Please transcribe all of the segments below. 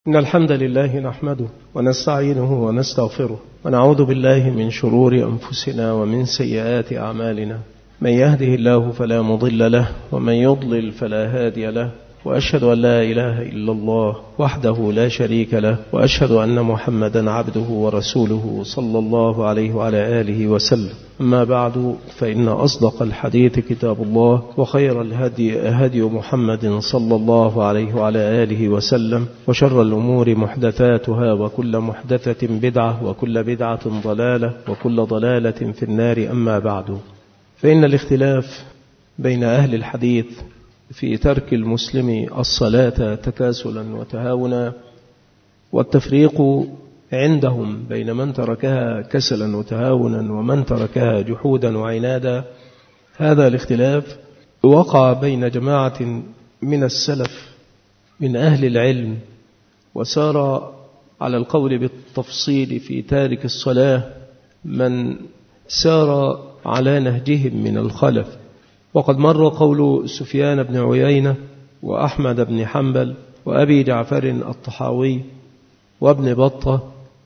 إن الحمد لله نحمده ونستعينه ونستغفره ونعوذ بالله من شرور أنفسنا ومن سيئات أعمالنا. من يهده الله فلا مضل له ومن يضلل فلا هادي له، وأشهد أن لا إله إلا الله وحده لا شريك له، وأشهد أن محمدا عبده ورسوله صلى الله عليه وعلى آله وسلم. أما بعد، فإن أصدق الحديث كتاب الله، وخير الهدي هدي محمد صلى الله عليه وعلى آله وسلم، وشر الأمور محدثاتها، وكل محدثة بدعة، وكل بدعة ضلالة، وكل ضلالة في النار. أما بعد، فإن الاختلاف بين أهل الحديث في ترك المسلم الصلاة تكاسلا وتهاونا، والتفريق عندهم بين من تركها كسلا وتهاونا ومن تركها جحودا وعنادا، هذا الاختلاف وقع بين جماعة من السلف من أهل العلم، وسار على القول بالتفصيل في تارك الصلاة من سار على نهجهم من الخلف. وقد مر قول سفيان بن عيينة وأحمد بن حنبل وأبي جعفر الطحاوي وابن بطة.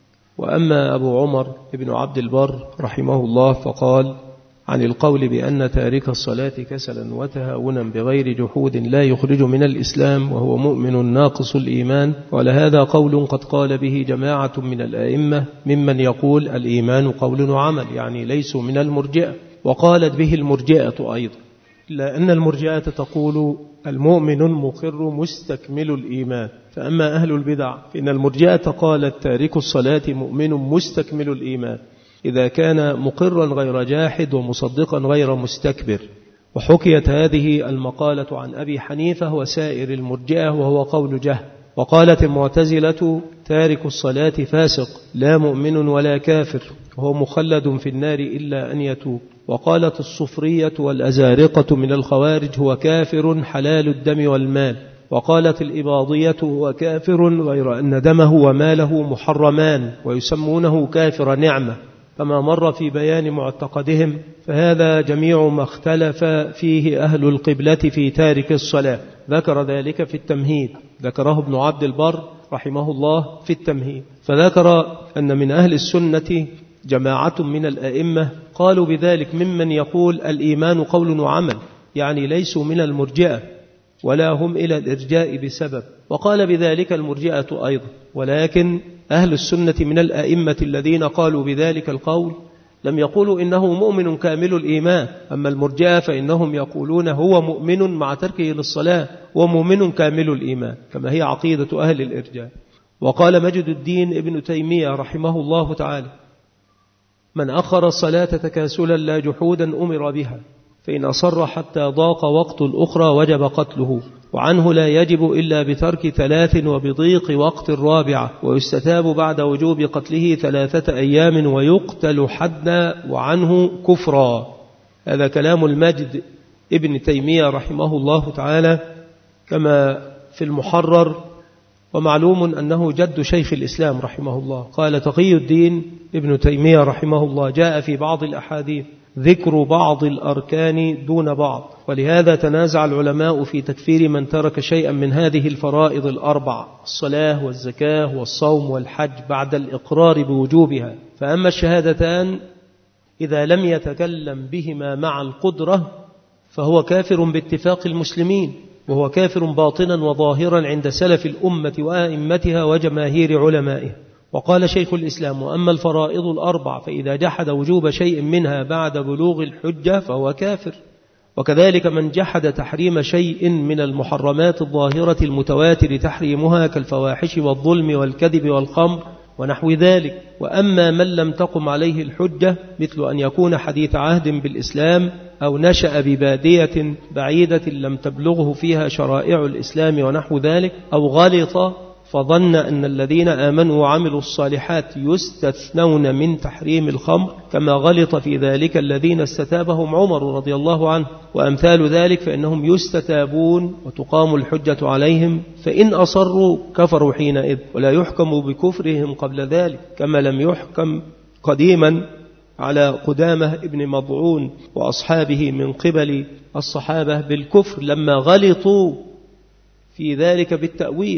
وأما أبو عمر بن عبد البر رحمه الله فقال عن القول بأن تارك الصلاة كسلا وتهاونا بغير جحود لا يخرج من الإسلام وهو مؤمن ناقص الإيمان، ولهذا قول قد قال به جماعة من الأئمة ممن يقول الإيمان قول وعمل، يعني ليسوا من المرجئة، وقالت به المرجئة أيضا، إلا أن المرجئة تقول المؤمن مقر مستكمل الإيمان. فأما أهل البدع فإن المرجئة قالت تارك الصلاة مؤمن مستكمل الإيمان إذا كان مقرا غير جاحد ومصدقا غير مستكبر. وحكيت هذه المقالة عن أبي حنيفة وسائر المرجئة، وهو قول جهل. وقالت المعتزلة تارك الصلاة فاسق لا مؤمن ولا كافر، وهو مخلد في النار إلا أن يتوب. وقالت الصفرية والأزارقة من الخوارج هو كافر حلال الدم والمال. وقالت الإباضية هو كافر غير أن دمه وماله محرمان، ويسمونه كافر نعمة. فما مر في بيان معتقدهم فهذا جميع ما اختلف فيه أهل القبلة في تارك الصلاة. ذكر ذلك في التمهيد، ذكره ابن عبد البر رحمه الله في التمهيد، فذكر أن من أهل السنة جماعة من الأئمة قالوا بذلك ممن يقول الإيمان قول وعمل، يعني ليسوا من المرجئة ولا هم إلى الإرجاء بسبب. وقال بذلك المرجئة أيضا. ولكن أهل السنة من الأئمة الذين قالوا بذلك القول لم يقولوا إنه مؤمن كامل الإيمان. أما المرجئة فإنهم يقولون هو مؤمن مع تركه للصلاة ومؤمن كامل الإيمان، كما هي عقيدة أهل الإرجاء. وقال مجد الدين ابن تيمية رحمه الله تعالى من أخر الصلاة تكاسلا لا جحودا أمر بها، فإن أصر حتى ضاق وقت الأخرى وجب قتله، وعنه لا يجب إلا بترك 3 وبضيق وقت 4، ويستتاب بعد وجوب قتله 3 أيام ويقتل حدا، وعنه كفرا. هذا كلام المجد ابن تيمية رحمه الله تعالى كما في المحرر. ومعلوم أنه جد شيخ الإسلام رحمه الله. قال تقي الدين ابن تيمية رحمه الله جاء في بعض الأحاديث ذكر بعض الأركان دون بعض، ولهذا تنازع العلماء في تكفير من ترك شيئا من هذه الفرائض الأربع: الصلاة والزكاة والصوم والحج، بعد الإقرار بوجوبها. فأما الشهادتان إذا لم يتكلم بهما مع القدرة فهو كافر باتفاق المسلمين، وهو كافر باطنا وظاهرا عند سلف الأمة وآئمتها وجماهير علمائها. وقال شيخ الإسلام وأما الفرائض الأربع فإذا جحد وجوب شيء منها بعد بلوغ الحجة فهو كافر. وكذلك من جحد تحريم شيء من المحرمات الظاهرة المتواتر تحريمها كالفواحش والظلم والكذب والخمر ونحو ذلك. وأما من لم تقم عليه الحجة مثل أن يكون حديث عهد بالإسلام أو نشأ ببادية بعيدة لم تبلغه فيها شرائع الإسلام ونحو ذلك، أو غلط فظن أن الذين آمنوا وعملوا الصالحات يستثنون من تحريم الخمر كما غلط في ذلك الذين استتابهم عمر رضي الله عنه وأمثال ذلك، فإنهم يستتابون وتقام الحجة عليهم، فإن أصروا كفروا حينئذ، ولا يحكم بكفرهم قبل ذلك، كما لم يحكم قديما على قدامة ابن مضعون وأصحابه من قبل الصحابة بالكفر لما غلطوا في ذلك بالتأويل.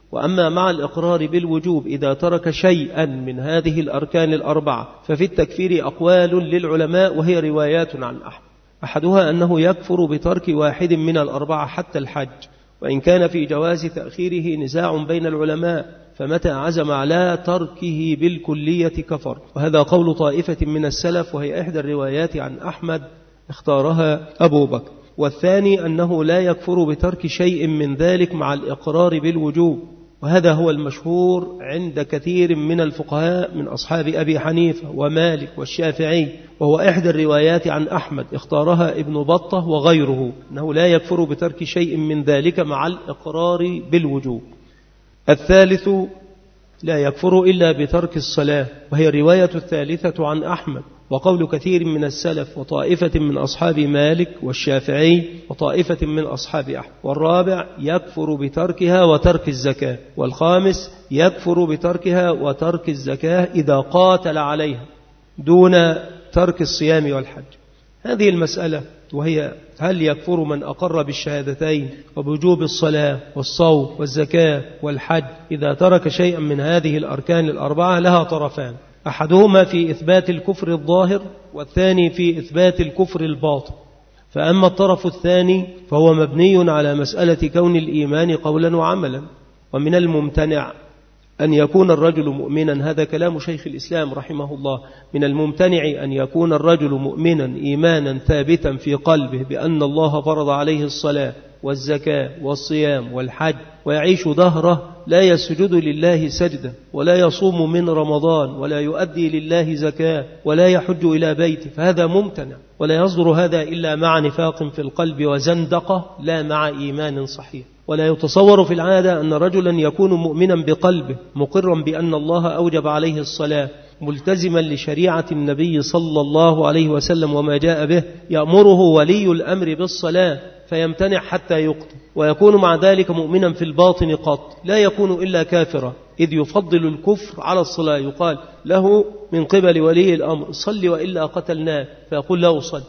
وأما مع الإقرار بالوجوب إذا ترك شيئا من هذه الأركان الأربعة ففي التكفير أقوال للعلماء وهي روايات عن أحمد. أحدها أنه يكفر بترك واحد من الأربعة حتى الحج، وإن كان في جواز تأخيره نزاع بين العلماء، فمتى عزم على تركه بالكلية كفر، وهذا قول طائفة من السلف، وهي إحدى الروايات عن أحمد اختارها أبو بكر. والثاني أنه لا يكفر بترك شيء من ذلك مع الإقرار بالوجوب، وهذا هو المشهور عند كثير من الفقهاء من أصحاب أبي حنيفة ومالك والشافعي، وهو إحدى الروايات عن أحمد اختارها ابن بطة وغيره، أنه لا يكفر بترك شيء من ذلك مع الإقرار بالوجوب. الثالث لا يكفر إلا بترك الصلاة، وهي الرواية الثالثة عن أحمد وقول كثير من السلف وطائفة من أصحاب مالك والشافعي وطائفة من أصحاب أحمد. والرابع يكفر بتركها وترك الزكاة. والخامس يكفر بتركها وترك الزكاة إذا قاتل عليها دون ترك الصيام والحج. هذه المسألة وهي هل يكفر من أقر بالشهادتين وبوجوب الصلاة والصوم والزكاة والحج إذا ترك شيئا من هذه الأركان الأربعة لها طرفان، أحدهما في إثبات الكفر الظاهر والثاني في إثبات الكفر الباطن. فأما الطرف الثاني فهو مبني على مسألة كون الإيمان قولا وعملا، ومن الممتنع أن يكون الرجل مؤمنا، هذا كلام شيخ الإسلام رحمه الله، من الممتنع أن يكون الرجل مؤمنا إيمانا ثابتا في قلبه بأن الله فرض عليه الصلاة والزكاة والصيام والحج، ويعيش دهره لا يسجد لله سجدة ولا يصوم من رمضان ولا يؤدي لله زكاة ولا يحج إلى بيته، فهذا ممتنع، ولا يصدر هذا إلا مع نفاق في القلب وزندقة لا مع إيمان صحيح. ولا يتصور في العادة أن رجلا يكون مؤمنا بقلبه مقرا بأن الله أوجب عليه الصلاة ملتزما لشريعة النبي صلى الله عليه وسلم وما جاء به، يأمره ولي الأمر بالصلاة فيمتنع حتى يقتل، ويكون مع ذلك مؤمنا في الباطن قط، لا يكون إلا كافرا، إذ يفضل الكفر على الصلاة. يقال له من قبل ولي الأمر صل وإلا قتلناه، فيقول لا أصلي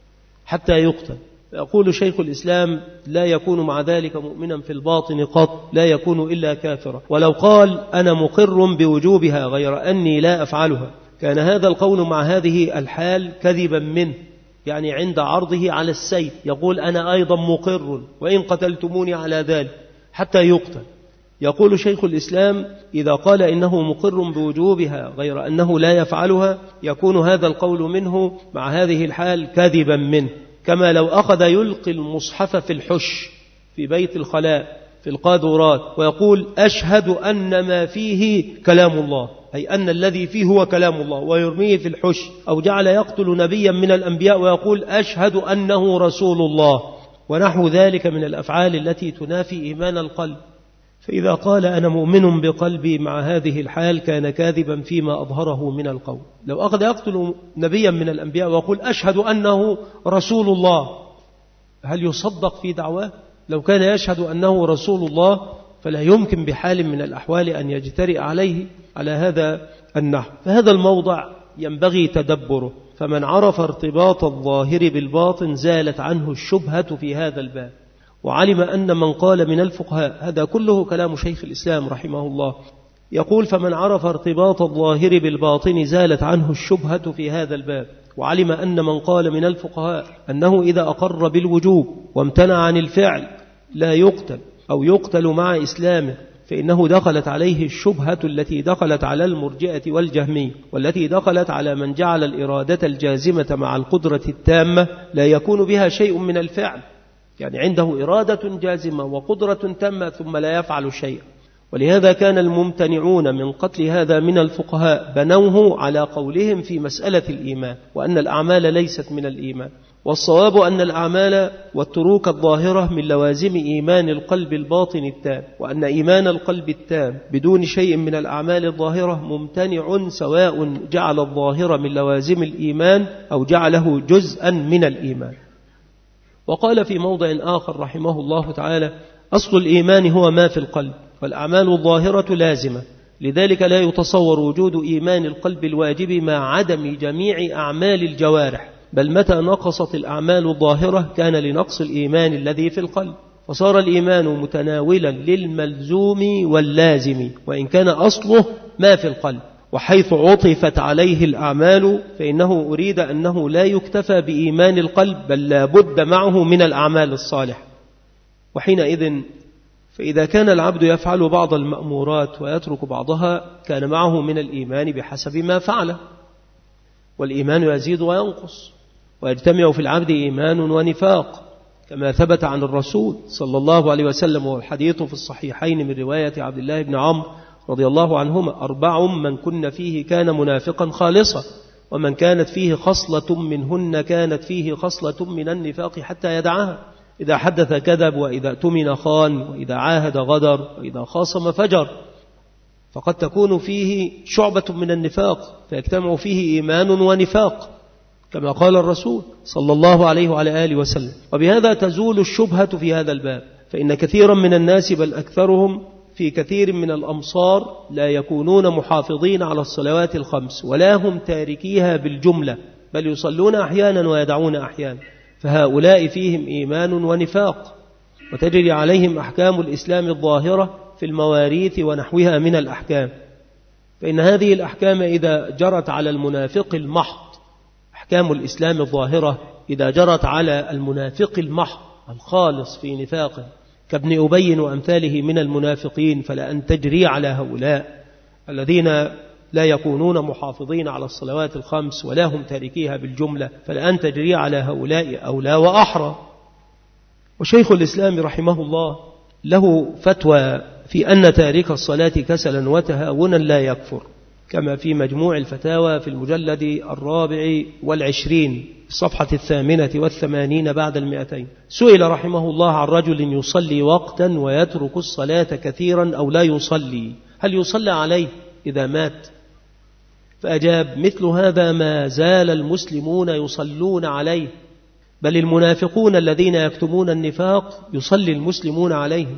حتى يقتل. يقول شيخ الإسلام لا يكون مع ذلك مؤمنا في الباطن قط، لا يكون إلا كافرا. ولو قال أنا مقر بوجوبها غير أني لا أفعلها، كان هذا القول مع هذه الحال كذبا منه، يعني عند عرضه على السيف يقول أنا أيضا مقر وإن قتلتموني على ذلك حتى يقتل. يقول شيخ الإسلام إذا قال إنه مقر بوجوبها غير أنه لا يفعلها، يكون هذا القول منه مع هذه الحال كذبا منه، كما لو أخذ يلقي المصحف في الحش في بيت الخلاء في القاذورات ويقول أشهد أن ما فيه كلام الله، أي أن الذي فيه هو كلام الله، ويرميه في الحش. أو جعل يقتل نبيا من الأنبياء ويقول أشهد أنه رسول الله، ونحو ذلك من الأفعال التي تنافي إيمان القلب. فإذا قال أنا مؤمن بقلبي مع هذه الحال كان كاذبا فيما أظهره من القول. لو أخذ يقتل نبيا من الأنبياء ويقول أشهد أنه رسول الله، هل يصدق في دعواه؟ لو كان يشهد أنه رسول الله فلا يمكن بحال من الأحوال أن يجترئ عليه على هذا النحو. فهذا الموضع ينبغي تدبره، فمن عرف ارتباط الظاهر بالباطن زالت عنه الشبهة في هذا الباب، وعلم أن من قال من الفقهاء، هذا كله كلام شيخ الإسلام رحمه الله، يقول فمن عرف ارتباط الظاهر بالباطن زالت عنه الشبهة في هذا الباب، وعلم أن من قال من الفقهاء أنه إذا أقر بالوجوب وامتنع عن الفعل لا يقتل أو يقتل مع إسلامه، فإنه دخلت عليه الشبهة التي دخلت على المرجئة والجهمية، والتي دخلت على من جعل الإرادة الجازمة مع القدرة التامة لا يكون بها شيء من الفعل، يعني عنده إرادة جازمة وقدرة تامة ثم لا يفعل شيئا. ولهذا كان الممتنعون من قتل هذا من الفقهاء بنوه على قولهم في مسألة الإيمان، وأن الأعمال ليست من الإيمان. والصواب أن الأعمال والتروك الظاهرة من لوازم إيمان القلب الباطن التام، وأن إيمان القلب التام بدون شيء من الأعمال الظاهرة ممتنع، سواء جعل الظاهر من لوازم الإيمان أو جعله جزءا من الإيمان. وقال في موضع آخر رحمه الله تعالى أصل الإيمان هو ما في القلب، والأعمال الظاهرة لازمة، لذلك لا يتصور وجود إيمان القلب الواجب مع عدم جميع أعمال الجوارح، بل متى نقصت الأعمال الظاهرة كان لنقص الإيمان الذي في القلب. فصار الإيمان متناولا للملزوم واللازم، وإن كان أصله ما في القلب. وحيث عطفت عليه الأعمال فإنه أريد أنه لا يكتفى بإيمان القلب، بل لا بد معه من الأعمال الصالحة. وحينئذ فإذا كان العبد يفعل بعض المأمورات ويترك بعضها كان معه من الإيمان بحسب ما فعله. والإيمان يزيد وينقص، ويجتمع في العبد إيمان ونفاق، كما ثبت عن الرسول صلى الله عليه وسلم، والحديث في الصحيحين من رواية عبد الله بن عمرو رضي الله عنهما: 4 من كن فيه كان منافقا خالصا، ومن كانت فيه خصلة منهن كانت فيه خصلة من النفاق حتى يدعها: إذا حدث كذب، وإذا اؤتمن خان، وإذا عاهد غدر، وإذا خاصم فجر. فقد تكون فيه شعبة من النفاق فيجتمع فيه إيمان ونفاق، كما قال الرسول صلى الله عليه وعلى آله وسلم. وبهذا تزول الشبهة في هذا الباب، فإن كثيرا من الناس بل أكثرهم في كثير من الأمصار لا يكونون محافظين على الصلوات الخمس، ولا هم تاركيها بالجملة، بل يصلون أحيانا ويدعون أحيانا، فهؤلاء فيهم إيمان ونفاق، وتجري عليهم أحكام الإسلام الظاهرة في المواريث ونحوها من الأحكام. فإن هذه الأحكام إذا جرت على المنافق المحض، أحكام الإسلام الظاهرة إذا جرت على المنافق المحض الخالص في نفاقه كابن أبي وأمثاله من المنافقين، فلأن تجري على هؤلاء الذين لا يكونون محافظين على الصلوات الخمس ولا هم تاركيها بالجملة، فلأن تجري على هؤلاء أولى وأحرى. وشيخ الإسلام رحمه الله له فتوى في أن تارك الصلاة كسلا وتهاونا لا يكفر، كما في مجموع الفتاوى في المجلد 24 الصفحة 88 بعد 200. سئل رحمه الله عن رجل يصلي وقتا ويترك الصلاة كثيرا أو لا يصلي، هل يصلى عليه إذا مات؟ فأجاب: مثل هذا ما زال المسلمون يصلون عليه، بل المنافقون الذين يكتمون النفاق يصلي المسلمون عليهم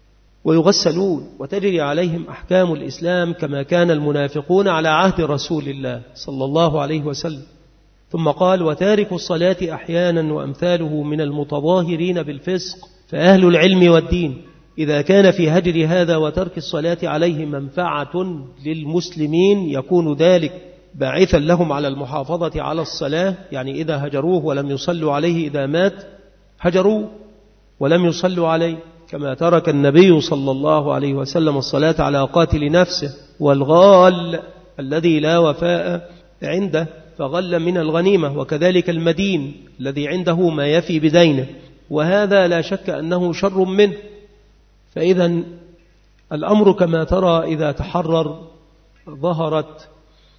ويغسلون، وتجري عليهم أحكام الإسلام كما كان المنافقون على عهد رسول الله صلى الله عليه وسلم. ثم قال: وتارك الصلاة أحيانا وأمثاله من المتظاهرين بالفسق، فأهل العلم والدين إذا كان في هجر هذا وترك الصلاة عليه منفعة للمسلمين يكون ذلك باعثا لهم على المحافظة على الصلاة، يعني إذا هجروه ولم يصلوا عليه إذا مات هجروه ولم يصلوا عليه، كما ترك النبي صلى الله عليه وسلم الصلاة على قاتل نفسه والغال الذي لا وفاء عنده فغل من الغنيمة، وكذلك المدين الذي عنده ما يفي بدينه، وهذا لا شك أنه شر منه. فإذا الأمر كما ترى إذا تحرر ظهرت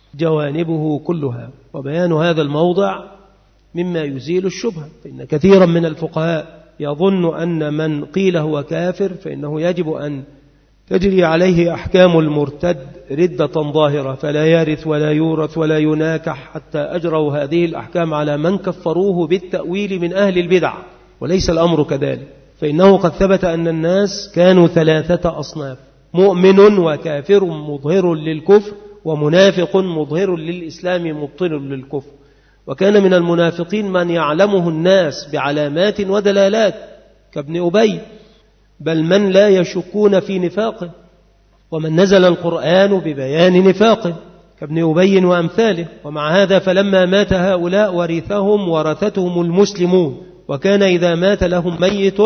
جوانبه كلها، وبيان هذا الموضع مما يزيل الشبهة. فإن كثيرا من الفقهاء يظن أن من قيل هو كافر فإنه يجب أن تجري عليه أحكام المرتد ردة ظاهرة، فلا يرث ولا يورث ولا يناكح، حتى أجروا هذه الأحكام على من كفروه بالتأويل من أهل البدع. وليس الأمر كذلك، فإنه قد ثبت أن الناس كانوا 3 أصناف: مؤمن وكافر مظهر للكفر، ومنافق مظهر للإسلام مبطل للكفر. وكان من المنافقين من يعلمه الناس بعلامات ودلالات كابن أبي، بل من لا يشكون في نفاقه، ومن نزل القرآن ببيان نفاقه كابن أبي وأمثاله. ومع هذا فلما مات هؤلاء ورثتهم المسلمون، وكان إذا مات لهم ميت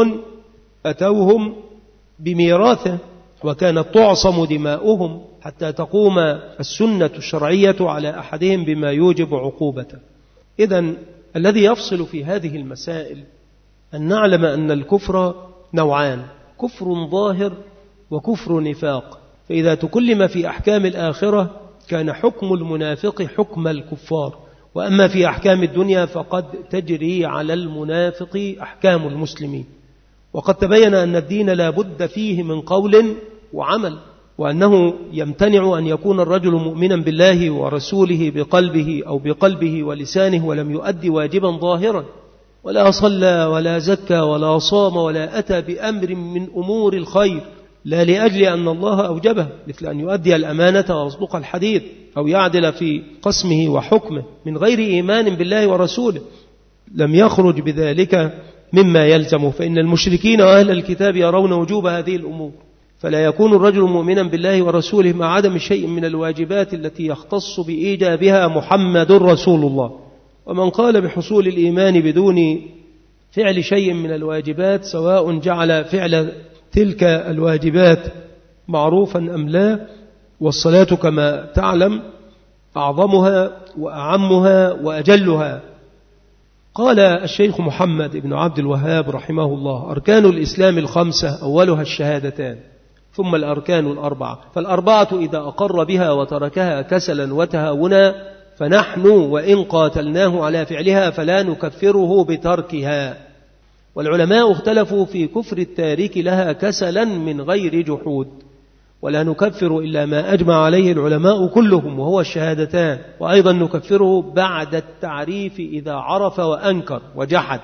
أتوهم بميراثه، وكانت تعصم دماؤهم حتى تقوم السنة الشرعية على أحدهم بما يوجب عقوبته. إذن الذي يفصل في هذه المسائل أن نعلم أن الكفر نوعان: كفر ظاهر وكفر نفاق. فإذا تكلم في أحكام الآخرة كان حكم المنافق حكم الكفار، وأما في أحكام الدنيا فقد تجري على المنافق أحكام المسلمين. وقد تبين أن الدين لا بد فيه من قول وعمل، وأنه يمتنع أن يكون الرجل مؤمنا بالله ورسوله بقلبه أو بقلبه ولسانه ولم يؤدي واجبا ظاهرا، ولا صلى ولا زكى ولا صام ولا أتى بأمر من أمور الخير، لا لأجل أن الله أوجبه، مثل أن يؤدي الأمانة ويصدق الحديث أو يعدل في قسمه وحكمه من غير إيمان بالله ورسوله، لم يخرج بذلك مما يلزمه، فإن المشركين وأهل الكتاب يرون وجوب هذه الأمور، فلا يكون الرجل مؤمنا بالله ورسوله مع عدم شيء من الواجبات التي يختص بإيجابها محمد رسول الله. ومن قال بحصول الإيمان بدون فعل شيء من الواجبات، سواء جعل فعل تلك الواجبات معروفا أم لا، والصلاة كما تعلم أعظمها وأعمها وأجلها. قال الشيخ محمد بن عبد الوهاب رحمه الله: أركان الإسلام 5 أولها الشهادتان، ثم الأركان 4، فالأربعة إذا أقر بها وتركها كسلا وتهاونا فنحن وإن قاتلناه على فعلها فلا نكفره بتركها. والعلماء اختلفوا في كفر التارك لها كسلا من غير جحود، ولا نكفر إلا ما أجمع عليه العلماء كلهم وهو الشهادتان، وأيضا نكفره بعد التعريف إذا عرف وأنكر وجحد.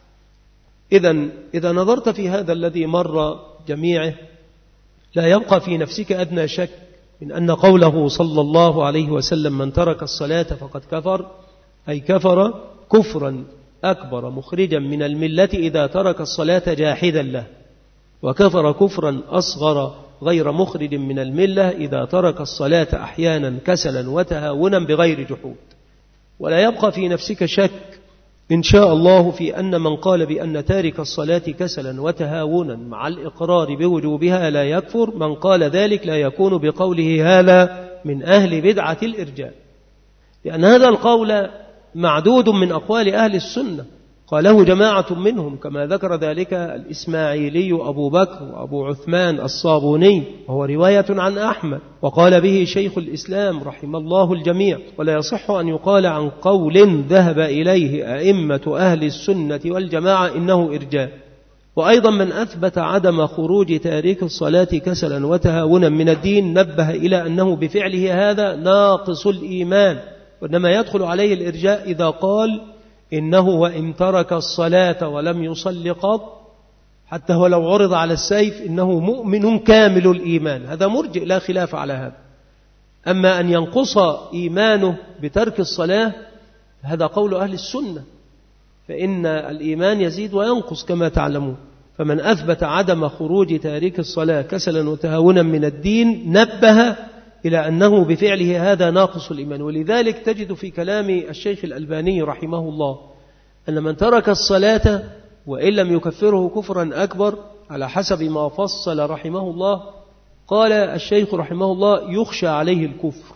إذا نظرت في هذا الذي مر جميعه لا يبقى في نفسك أدنى شك من أن قوله صلى الله عليه وسلم: من ترك الصلاة فقد كفر، أي كفر كفرا أكبر مخرجا من الملة إذا ترك الصلاة جاحدا له، وكفر كفرا أصغر غير مخرج من الملة إذا ترك الصلاة أحيانا كسلا وتهاونا بغير جحود. ولا يبقى في نفسك شك إن شاء الله في أن من قال بأن تارك الصلاة كسلا وتهاونا مع الإقرار بوجوبها لا يكفر، من قال ذلك لا يكون بقوله هذا من أهل بدعة الإرجاء، لأن هذا القول معدود من أقوال أهل السنة، قاله جماعة منهم كما ذكر ذلك الإسماعيلي أبو بكر وأبو عثمان الصابوني، وهو رواية عن أحمد، وقال به شيخ الإسلام رحمه الله الجميع. ولا يصح أن يقال عن قول ذهب إليه أئمة أهل السنة والجماعة إنه إرجاء. وأيضا من أثبت عدم خروج تارك الصلاة كسلا وتهاونا من الدين نبه إلى أنه بفعله هذا ناقص الإيمان، وإنما يدخل عليه الإرجاء إذا قال إنه وإن ترك الصلاة ولم يصل قط حتى ولو عرض على السيف إنه مؤمن كامل الإيمان، هذا مرجئ لا خلاف على هذا. أما أن ينقص إيمانه بترك الصلاة هذا قول أهل السنة، فإن الإيمان يزيد وينقص كما تعلمون. فمن أثبت عدم خروج تارك الصلاة كسلا وتهاونا من الدين نبه إلى أنه بفعله هذا ناقص الإيمان. ولذلك تجد في كلام الشيخ الألباني رحمه الله أن من ترك الصلاة وإن لم يكفره كفرا أكبر على حسب ما فصل رحمه الله، قال الشيخ رحمه الله: يخشى عليه الكفر،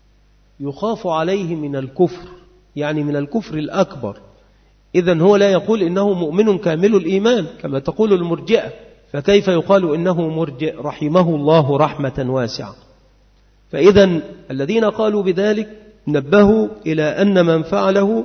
يخاف عليه من الكفر، يعني من الكفر الأكبر. إذن هو لا يقول إنه مؤمن كامل الإيمان كما تقول المرجئة، فكيف يقال إنه مرجئ رحمه الله رحمة واسعة؟ فإذا الذين قالوا بذلك نبهوا إلى أن من فعله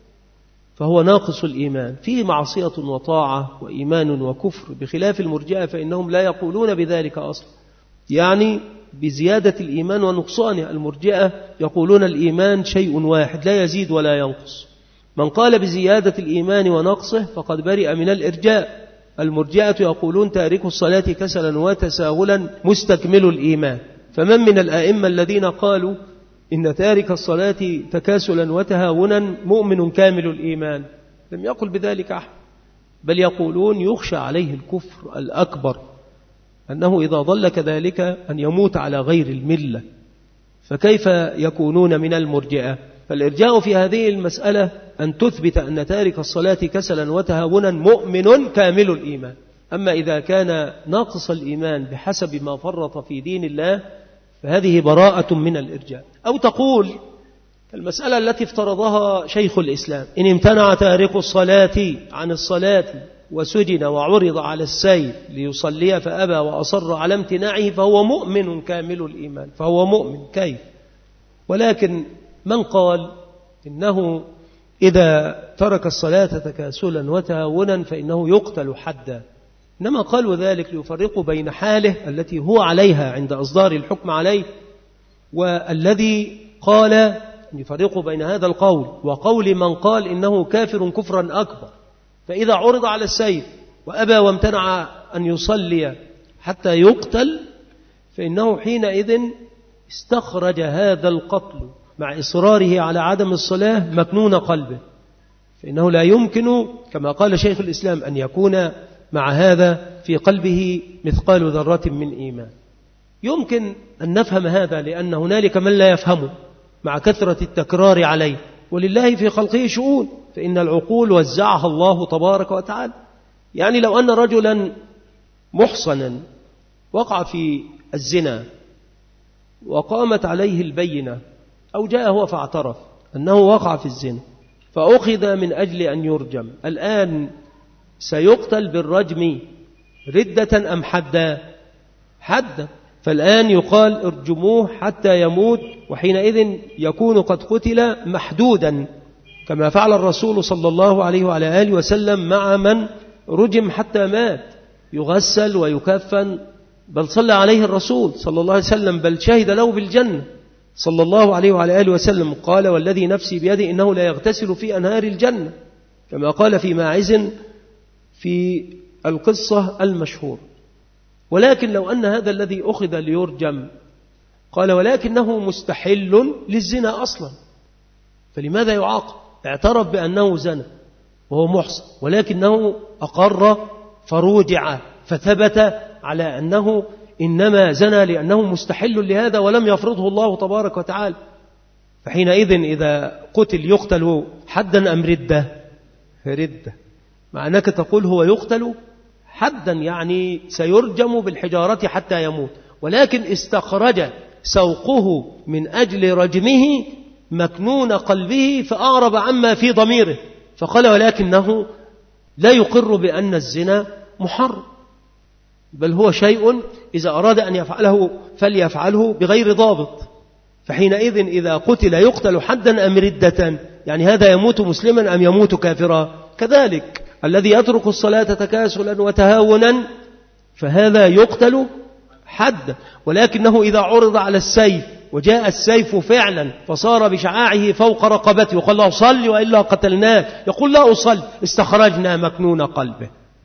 فهو ناقص الإيمان، فيه معصية وطاعة وإيمان وكفر، بخلاف المرجئة فإنهم لا يقولون بذلك أصلا، يعني بزيادة الإيمان ونقصانه. المرجئة يقولون الإيمان شيء واحد لا يزيد ولا ينقص. من قال بزيادة الإيمان ونقصه فقد برئ من الإرجاء. المرجئة يقولون تارك الصلاة كسلا وتساهلا مستكمل الإيمان. فمن من الآئمة الذين قالوا إن تارك الصلاة تكاسلا وتهاونا مؤمن كامل الإيمان؟ لم يقل بذلك أحد، بل يقولون يخشى عليه الكفر الأكبر، أنه إذا ضل كذلك أن يموت على غير الملة، فكيف يكونون من المرجئة؟ فالإرجاء في هذه المسألة أن تثبت أن تارك الصلاة كسلا وتهاونا مؤمن كامل الإيمان. أما إذا كان ناقص الإيمان بحسب ما فرط في دين الله فهذه براءة من الإرجاء. أو تقول المسألة التي افترضها شيخ الإسلام: إن امتنع تارك الصلاة عن الصلاة وسجن وعرض على السيف ليصلي فأبى وأصر على امتناعه فهو مؤمن كامل الإيمان، فهو مؤمن. كيف؟ ولكن من قال إنه إذا ترك الصلاة تكاسلا وتهاونا فإنه يقتل حدا، إنما قالوا ذلك ليفرقوا بين حاله التي هو عليها عند إصدار الحكم عليه، والذي قال يفرقوا بين هذا القول وقول من قال إنه كافر كفرا أكبر، فإذا عرض على السيف وأبى وامتنع أن يصلي حتى يقتل فإنه حينئذ استخرج هذا القتل مع إصراره على عدم الصلاة مكنون قلبه، فإنه لا يمكن كما قال شيخ الإسلام أن يكون مع هذا في قلبه مثقال ذرة من إيمان. يمكن أن نفهم هذا لأن هنالك من لا يفهمه مع كثرة التكرار عليه، ولله في خلقه شؤون، فإن العقول وزعها الله تبارك وتعالى. يعني لو أن رجلا محصنا وقع في الزنا وقامت عليه البينة أو جاء هو فاعترف أنه وقع في الزنا فأخذ من أجل أن يرجم، الآن سيقتل بالرجم ردة أم حدا؟ حدا. فالآن يقال ارجموه حتى يموت، وحينئذ يكون قد قتل محدودا كما فعل الرسول صلى الله عليه وعلى آله وسلم مع من رجم حتى مات، يغسل ويكفن، بل صلى عليه الرسول صلى الله عليه وسلم، بل شهد له بالجنة صلى الله عليه وعلى آله وسلم. قال والذي نفسي بيده إنه لا يغتسل في أنهار الجنة، كما قال في ماعز في القصة المشهور. ولكن لو أن هذا الذي أخذ ليرجم قال ولكنه مستحل للزنا أصلا، فلماذا يعاقب؟ اعترف بأنه زنا وهو محصن، ولكنه أقر فروجع فثبت على أنه إنما زنا لأنه مستحل لهذا ولم يفرضه الله تبارك وتعالى. فحينئذ إذا قتل يقتل حدا أم ردة؟ ردة، مع أنك تقول هو يقتل حدا يعني سيرجم بالحجارة حتى يموت، ولكن استخرج سوقه من أجل رجمه مكنون قلبه فأعرب عما في ضميره، فقال ولكنه لا يقر بأن الزنا محرم، بل هو شيء إذا أراد أن يفعله فليفعله بغير ضابط. فحينئذ إذا قتل يقتل حدا أم ردة؟ يعني هذا يموت مسلما أم يموت كافرا؟ كذلك الذي يترك الصلاة تكاسلا وتهاونا فهذا يقتل حدا، ولكنه إذا عرض على السيف وجاء السيف فعلا فصار بشعاعه فوق رقبته وقال له صل وإلا قتلناه، يقول لا أصل، استخرجنا مكنون قلبه،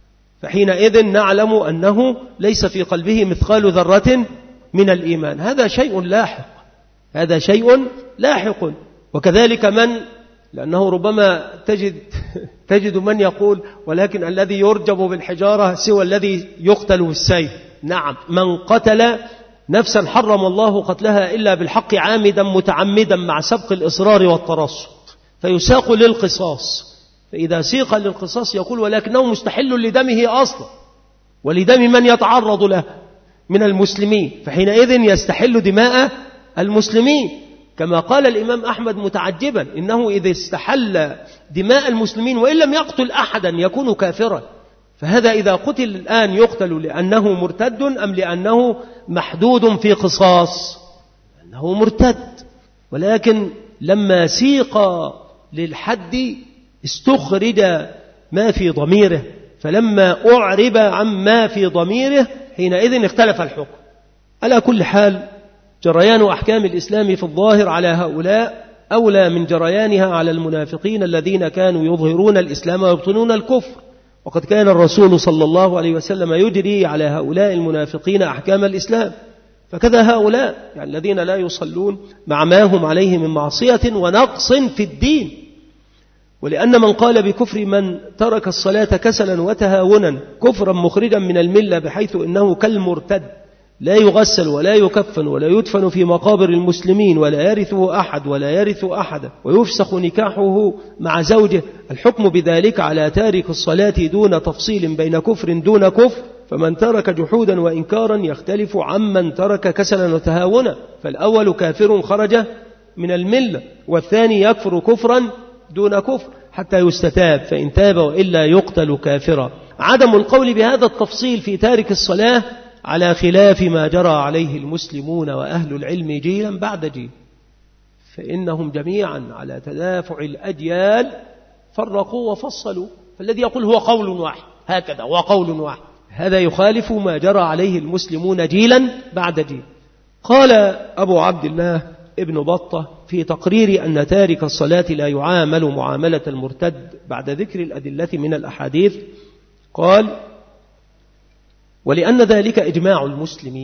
فحينئذ نعلم أنه ليس في قلبه مثقال ذرة من الإيمان. هذا شيء لاحق، هذا شيء لاحق. وكذلك من، لأنه ربما تجد من يقول ولكن الذي يرجم بالحجارة سوى الذي يقتل بالسيف. نعم، من قتل نفسا حرم الله قتلها إلا بالحق عامدا متعمدا مع سبق الإصرار والترصد فيساق للقصاص، فإذا سيق للقصاص يقول ولكنه مستحل لدمه أصلا ولدم من يتعرض له من المسلمين، فحينئذ يستحل دماء المسلمين، كما قال الإمام أحمد متعجبا إنه إذا استحل دماء المسلمين وإن لم يقتل أحدا يكون كافرا. فهذا إذا قتل الآن يقتل لأنه مرتد أم لأنه محدود في قصاص؟ لأنه مرتد. ولكن لما سيق للحد استخرج ما في ضميره، فلما أعرب عما في ضميره حينئذ اختلف الحكم. على كل حال جريان أحكام الإسلام في الظاهر على هؤلاء أولى من جريانها على المنافقين الذين كانوا يظهرون الإسلام ويبطنون الكفر، وقد كان الرسول صلى الله عليه وسلم يجري على هؤلاء المنافقين أحكام الإسلام. فكذا هؤلاء يعني الذين لا يصلون مع ما هم عليه من معصية ونقص في الدين. ولأن من قال بكفر من ترك الصلاة كسلا وتهاونا كفرا مخرجا من الملة بحيث إنه كالمرتد لا يغسل ولا يكفن ولا يدفن في مقابر المسلمين ولا يرثه أحد ولا يرث أحدا ويفسخ نكاحه مع زوجه، الحكم بذلك على تارك الصلاة دون تفصيل بين كفر دون كفر. فمن ترك جحودا وإنكارا يختلف عمن ترك كسلا وتهاونا، فالأول كافر خرج من الملة، والثاني يكفر كفرا دون كفر حتى يستتاب، فإن تاب وإلا يقتل كافرا. عدم القول بهذا التفصيل في تارك الصلاة على خلاف ما جرى عليه المسلمون وأهل العلم جيلا بعد جيل، فإنهم جميعا على تدافع الأجيال فرقوا وفصلوا. فالذي يقول هو قول واحد هكذا هو قول واحد، هذا يخالف ما جرى عليه المسلمون جيلا بعد جيل. قال أبو عبد الله ابن بطة في تقرير أن تارك الصلاة لا يعامل معاملة المرتد بعد ذكر الأدلة من الأحاديث، قال ولأن ذلك إجماع المسلمين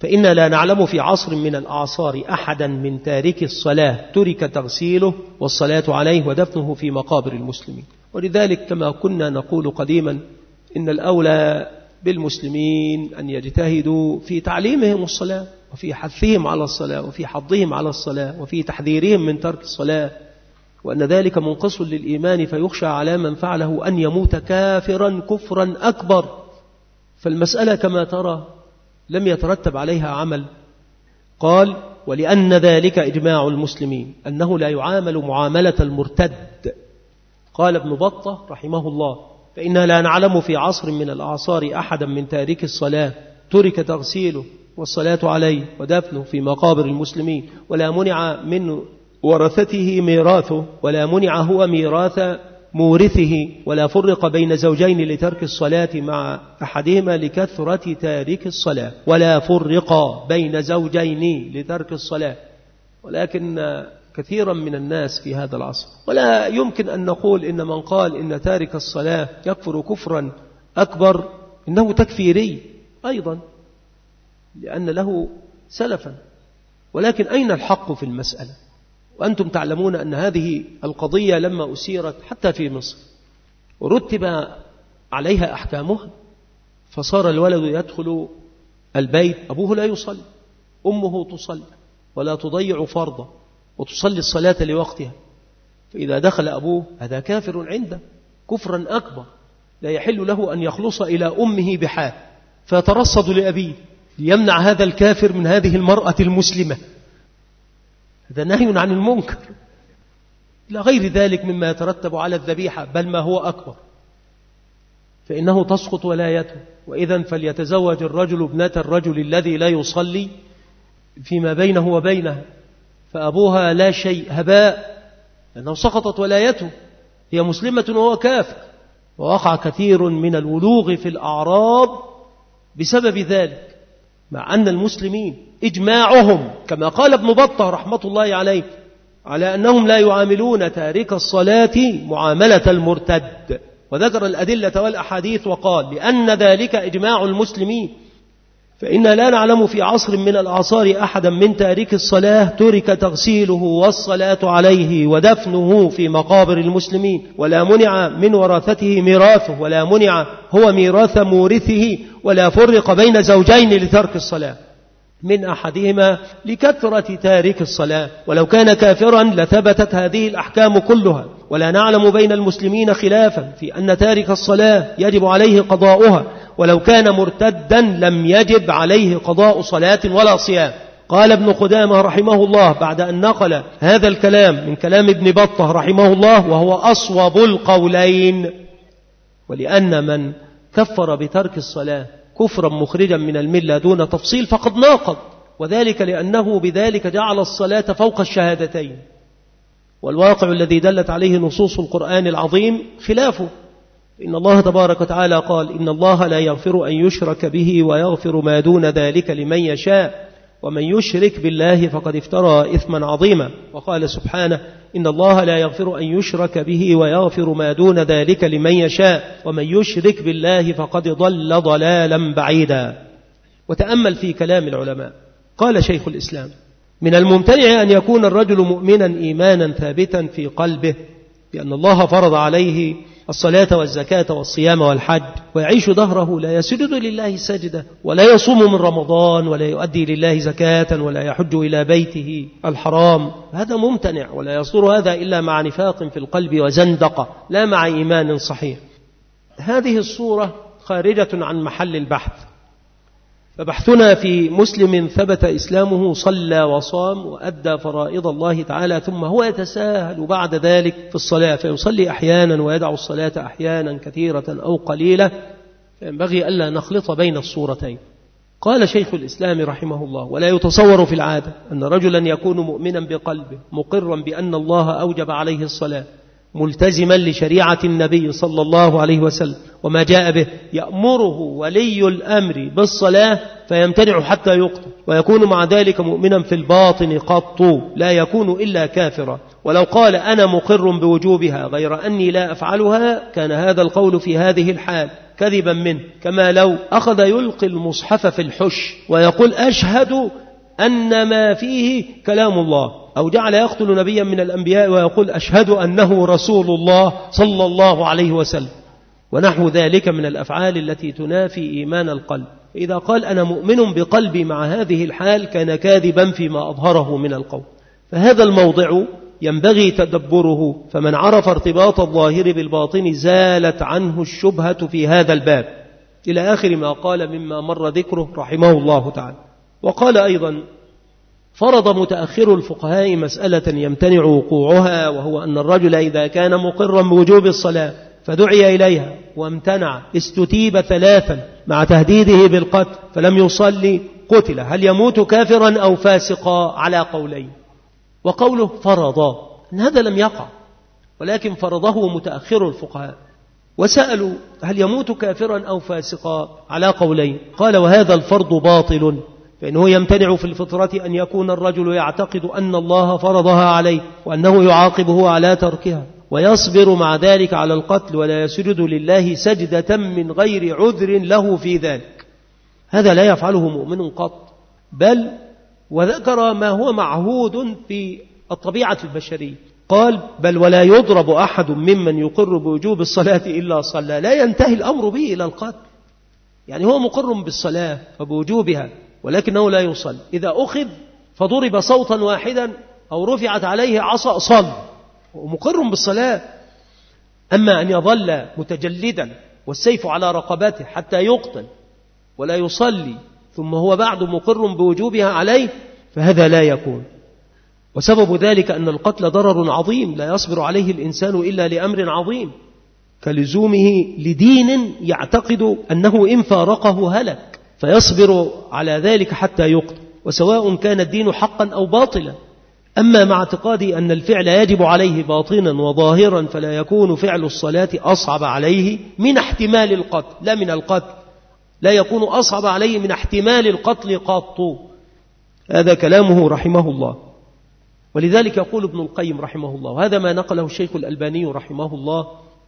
فإنا لا نعلم في عصر من الأعصار أحدا من تارك الصلاة ترك تغسيله والصلاة عليه ودفنه في مقابر المسلمين. ولذلك كما كنا نقول قديما إن الأولى بالمسلمين أن يجتهدوا في تعليمهم الصلاة وفي حثهم على الصلاة وفي حضهم على الصلاة وفي تحذيرهم من ترك الصلاة، وأن ذلك منقص للإيمان فيخشى على من فعله أن يموت كافرا كفرا أكبر. فالمسألة كما ترى لم يترتب عليها عمل. قال: ولأن ذلك إجماع المسلمين أنه لا يعامل معاملة المرتد. قال ابن بطة رحمه الله: فإنا لا نعلم في عصر من الأعصار أحدا من تارك الصلاة ترك تغسيله والصلاة عليه ودفنه في مقابر المسلمين ولا منع من ورثته ميراثه ولا منع هو ميراث مورثه ولا فرق بين زوجين لترك الصلاة مع أحدهما لكثرة تارك الصلاة ولا فرق بين زوجين لترك الصلاة. ولكن كثيرا من الناس في هذا العصر، ولا يمكن أن نقول إن من قال إن تارك الصلاة يكفر كفرا أكبر إنه تكفيري أيضا لأن له سلفا. ولكن أين الحق في المسألة؟ وأنتم تعلمون أن هذه القضية لما أسيرت حتى في مصر ورتب عليها أحكامها، فصار الولد يدخل البيت أبوه لا يصلي، أمه تصلي ولا تضيع فرضه وتصلي الصلاة لوقتها، فإذا دخل أبوه هذا كافر عنده كفرا أكبر لا يحل له أن يخلص إلى أمه بحال، فيترصد لأبيه ليمنع هذا الكافر من هذه المرأة المسلمة. هذا نهي عن المنكر لا غير ذلك مما يترتب على الذبيحة، بل ما هو أكبر، فإنه تسقط ولايته. وإذن فليتزوج الرجل ابنة الرجل الذي لا يصلي فيما بينه وبينها، فأبوها لا شيء، هباء، لأنه سقطت ولايته، هي مسلمة وهو كافر. ووقع كثير من الولوغ في الأعراض بسبب ذلك، مع أن المسلمين إجماعهم كما قال ابن بطة رحمة الله عليه على أنهم لا يعاملون تارك الصلاة معاملة المرتد، وذكر الأدلة والأحاديث وقال: لأن ذلك إجماع المسلمين فإنا لا نعلم في عصر من الأعصار أحدا من تارك الصلاة ترك تغسيله والصلاة عليه ودفنه في مقابر المسلمين ولا منع من ورثته ميراثه ولا منع هو ميراث مورثه ولا فرق بين زوجين لترك الصلاة من أحدهما لكثرة تارك الصلاة، ولو كان كافرا لثبتت هذه الأحكام كلها. ولا نعلم بين المسلمين خلافا في أن تارك الصلاة يجب عليه قضاؤها، ولو كان مرتدا لم يجب عليه قضاء صلاة ولا صيام. قال ابن قدامة رحمه الله بعد أن نقل هذا الكلام من كلام ابن بطة رحمه الله، وهو أصوب القولين: ولأن من كفر بترك الصلاة كفرا مخرجا من الملة دون تفصيل فقد ناقض، وذلك لأنه بذلك جعل الصلاة فوق الشهادتين، والواقع الذي دلت عليه نصوص القرآن العظيم خلافه. إن الله تبارك وتعالى قال: إن الله لا يغفر أن يشرك به ويغفر ما دون ذلك لمن يشاء ومن يشرك بالله فقد افترى إثما عظيما. وقال سبحانه: إن الله لا يغفر أن يشرك به ويغفر ما دون ذلك لمن يشاء ومن يشرك بالله فقد ضل ضلالا بعيدا. وتأمل في كلام العلماء. قال شيخ الإسلام: من الممتنع أن يكون الرجل مؤمنا إيمانا ثابتا في قلبه بأن الله فرض عليه الصلاة والزكاة والصيام والحج، ويعيش دهره لا يسجد لله سجدة ولا يصوم من رمضان ولا يؤدي لله زكاة ولا يحج إلى بيته الحرام. هذا ممتنع، ولا يصدر هذا إلا مع نفاق في القلب وزندقة، لا مع إيمان صحيح. هذه الصورة خارجة عن محل البحث، فبحثنا في مسلم ثبت إسلامه صلى وصام وأدى فرائض الله تعالى، ثم هو يتساهل بعد ذلك في الصلاة فيصلي أحيانا ويدع الصلاة أحيانا كثيرة أو قليلة، فينبغي ألا نخلط بين الصورتين. قال شيخ الإسلام رحمه الله: ولا يتصور في العادة أن رجلا يكون مؤمنا بقلبه مقرا بأن الله أوجب عليه الصلاة ملتزما لشريعة النبي صلى الله عليه وسلم وما جاء به، يأمره ولي الأمر بالصلاة فيمتنع حتى يقتل، ويكون مع ذلك مؤمنا في الباطن قط لا يكون إلا كافرا. ولو قال أنا مقر بوجوبها غير أني لا أفعلها كان هذا القول في هذه الحال كذبا منه، كما لو أخذ يلقي المصحف في الحش ويقول أشهد أن ما فيه كلام الله، أو جعل يقتل نبيا من الأنبياء ويقول أشهد أنه رسول الله صلى الله عليه وسلم، ونحو ذلك من الأفعال التي تنافي إيمان القلب. إذا قال أنا مؤمن بقلبي مع هذه الحال كان كاذبا فيما أظهره من القول. فهذا الموضع ينبغي تدبره، فمن عرف ارتباط الظاهر بالباطن زالت عنه الشبهة في هذا الباب، إلى آخر ما قال مما مر ذكره رحمه الله تعالى. وقال أيضا فرض متأخر الفقهاء مسألة يمتنع وقوعها، وهو أن الرجل إذا كان مقرا بوجوب الصلاة فدعي إليها وامتنع استتيب 3 مع تهديده بالقتل فلم يصلي قتل، هل يموت كافرا أو فاسقا؟ على قولين. وقوله فرض أن هذا لم يقع، ولكن فرضه متأخر الفقهاء، وسألوا هل يموت كافرا أو فاسقا؟ على قولين. قال وهذا الفرض باطل، فإنه يمتنع في الفطرة أن يكون الرجل يعتقد أن الله فرضها عليه وأنه يعاقبه على تركها، ويصبر مع ذلك على القتل ولا يسجد لله سجدة من غير عذر له في ذلك. هذا لا يفعله مؤمن قط، بل وذكر ما هو معهود في الطبيعة البشرية. قال بل ولا يضرب أحد ممن يقر بوجوب الصلاة إلا صلى، لا ينتهي الأمر به إلى القتل. يعني هو مقر بالصلاة وبوجوبها ولكنه لا يصلي، إذا أخذ فضرب صوتا واحدا أو رفعت عليه عصا صل، ومقر بالصلاة. أما أن يظل متجلدا والسيف على رقبته حتى يقتل ولا يصلي ثم هو بعد مقر بوجوبها عليه، فهذا لا يكون. وسبب ذلك أن القتل ضرر عظيم لا يصبر عليه الإنسان إلا لأمر عظيم، كلزومه لدين يعتقد أنه إن فارقه هلك، فيصبر على ذلك حتى يقتل، وسواء كان الدين حقا أو باطلا. أما مع اعتقادي أن الفعل يجب عليه باطنا وظاهرا فلا يكون فعل الصلاة أصعب عليه من احتمال القتل، لا من القتل، لا يكون أصعب عليه من احتمال القتل قط. هذا كلامه رحمه الله. ولذلك يقول ابن القيم رحمه الله، وهذا ما نقله الشيخ الألباني رحمه الله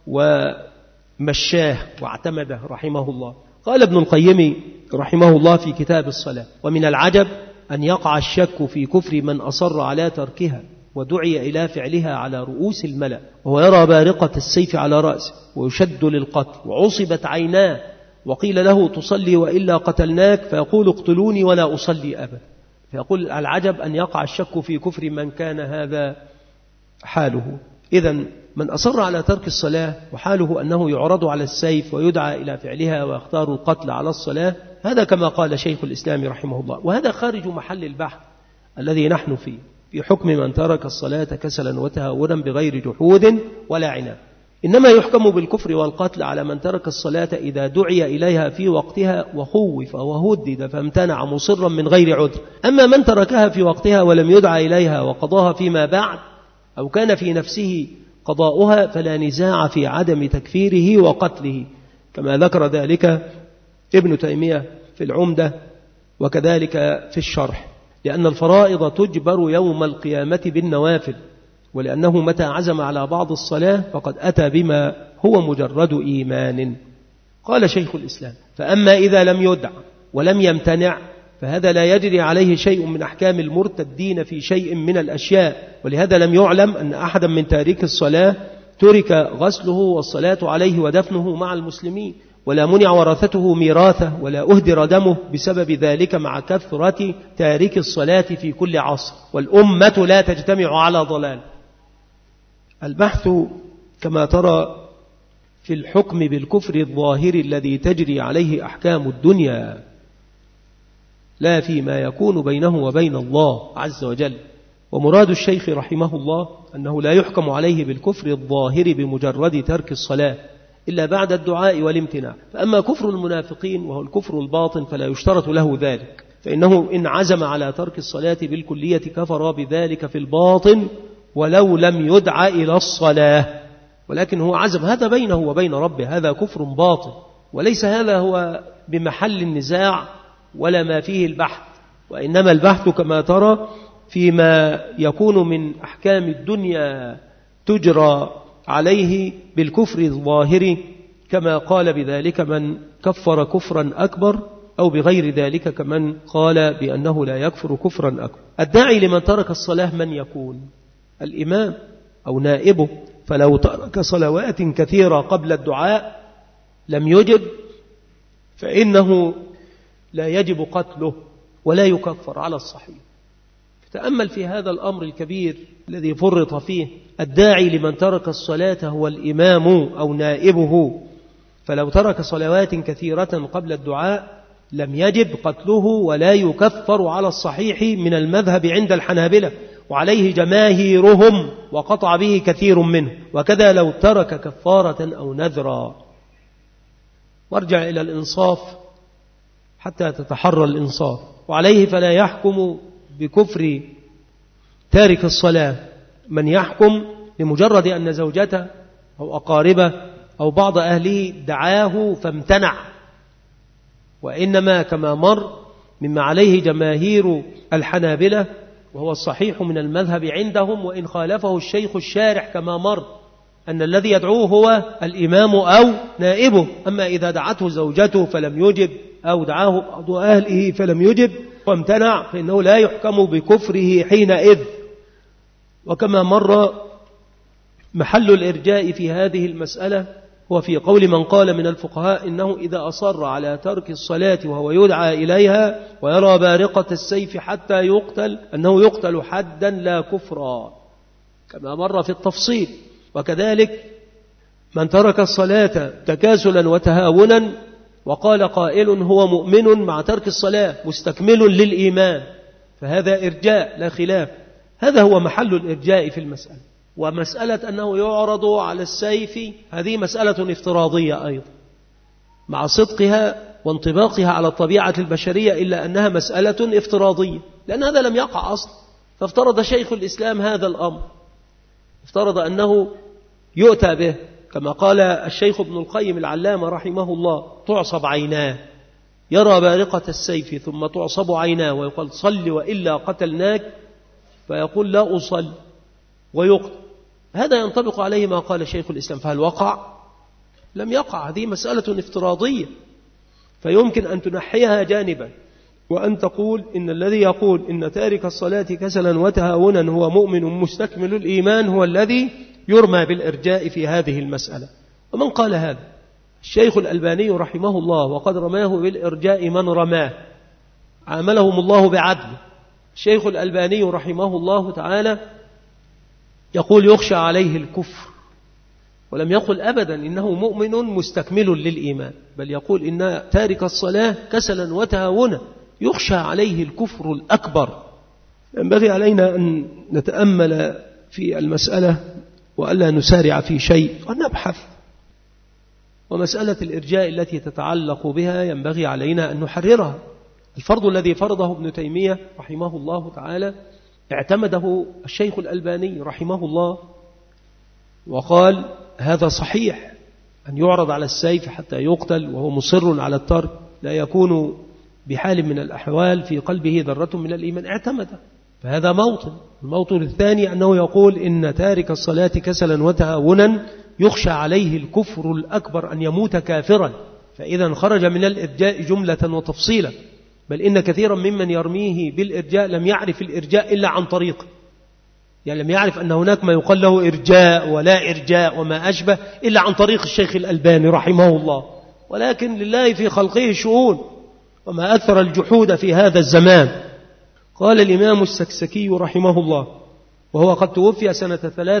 ومشاه واعتمده رحمه الله. قال ابن القيم رحمه الله في كتاب الصلاة: ومن العجب أن يقع الشك في كفر من أصر على تركها ودعي إلى فعلها على رؤوس الملأ، وهو يرى بارقة السيف على رأسه ويشد للقتل وعصبت عيناه وقيل له تصلي وإلا قتلناك، فيقول اقتلوني ولا أصلي أبدا. فيقول العجب أن يقع الشك في كفر من كان هذا حاله. إذن من أصر على ترك الصلاة وحاله أنه يعرض على السيف ويدعى إلى فعلها ويختار القتل على الصلاة، هذا كما قال شيخ الإسلام رحمه الله. وهذا خارج محل البحث الذي نحن فيه، في حكم من ترك الصلاة كسلا وتهاونا بغير جحود ولا عناد. إنما يحكم بالكفر والقتل على من ترك الصلاة إذا دعي إليها في وقتها وخوف وهدد فامتنع مصرا من غير عذر. أما من تركها في وقتها ولم يدعى إليها وقضاها فيما بعد أو كان في نفسه قضاؤها فلا نزاع في عدم تكفيره وقتله، كما ذكر ذلك ابن تيمية في العمدة وكذلك في الشرح، لأن الفرائض تجبر يوم القيامة بالنوافل، ولأنه متى عزم على بعض الصلاة فقد أتى بما هو مجرد إيمان. قال شيخ الإسلام: فأما إذا لم يدع ولم يمتنع فهذا لا يجري عليه شيء من أحكام المرتدين في شيء من الأشياء، ولهذا لم يعلم أن أحدا من تارك الصلاة ترك غسله والصلاة عليه ودفنه مع المسلمين، ولا منع ورثته ميراثه، ولا أهدر دمه بسبب ذلك، مع كثرة تارك الصلاة في كل عصر، والأمة لا تجتمع على ضلال. البحث كما ترى في الحكم بالكفر الظاهر الذي تجري عليه أحكام الدنيا، لا فيما يكون بينه وبين الله عز وجل. ومراد الشيخ رحمه الله أنه لا يحكم عليه بالكفر الظاهر بمجرد ترك الصلاة إلا بعد الدعاء والامتناع. فأما كفر المنافقين وهو الكفر الباطن فلا يشترط له ذلك، فإنه إن عزم على ترك الصلاة بالكلية كفر بذلك في الباطن ولو لم يدع إلى الصلاة، ولكن هو عزم، هذا بينه وبين ربه، هذا كفر باطن، وليس هذا هو بمحل النزاع ولا ما فيه البحث، وإنما البحث كما ترى فيما يكون من أحكام الدنيا تجرى عليه بالكفر الظاهر كما قال بذلك من كفر كفرا أكبر، أو بغير ذلك كمن قال بأنه لا يكفر كفرا أكبر. الداعي لمن ترك الصلاة من يكون؟ الإمام أو نائبه، فلو ترك صلوات كثيرة قبل الدعاء لم يجب فإنه لا يجب قتله ولا يكفر على الصحيح. تأمل في هذا الأمر الكبير الذي فرط فيه. الداعي لمن ترك الصلاة هو الإمام أو نائبه، فلو ترك صلوات كثيرة قبل الدعاء لم يجب قتله ولا يكفر على الصحيح من المذهب عند الحنابلة، وعليه جماهيرهم وقطع به كثير منه. وكذا لو ترك كفارة أو نذرا. وارجع إلى الإنصاف حتى تتحرى الإنصاف. وعليه فلا يحكم بكفر تارك الصلاة من يحكم لمجرد أن زوجته أو أقاربه أو بعض أهله دعاه فامتنع، وإنما كما مر مما عليه جماهير الحنابلة وهو الصحيح من المذهب عندهم، وإن خالفه الشيخ الشارح كما مر أن الذي يدعوه هو الإمام أو نائبه. أما إذا دعته زوجته فلم يجب أو دعاه بعض أهله فلم يجب وامتنع فإنه لا يحكم بكفره حينئذ. وكما مر محل الإرجاء في هذه المسألة هو في قول من قال من الفقهاء إنه إذا أصر على ترك الصلاة وهو يدعى إليها ويرى بارقة السيف حتى يقتل أنه يقتل حدا لا كفرا، كما مر في التفصيل. وكذلك من ترك الصلاة تكاسلا وتهاونا وقال قائل هو مؤمن مع ترك الصلاة مستكمل للإيمان، فهذا إرجاء لا خلاف. هذا هو محل الإرجاء في المسألة. ومسألة أنه يعرض على السيف هذه مسألة افتراضية أيضا مع صدقها وانطباقها على الطبيعة البشرية، إلا أنها مسألة افتراضية لأن هذا لم يقع أصلا. فافترض شيخ الإسلام هذا الأمر، افترض أنه يؤتى به كما قال الشيخ ابن القيم العلامة رحمه الله تعصب عيناه، يرى بارقة السيف ثم تعصب عيناه ويقول صل وإلا قتلناك، فيقول لا أصل ويقتل. هذا ينطبق عليه ما قال شيخ الإسلام. فهل وقع؟ لم يقع. هذه مسألة افتراضية، فيمكن أن تنحيها جانبا وأن تقول إن الذي يقول إن تارك الصلاة كسلا وتهاونا هو مؤمن مستكمل الإيمان هو الذي يرمى بالإرجاء في هذه المسألة. ومن قال هذا؟ الشيخ الألباني رحمه الله، وقد رماه بالإرجاء من رماه، عاملهم الله بعدل. الشيخ الألباني رحمه الله تعالى يقول يخشى عليه الكفر، ولم يقل أبدا إنه مؤمن مستكمل للإيمان، بل يقول إن تارك الصلاة كسلا وتهاونا يخشى عليه الكفر الأكبر. ينبغي علينا أن نتأمل في المسألة وألا نسارع في شيء ونبحث. ومسألة الإرجاء التي تتعلق بها ينبغي علينا أن نحررها. الفرض الذي فرضه ابن تيمية رحمه الله تعالى اعتمده الشيخ الألباني رحمه الله وقال هذا صحيح، أن يعرض على السيف حتى يقتل وهو مصر على الترك لا يكون بحال من الأحوال في قلبه ذرة من الإيمان، اعتمده. فهذا موطن. الموطن الثاني أنه يقول إن تارك الصلاة كسلا وتهاونا يخشى عليه الكفر الأكبر أن يموت كافرا، فإذا خرج من الإرجاء جملة وتفصيلا. بل إن كثيرا ممن يرميه بالإرجاء لم يعرف الإرجاء إلا عن طريقه، يعني لم يعرف أن هناك ما يقال له إرجاء ولا إرجاء وما أشبه إلا عن طريق الشيخ الألباني رحمه الله. ولكن لله في خلقه شؤون، وما أكثر الجحود في هذا الزمان. قال الإمام السكسكي رحمه الله، وهو قد توفي سنة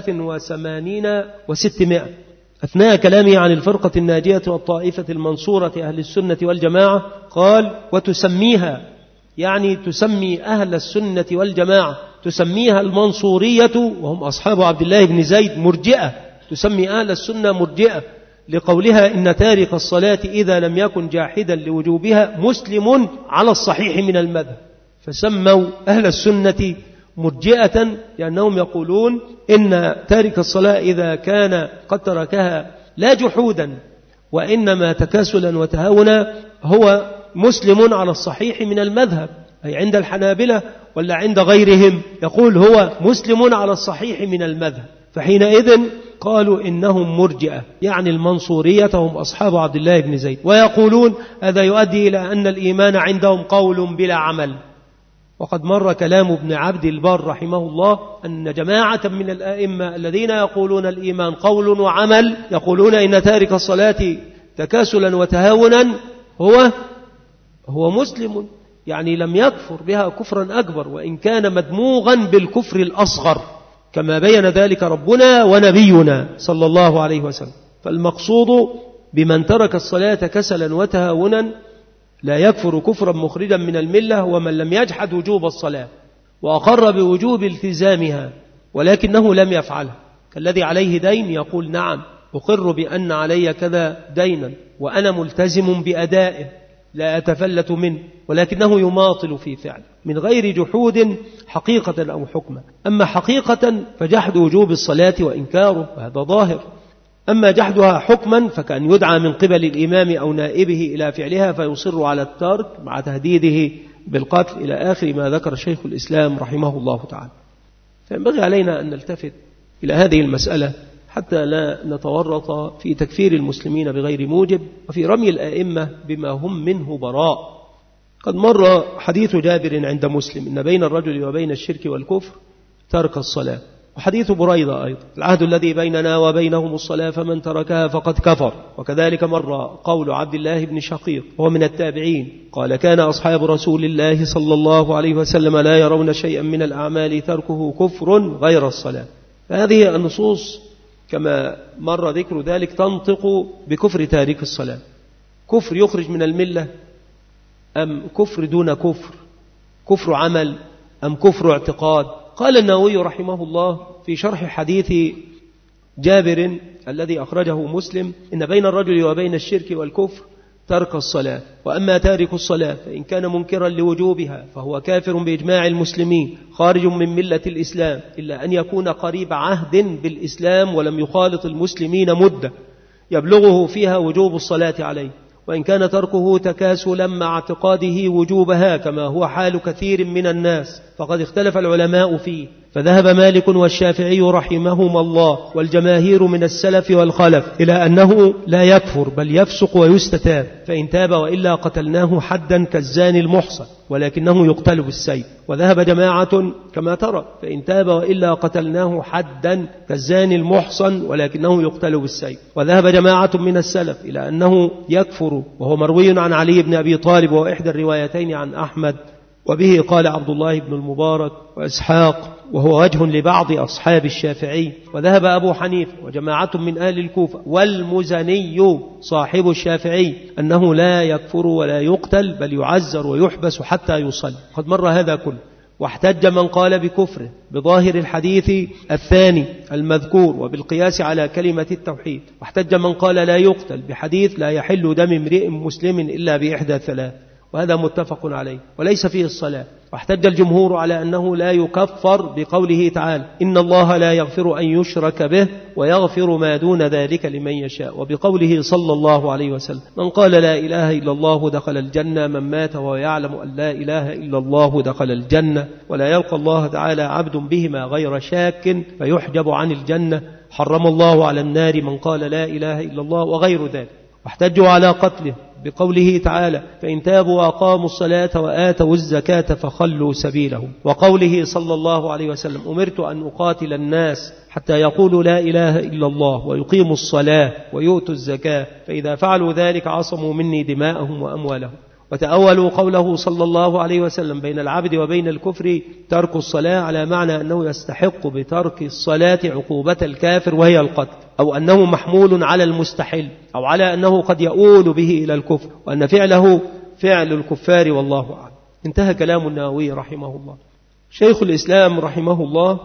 83 و600، أثناء كلامه عن الفرقة الناجية والطائفة المنصورة أهل السنة والجماعة، قال وتسميها، يعني تسمي أهل السنة والجماعة، تسميها المنصورية وهم أصحاب عبد الله بن زيد مرجئة، تسمي أهل السنة مرجئة لقولها إن تارك الصلاة إذا لم يكن جاحدا لوجوبها مسلم على الصحيح من المذهب. فسموا أهل السنة مرجئة لأنهم يقولون إن تارك الصلاة إذا كان قد تركها لا جحودا وإنما تكاسلا وتهاونا هو مسلم على الصحيح من المذهب، أي عند الحنابلة ولا عند غيرهم، يقول هو مسلم على الصحيح من المذهب. فحينئذ قالوا إنهم مرجئة، يعني المنصورية هم أصحاب عبد الله بن زيد، ويقولون هذا يؤدي إلى أن الإيمان عندهم قول بلا عمل. وقد مر كلام ابن عبد البر رحمه الله أن جماعة من الأئمة الذين يقولون الإيمان قول وعمل يقولون إن تارك الصلاة تكاسلا وتهاونا هو مسلم، يعني لم يكفر بها كفرا أكبر وإن كان مدموغا بالكفر الأصغر، كما بين ذلك ربنا ونبينا صلى الله عليه وسلم. فالمقصود بمن ترك الصلاة كسلا وتهاونا لا يكفر كفرا مخرجا من الملة هو من لم يجحد وجوب الصلاة وأقر بوجوب التزامها ولكنه لم يفعلها، كالذي عليه دين يقول نعم أقر بأن علي كذا دينا وأنا ملتزم بأدائه لا أتفلت منه، ولكنه يماطل في فعله من غير جحود حقيقة أو حكمة. أما حقيقة فجحد وجوب الصلاة وإنكاره وهذا ظاهر، أما جحدها حكما فكأن يدعى من قبل الإمام أو نائبه إلى فعلها فيصر على الترك مع تهديده بالقتل إلى آخر ما ذكر شيخ الإسلام رحمه الله تعالى. فينبغي علينا أن نلتفت إلى هذه المسألة حتى لا نتورط في تكفير المسلمين بغير موجب وفي رمي الآئمة بما هم منه براء. قد مر حديث جابر عند مسلم إن بين الرجل وبين الشرك والكفر ترك الصلاة، وحديث بريدة أيضا العهد الذي بيننا وبينهم الصلاة فمن تركها فقد كفر. وكذلك مر قول عبد الله بن شقيق وهو من التابعين قال كان أصحاب رسول الله صلى الله عليه وسلم لا يرون شيئا من الأعمال تركه كفر غير الصلاة. فهذه النصوص كما مر ذكر ذلك تنطق بكفر تارك الصلاة. كفر يخرج من الملة أم كفر دون كفر؟ كفر عمل أم كفر اعتقاد؟ قال النووي رحمه الله في شرح حديث جابر الذي أخرجه مسلم إن بين الرجل وبين الشرك والكفر ترك الصلاة، وأما تارك الصلاة فإن كان منكرا لوجوبها فهو كافر بإجماع المسلمين خارج من ملة الإسلام إلا أن يكون قريب عهد بالإسلام ولم يخالط المسلمين مدة يبلغه فيها وجوب الصلاة عليه، وإن كان تركه تكاسلا مع اعتقاده وجوبها كما هو حال كثير من الناس فقد اختلف العلماء فيه، فذهب مالك والشافعي رحمهما الله والجماهير من السلف والخلف إلى أنه لا يكفر بل يفسق ويستتاب، فإن تاب وإلا قتلناه حدا كالزاني المحصن ولكنه يقتل بالسيف. وذهب جماعة كما ترى فإن تاب وإلا قتلناه حدا كالزاني المحصن ولكنه يقتل بالسيف. وذهب جماعة من السلف إلى أنه يكفر وهو مروي عن علي بن أبي طالب وإحدى الروايتين عن أحمد، وبه قال عبد الله بن المبارك وإسحاق وهو وجه لبعض أصحاب الشافعي. وذهب أبو حنيفة وجماعة من أهل الكوفة والمزني صاحب الشافعي أنه لا يكفر ولا يقتل بل يعزر ويحبس حتى يصلي. قد مر هذا كله. واحتج من قال بكفره بظاهر الحديث الثاني المذكور وبالقياس على كلمة التوحيد، واحتج من قال لا يقتل بحديث لا يحل دم امرئ مسلم إلا بإحدى ثلاث، وهذا متفق عليه وليس فيه الصلاة. واحتج الجمهور على أنه لا يكفر بقوله تعالى إن الله لا يغفر أن يشرك به ويغفر ما دون ذلك لمن يشاء، وبقوله صلى الله عليه وسلم من قال لا إله إلا الله دخل الجنة، من مات وهو يعلم أن لا إله إلا الله دخل الجنة، ولا يلقى الله تعالى عبد بهما غير شاك فيحجب عن الجنة، حرم الله على النار من قال لا إله إلا الله، وغير ذلك. واحتجوا على قتله بقوله تعالى فإن تابوا وأقاموا الصلاة وآتوا الزكاة فخلوا سبيلهم، وقوله صلى الله عليه وسلم أمرت أن أقاتل الناس حتى يقولوا لا إله إلا الله ويقيموا الصلاة ويؤتوا الزكاة فإذا فعلوا ذلك عصموا مني دماءهم وأموالهم. وتأولوا قوله صلى الله عليه وسلم بين العبد وبين الكفر ترك الصلاة على معنى أنه يستحق بترك الصلاة عقوبة الكافر وهي القتل، أو أنه محمول على المستحل، أو على أنه قد يؤول به إلى الكفر وأن فعله فعل الكفار والله أعلم. انتهى كلام النووي رحمه الله. شيخ الإسلام رحمه الله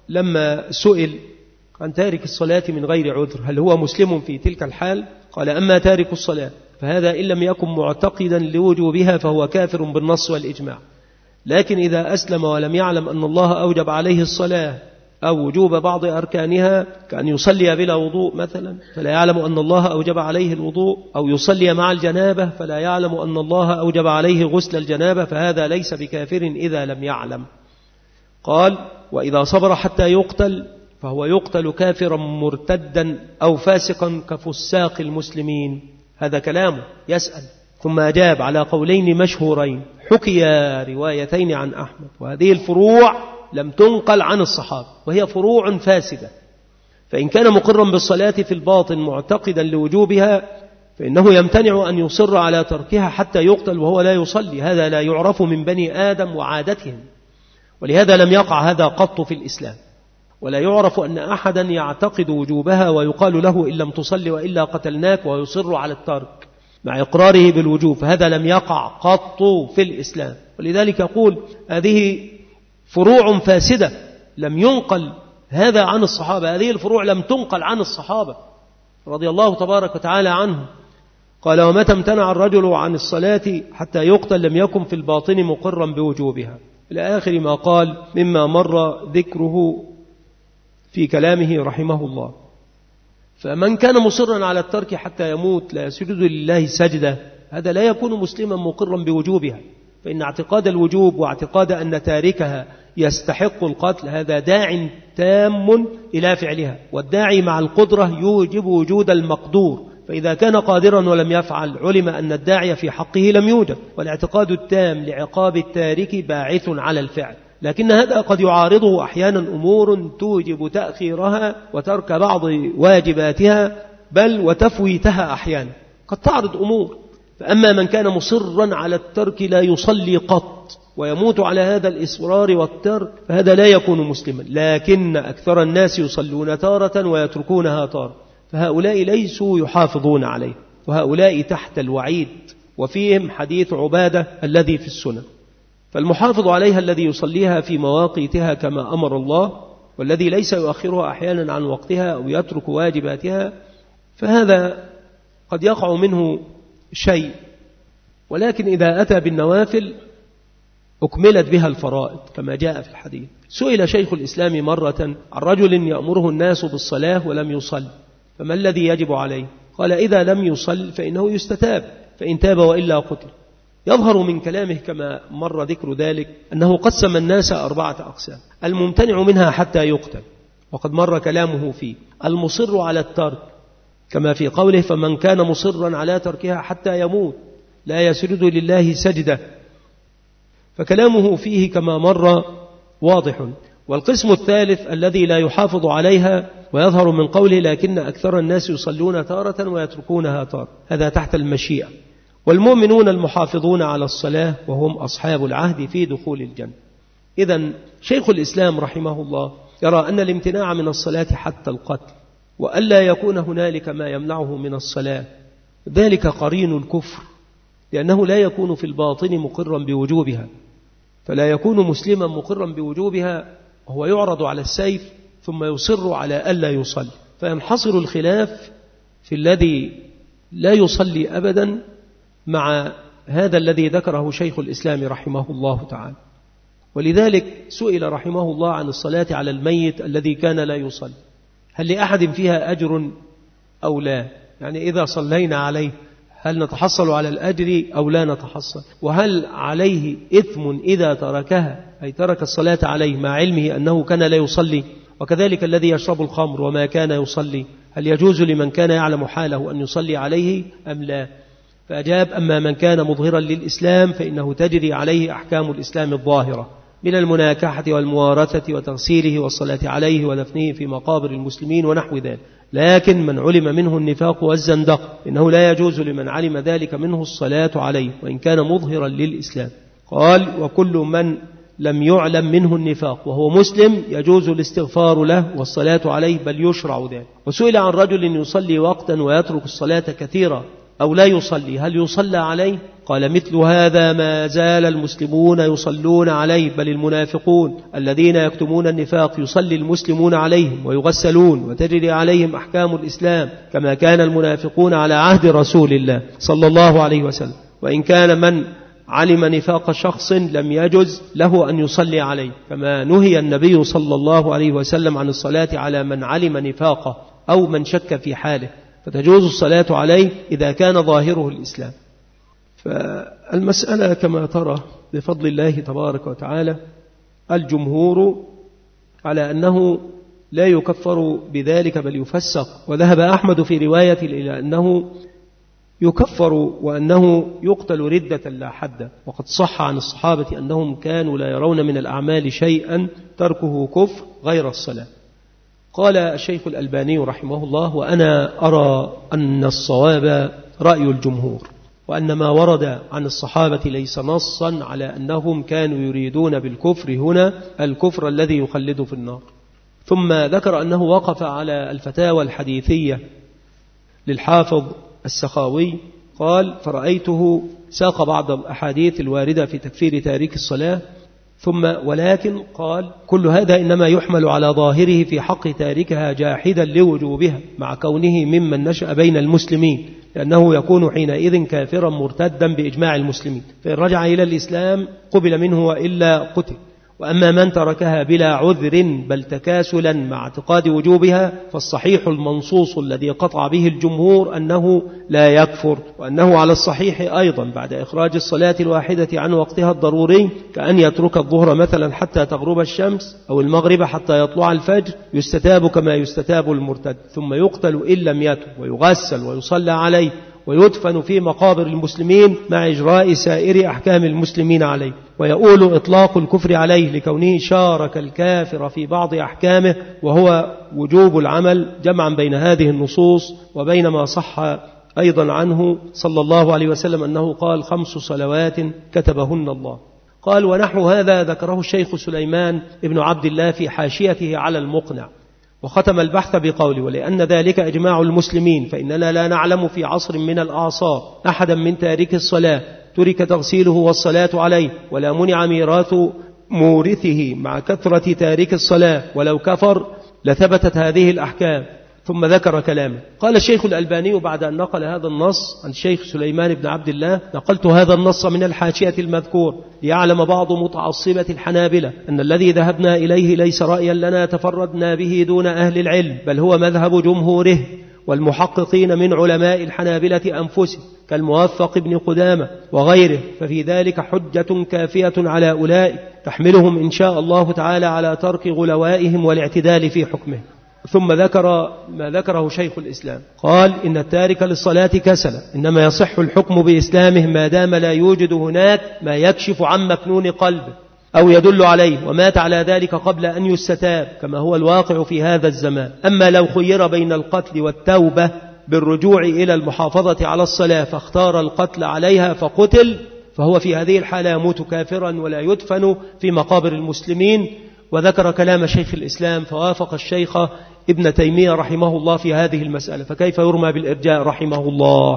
لما سئل عن تارك الصلاة من غير عذر هل هو مسلم في تلك الحال؟ قال أما تارك الصلاة فهذا إن لم يكن معتقدا لوجوبها فهو كافر بالنص والإجماع، لكن إذا أسلم ولم يعلم أن الله أوجب عليه الصلاة أو وجوب بعض أركانها كأن يصلي بلا وضوء مثلا فلا يعلم أن الله أوجب عليه الوضوء، أو يصلي مع الجنابة فلا يعلم أن الله أوجب عليه غسل الجنابة، فهذا ليس بكافر إذا لم يعلم. قال وإذا صبر حتى يقتل فهو يقتل كافرا مرتدا أو فاسقا كفساق المسلمين. هذا كلامه. يسأل ثم أجاب على قولين مشهورين حكي روايتين عن أحمد، وهذه الفروع لم تنقل عن الصحابة وهي فروع فاسدة. فإن كان مقرا بالصلاة في الباطن معتقدا لوجوبها فإنه يمتنع أن يصر على تركها حتى يقتل وهو لا يصلي. هذا لا يعرف من بني آدم وعادتهم، ولهذا لم يقع هذا قط في الإسلام. ولا يعرف أن أحدا يعتقد وجوبها ويقال له إن لم تصلي وإلا قتلناك ويصر على الترك مع إقراره بالوجوب، فهذا لم يقع قط في الإسلام. ولذلك يقول هذه فروع فاسدة لم ينقل هذا عن الصحابة، هذه الفروع لم تنقل عن الصحابة رضي الله تبارك وتعالى عنهم. قال ومتى امتنع الرجل عن الصلاة حتى يقتل لم يكن في الباطن مقرا بوجوبها، إلى آخر ما قال مما مر ذكره في كلامه رحمه الله. فمن كان مصرا على الترك حتى يموت لا يسجد لله سجدة، هذا لا يكون مسلما مقرا بوجوبها، فإن اعتقاد الوجوب واعتقاد أن تاركها يستحق القتل هذا داع تام إلى فعلها، والداعي مع القدرة يوجب وجود المقدور، فإذا كان قادرا ولم يفعل علم أن الداعي في حقه لم يوجد. والاعتقاد التام لعقاب التارك باعث على الفعل، لكن هذا قد يعارضه أحيانا أمور توجب تأخيرها وترك بعض واجباتها بل وتفويتها أحيانا، قد تعرض أمور. فأما من كان مصرا على الترك لا يصلي قط ويموت على هذا الإصرار والترك فهذا لا يكون مسلما، لكن أكثر الناس يصلون تارة ويتركونها تارة، فهؤلاء ليسوا يحافظون عليه، وهؤلاء تحت الوعيد، وفيهم حديث عبادة الذي في السنن. فالمحافظ عليها الذي يصليها في مواقيتها كما أمر الله، والذي ليس يؤخرها أحيانا عن وقتها أو يترك واجباتها، فهذا قد يقع منه شيء، ولكن إذا أتى بالنوافل أكملت بها الفرائض كما جاء في الحديث. سئل شيخ الإسلام مرة عن رجل يأمره الناس بالصلاة ولم يصل، فما الذي يجب عليه؟ قال إذا لم يصل فإنه يستتاب، فإن تاب وإلا قتل. يظهر من كلامه كما مر ذكر ذلك أنه قسم الناس 4 أقسام: الممتنع منها حتى يقتل، وقد مر كلامه فيه، المصر على الترك كما في قوله فمن كان مصرا على تركها حتى يموت لا يسجد لله سجدة، فكلامه فيه كما مر واضح. والقسم الثالث الذي لا يحافظ عليها، ويظهر من قوله لكن أكثر الناس يصلون تارة ويتركونها تارة، هذا تحت المشيئة. والمؤمنون المحافظون على الصلاة وهم أصحاب العهد في دخول الجنة. إذن شيخ الإسلام رحمه الله يرى أن الامتناع من الصلاة حتى القتل وألا يكون هنالك ما يمنعه من الصلاة ذلك قرين الكفر، لأنه لا يكون في الباطن مقرا بوجوبها، فلا يكون مسلما مقرا بوجوبها وهو يعرض على السيف ثم يصر على ألا يصلي، فينحصر الخلاف في الذي لا يصلي أبدا مع هذا الذي ذكره شيخ الإسلام رحمه الله تعالى. ولذلك سئل رحمه الله عن الصلاة على الميت الذي كان لا يصلي، هل لأحد فيها أجر أو لا؟ يعني إذا صلينا عليه هل نتحصل على الأجر أو لا نتحصل؟ وهل عليه إثم إذا تركها، أي ترك الصلاة عليه مع علمه أنه كان لا يصلي؟ وكذلك الذي يشرب الخمر وما كان يصلي، هل يجوز لمن كان يعلم حاله أن يصلي عليه أم لا؟ فأجاب أما من كان مظهرا للإسلام فإنه تجري عليه أحكام الإسلام الظاهرة من المناكحة والموارثة وتغسيله والصلاة عليه ودفنه في مقابر المسلمين ونحو ذلك. لكن من علم منه النفاق والزندق إنه لا يجوز لمن علم ذلك منه الصلاة عليه وإن كان مظهرا للإسلام. قال وكل من لم يعلم منه النفاق وهو مسلم يجوز الاستغفار له والصلاة عليه بل يشرع ذلك. وسئل عن رجل يصلي وقتا ويترك الصلاة كثيرا أو لا يصلي هل يصلى عليه؟ قال مثل هذا ما زال المسلمون يصلون عليه، بل المنافقون الذين يكتمون النفاق يصلي المسلمون عليهم ويغسلون وتجري عليهم أحكام الإسلام كما كان المنافقون على عهد رسول الله صلى الله عليه وسلم. وإن كان من علم نفاق شخص لم يجز له أن يصلي عليه، كما نهي النبي صلى الله عليه وسلم عن الصلاة على من علم نفاقه أو من شك في حاله، فتجوز الصلاة عليه إذا كان ظاهره الإسلام. فالمسألة كما ترى بفضل الله تبارك وتعالى الجمهور على أنه لا يكفر بذلك بل يفسق. وذهب أحمد في رواية إلى أنه يكفر وأنه يقتل ردة لا حد. وقد صح عن الصحابة أنهم كانوا لا يرون من الأعمال شيئا تركه كفر غير الصلاة. قال الشيخ الألباني رحمه الله: وأنا أرى أن الصواب رأي الجمهور، وأن ما ورد عن الصحابة ليس نصا على أنهم كانوا يريدون بالكفر هنا الكفر الذي يخلد في النار. ثم ذكر أنه وقف على الفتاوى الحديثية للحافظ السخاوي، قال: فرأيته ساق بعض الأحاديث الواردة في تكفير تارك الصلاة، ولكن قال: كل هذا إنما يحمل على ظاهره في حق تاركها جاحدا لوجوبها، مع كونه ممن نشأ بين المسلمين، لأنه يكون حينئذ كافرا مرتدا بإجماع المسلمين، فإن رجع إلى الإسلام قبل منه وإلا قتل. وأما من تركها بلا عذر بل تكاسلا مع اعتقاد وجوبها فالصحيح المنصوص الذي قطع به الجمهور أنه لا يكفر، وأنه على الصحيح أيضا بعد إخراج الصلاة الواحدة عن وقتها الضروري، كأن يترك الظهر مثلا حتى تغرب الشمس أو المغرب حتى يطلع الفجر، يستتاب كما يستتاب المرتد، ثم يقتل إن لم يتب، ويغسل ويصلى عليه ويدفن في مقابر المسلمين مع إجراء سائر أحكام المسلمين عليه. ويؤول إطلاق الكفر عليه لكونه شارك الكافر في بعض أحكامه، وهو وجوب العمل، جمعا بين هذه النصوص وبين ما صح أيضا عنه صلى الله عليه وسلم أنه قال: 5 صلوات كتبهن الله. قال: ونحو هذا ذكره الشيخ سليمان ابن عبد الله في حاشيته على المقنع، وختم البحث بقوله: ولأن ذلك إجماع المسلمين، فإننا لا نعلم في عصر من الأعصار أحدا من تارك الصلاة ترك تغسيله والصلاة عليه، ولا منع ميراث مورثه مع كثرة تارك الصلاة، ولو كفر لثبتت هذه الأحكام. ثم ذكر كلامه. قال الشيخ الألباني بعد أن نقل هذا النص عن الشيخ سليمان بن عبد الله: نقلت هذا النص من الحاشية المذكور ليعلم بعض متعصبة الحنابلة أن الذي ذهبنا إليه ليس رأيا لنا تفردنا به دون أهل العلم، بل هو مذهب جمهوره والمحققين من علماء الحنابلة أنفسهم كالموفق بن قدامة وغيره، ففي ذلك حجة كافية على أولئك تحملهم إن شاء الله تعالى على ترك غلوائهم والاعتدال في حكمه. ثم ذكر ما ذكره شيخ الإسلام، قال: إن التارك للصلاة كسلا إنما يصح الحكم بإسلامه ما دام لا يوجد هناك ما يكشف عن مكنون قلبه أو يدل عليه، ومات على ذلك قبل أن يستتاب كما هو الواقع في هذا الزمان. أما لو خير بين القتل والتوبة بالرجوع إلى المحافظة على الصلاة فاختار القتل عليها فقتل، فهو في هذه الحالة يموت كافرا ولا يدفن في مقابر المسلمين. وذكر كلام شيخ الإسلام فوافق الشيخ ابن تيمية رحمه الله في هذه المسألة، فكيف يرمى بالإرجاء رحمه الله؟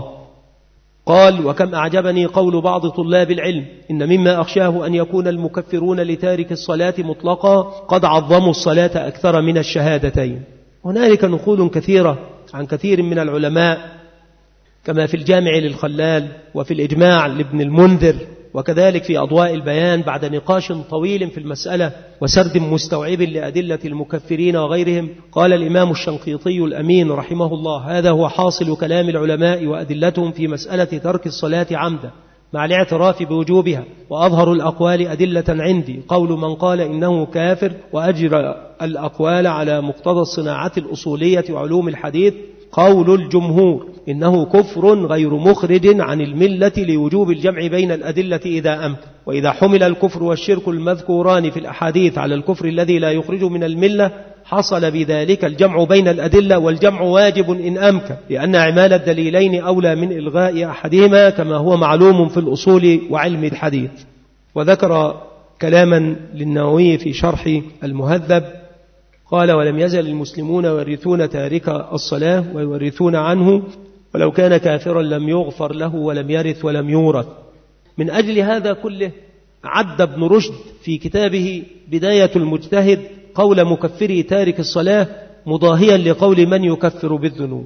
قال: وكم أعجبني قول بعض طلاب العلم إن مما أخشاه أن يكون المكفرون لتارك الصلاة مطلقا قد عظموا الصلاة أكثر من الشهادتين. هنالك نقول كثيرة عن كثير من العلماء كما في الجامع للخلال وفي الإجماع لابن المنذر، وكذلك في أضواء البيان بعد نقاش طويل في المسألة وسرد مستوعب لأدلة المكفرين وغيرهم. قال الإمام الشنقيطي الأمين رحمه الله: هذا هو حاصل كلام العلماء وأدلتهم في مسألة ترك الصلاة عمدا مع الاعتراف بوجوبها، وأظهر الأقوال أدلة عندي قول من قال إنه كافر، وأجرى الأقوال على مقتضى الصناعة الأصولية وعلوم الحديث قول الجمهور إنه كفر غير مخرج عن الملة لوجوب الجمع بين الأدلة إذا أمكن. وإذا حمل الكفر والشرك المذكوران في الأحاديث على الكفر الذي لا يخرج من الملة حصل بذلك الجمع بين الأدلة، والجمع واجب إن أمكن، لأن أعمال الدليلين أولى من إلغاء أحدهما كما هو معلوم في الأصول وعلم الحديث. وذكر كلاما للنووي في شرح المهذب، قال: ولم يزل المسلمون يورثون تارك الصلاة ويورثون عنه، ولو كان كافرا لم يغفر له ولم يرث ولم يورث. من أجل هذا كله عد ابن رشد في كتابه بداية المجتهد قول مكفري تارك الصلاة مضاهيا لقول من يكفر بالذنوب.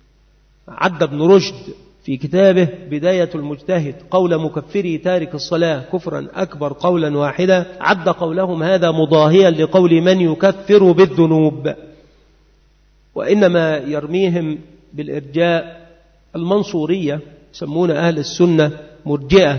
عد ابن رشد في كتابه بداية المجتهد قول مكفري تارك الصلاة كفرا أكبر قولا واحدا، عد قولهم هذا مضاهيا لقول من يكفر بالذنوب. وإنما يرميهم بالإرجاء المنصورية، يسمون أهل السنة مرجئة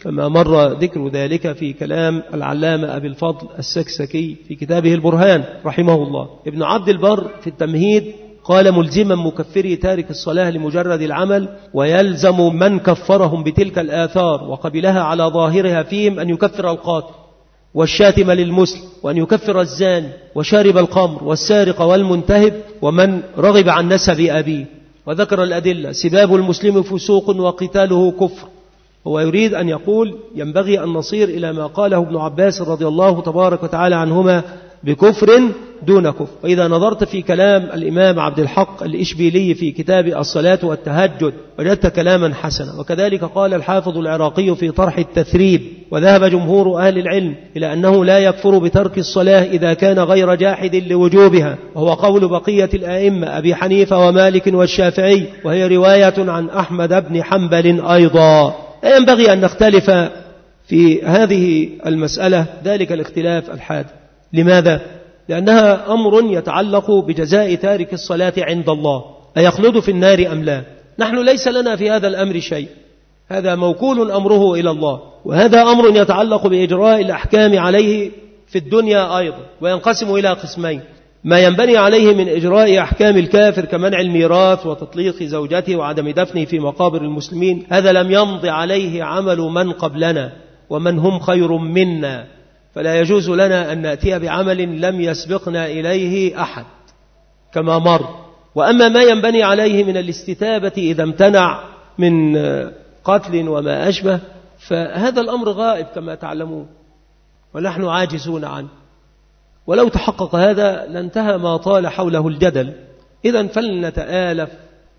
كما مر ذكر ذلك في كلام العلامة أبي الفضل السكسكي في كتابه البرهان رحمه الله. ابن عبد البر في التمهيد قال: ملزما مكفري تارك الصلاة لمجرد العمل، ويلزم من كفرهم بتلك الآثار وقبلها على ظاهرها فيهم أن يكفر القاتل والشاتم للمسلم، وأن يكفر الزاني وشارب الخمر والسارق والمنتهب ومن رغب عن نسب أبيه. وذكر الأدلة: سباب المسلم فسوق وقتاله كفر. هو يريد أن يقول ينبغي أن نصير إلى ما قاله ابن عباس رضي الله تبارك وتعالى عنهما بكفر دون كفر. وإذا نظرت في كلام الإمام عبد الحق الإشبيلي في كتاب الصلاة والتهجد وجدت كلاما حسنا. وكذلك قال الحافظ العراقي في طرح التثريب: وذهب جمهور أهل العلم إلى أنه لا يكفر بترك الصلاة إذا كان غير جاحد لوجوبها، وهو قول بقية الآئمة أبي حنيفة ومالك والشافعي، وهي رواية عن أحمد بن حنبل أيضا. لا ينبغي أن نختلف في هذه المسألة ذلك الاختلاف الحادث. لماذا؟ لأنها أمر يتعلق بجزاء تارك الصلاة عند الله، أيخلد في النار أم لا؟ نحن ليس لنا في هذا الأمر شيء، هذا موكول أمره إلى الله، وهذا أمر يتعلق بإجراء الأحكام عليه في الدنيا أيضا، وينقسم إلى قسمين: ما ينبني عليه من إجراء أحكام الكافر كمنع الميراث وتطليق زوجته وعدم دفنه في مقابر المسلمين، هذا لم يمض عليه عمل من قبلنا ومن هم خير منا، فلا يجوز لنا أن نأتي بعمل لم يسبقنا إليه أحد كما مر. وأما ما ينبني عليه من الاستتابة إذا امتنع من قتل وما أشبه، فهذا الأمر غائب كما تعلمون ونحن عاجزون عنه، ولو تحقق هذا لانتهى ما طال حوله الجدل. إذن فلنتآلف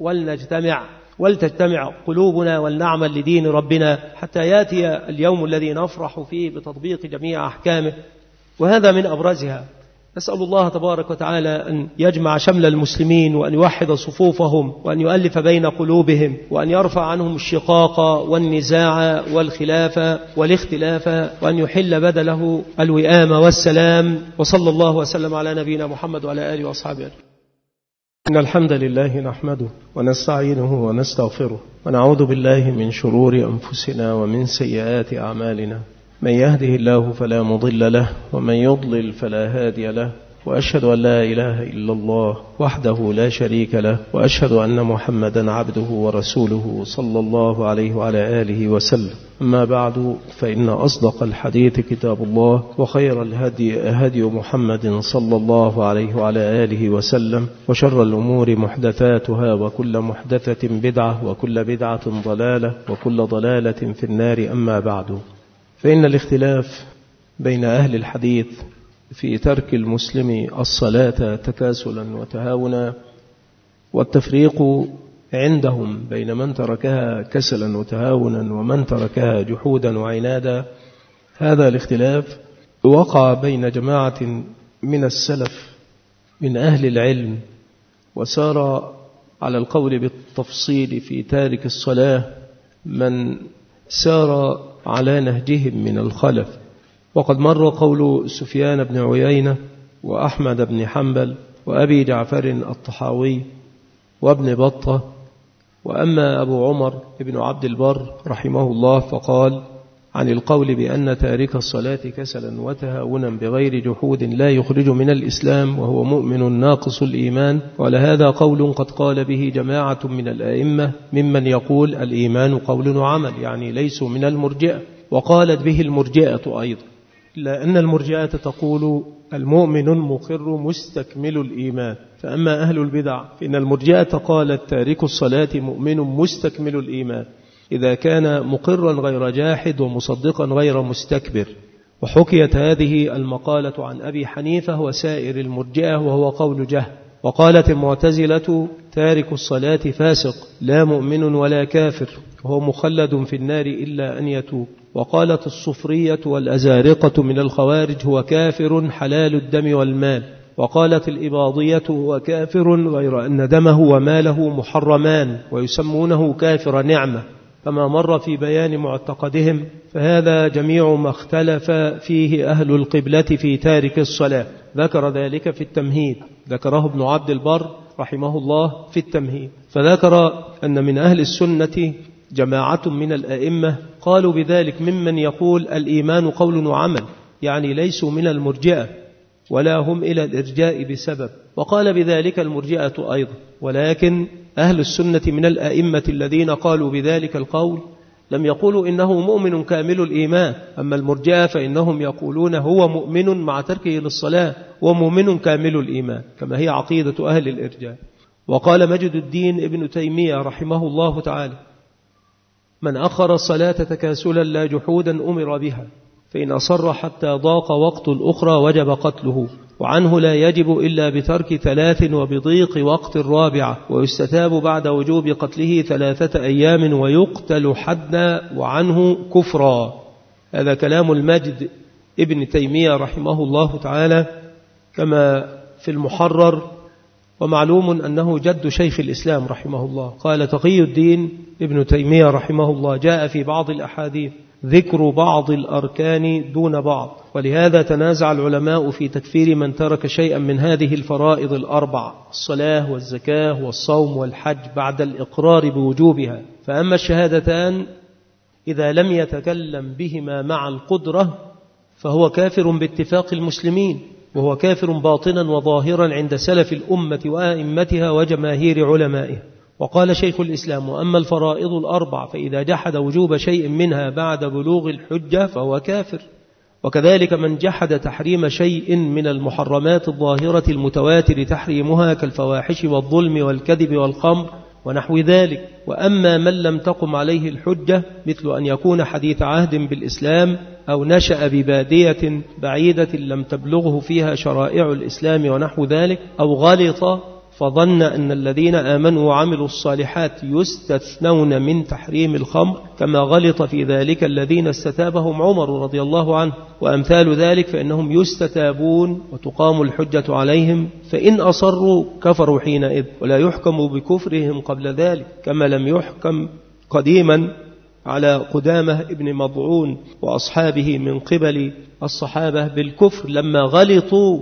ولتجتمع قلوبنا ولنعمل لدين ربنا حتى يأتي اليوم الذي نفرح فيه بتطبيق جميع أحكامه، وهذا من أبرزها. نسأل الله تبارك وتعالى أن يجمع شمل المسلمين، وأن يوحد صفوفهم، وأن يؤلف بين قلوبهم، وأن يرفع عنهم الشقاق والنزاع والخلاف والاختلاف، وأن يحل بدله الوئام والسلام. وصلى الله وسلم على نبينا محمد وعلى آله وأصحابه أجمعين. إن الحمد لله نحمده ونستعينه ونستغفره، ونعوذ بالله من شرور أنفسنا ومن سيئات أعمالنا. من يهده الله فلا مضل له، ومن يضلل فلا هادي له، وأشهد أن لا إله إلا الله وحده لا شريك له، وأشهد أن محمدا عبده ورسوله صلى الله عليه وعلى آله وسلم. أما بعد، فإن أصدق الحديث كتاب الله، وخير الهدي هدي محمد صلى الله عليه وعلى آله وسلم، وشر الأمور محدثاتها، وكل محدثة بدعة، وكل بدعة ضلالة، وكل ضلالة في النار. أما بعد، فإن الاختلاف بين أهل الحديث في ترك المسلم الصلاة تكاسلا وتهاونا، والتفريق عندهم بين من تركها كسلا وتهاونا ومن تركها جحودا وعنادا، هذا الاختلاف وقع بين جماعة من السلف من أهل العلم، وسار على القول بالتفصيل في تارك الصلاة من سار على نهجهم من الخلف. وقد مر قول سفيان بن عيينة وأحمد بن حنبل وأبي جعفر الطحاوي وابن بطة. وأما أبو عمر بن عبد البر رحمه الله فقال عن القول بأن تارك الصلاة كسلا وتهاونا بغير جحود لا يخرج من الإسلام وهو مؤمن ناقص الإيمان، ولهذا قول قد قال به جماعة من الأئمة ممن يقول الإيمان قول وعمل، يعني ليسوا من المرجئة، وقالت به المرجئة أيضا، إلا أن المرجئة تقول المؤمن مقر مستكمل الإيمان. فأما أهل البدع فإن المرجئة قالت تارك الصلاة مؤمن مستكمل الإيمان إذا كان مقرا غير جاحد ومصدقا غير مستكبر. وحكيت هذه المقالة عن أبي حنيفة وسائر المرجئة وهو قول جهل. وقالت المعتزلة تارك الصلاة فاسق لا مؤمن ولا كافر وهو مخلد في النار إلا أن يتوب. وقالت الصفرية والأزارقة من الخوارج هو كافر حلال الدم والمال. وقالت الإباضية هو كافر غير أن دمه وماله محرمان ويسمونه كافر نعمة، كما مر في بيان معتقدهم. فهذا جميع ما اختلف فيه أهل القبلة في تارك الصلاة، ذكر ذلك في التمهيد، ذكره ابن عبد البر رحمه الله في التمهيد. فذكر أن من أهل السنة جماعة من الأئمة قالوا بذلك ممن يقول الإيمان قول وعمل، يعني ليسوا من المرجئة ولا هم إلى الإرجاء بسبب، وقال بذلك المرجئة أيضا. ولكن أهل السنة من الأئمة الذين قالوا بذلك القول لم يقولوا إنه مؤمن كامل الإيمان. أما المرجئة فإنهم يقولون هو مؤمن مع تركه للصلاة ومؤمن كامل الإيمان، كما هي عقيدة أهل الإرجاء. وقال مجد الدين ابن تيمية رحمه الله تعالى: من أخر الصلاة تكاسلا لا جحودا أمر بها، فإن أصر حتى ضاق وقت الأخرى وجب قتله، وعنه لا يجب إلا بترك 3 وبضيق وقت الرابعة، ويستتاب بعد وجوب قتله 3 أيام ويقتل حدا، وعنه كفرا. هذا كلام المجد ابن تيمية رحمه الله تعالى كما في المحرر، ومعلوم أنه جد شيخ الإسلام رحمه الله. قال تقي الدين ابن تيمية رحمه الله: جاء في بعض الأحاديث ذكر بعض الأركان دون بعض، ولهذا تنازع العلماء في تكفير من ترك شيئا من هذه الفرائض الأربع: الصلاة والزكاة والصوم والحج، بعد الإقرار بوجوبها. فأما الشهادتان إذا لم يتكلم بهما مع القدرة فهو كافر باتفاق المسلمين، وهو كافر باطنا وظاهرا عند سلف الأمة وأئمتها وجماهير علمائها. وقال شيخ الإسلام: وأما الفرائض الأربع فإذا جحد وجوب شيء منها بعد بلوغ الحجة فهو كافر. وكذلك من جحد تحريم شيء من المحرمات الظاهرة المتواتر تحريمها كالفواحش والظلم والكذب والخمر ونحو ذلك. وأما من لم تقم عليه الحجة، مثل أن يكون حديث عهد بالإسلام أو نشأ ببادية بعيدة لم تبلغه فيها شرائع الإسلام ونحو ذلك، أو غلط فظن أن الذين آمنوا وعملوا الصالحات يستثنون من تحريم الخمر، كما غلط في ذلك الذين استتابهم عمر رضي الله عنه وأمثال ذلك، فإنهم يستتابون وتقام الحجة عليهم، فإن أصروا كفروا حينئذ، ولا يحكم بكفرهم قبل ذلك، كما لم يحكم قديما على قدامة ابن مضعون وأصحابه من قبل الصحابة بالكفر لما غلطوا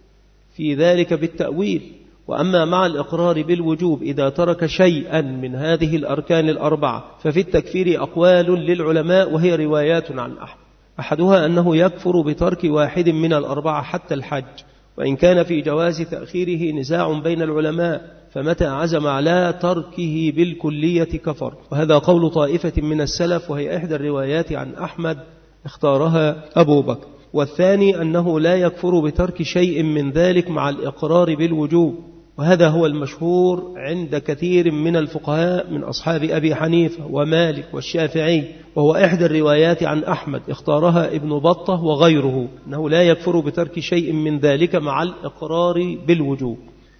في ذلك بالتأويل. وأما مع الإقرار بالوجوب إذا ترك شيئا من هذه الأركان الأربعة ففي التكفير أقوال للعلماء، وهي روايات عن أحمد. أحدها أنه يكفر بترك واحد من الأربعة حتى الحج، وإن كان في جواز تأخيره نزاع بين العلماء، فمتى عزم على تركه بالكلية كفر. وهذا قول طائفة من السلف، وهي إحدى الروايات عن أحمد اختارها أبو بكر. والثاني أنه لا يكفر بترك شيء من ذلك مع الإقرار بالوجوب، وهذا هو المشهور عند كثير من الفقهاء من أصحاب أبي حنيفة ومالك والشافعي، وهو إحدى الروايات عن أحمد اختارها ابن بطة وغيره، أنه لا يكفر بترك شيء من ذلك مع الإقرار بالوجوب.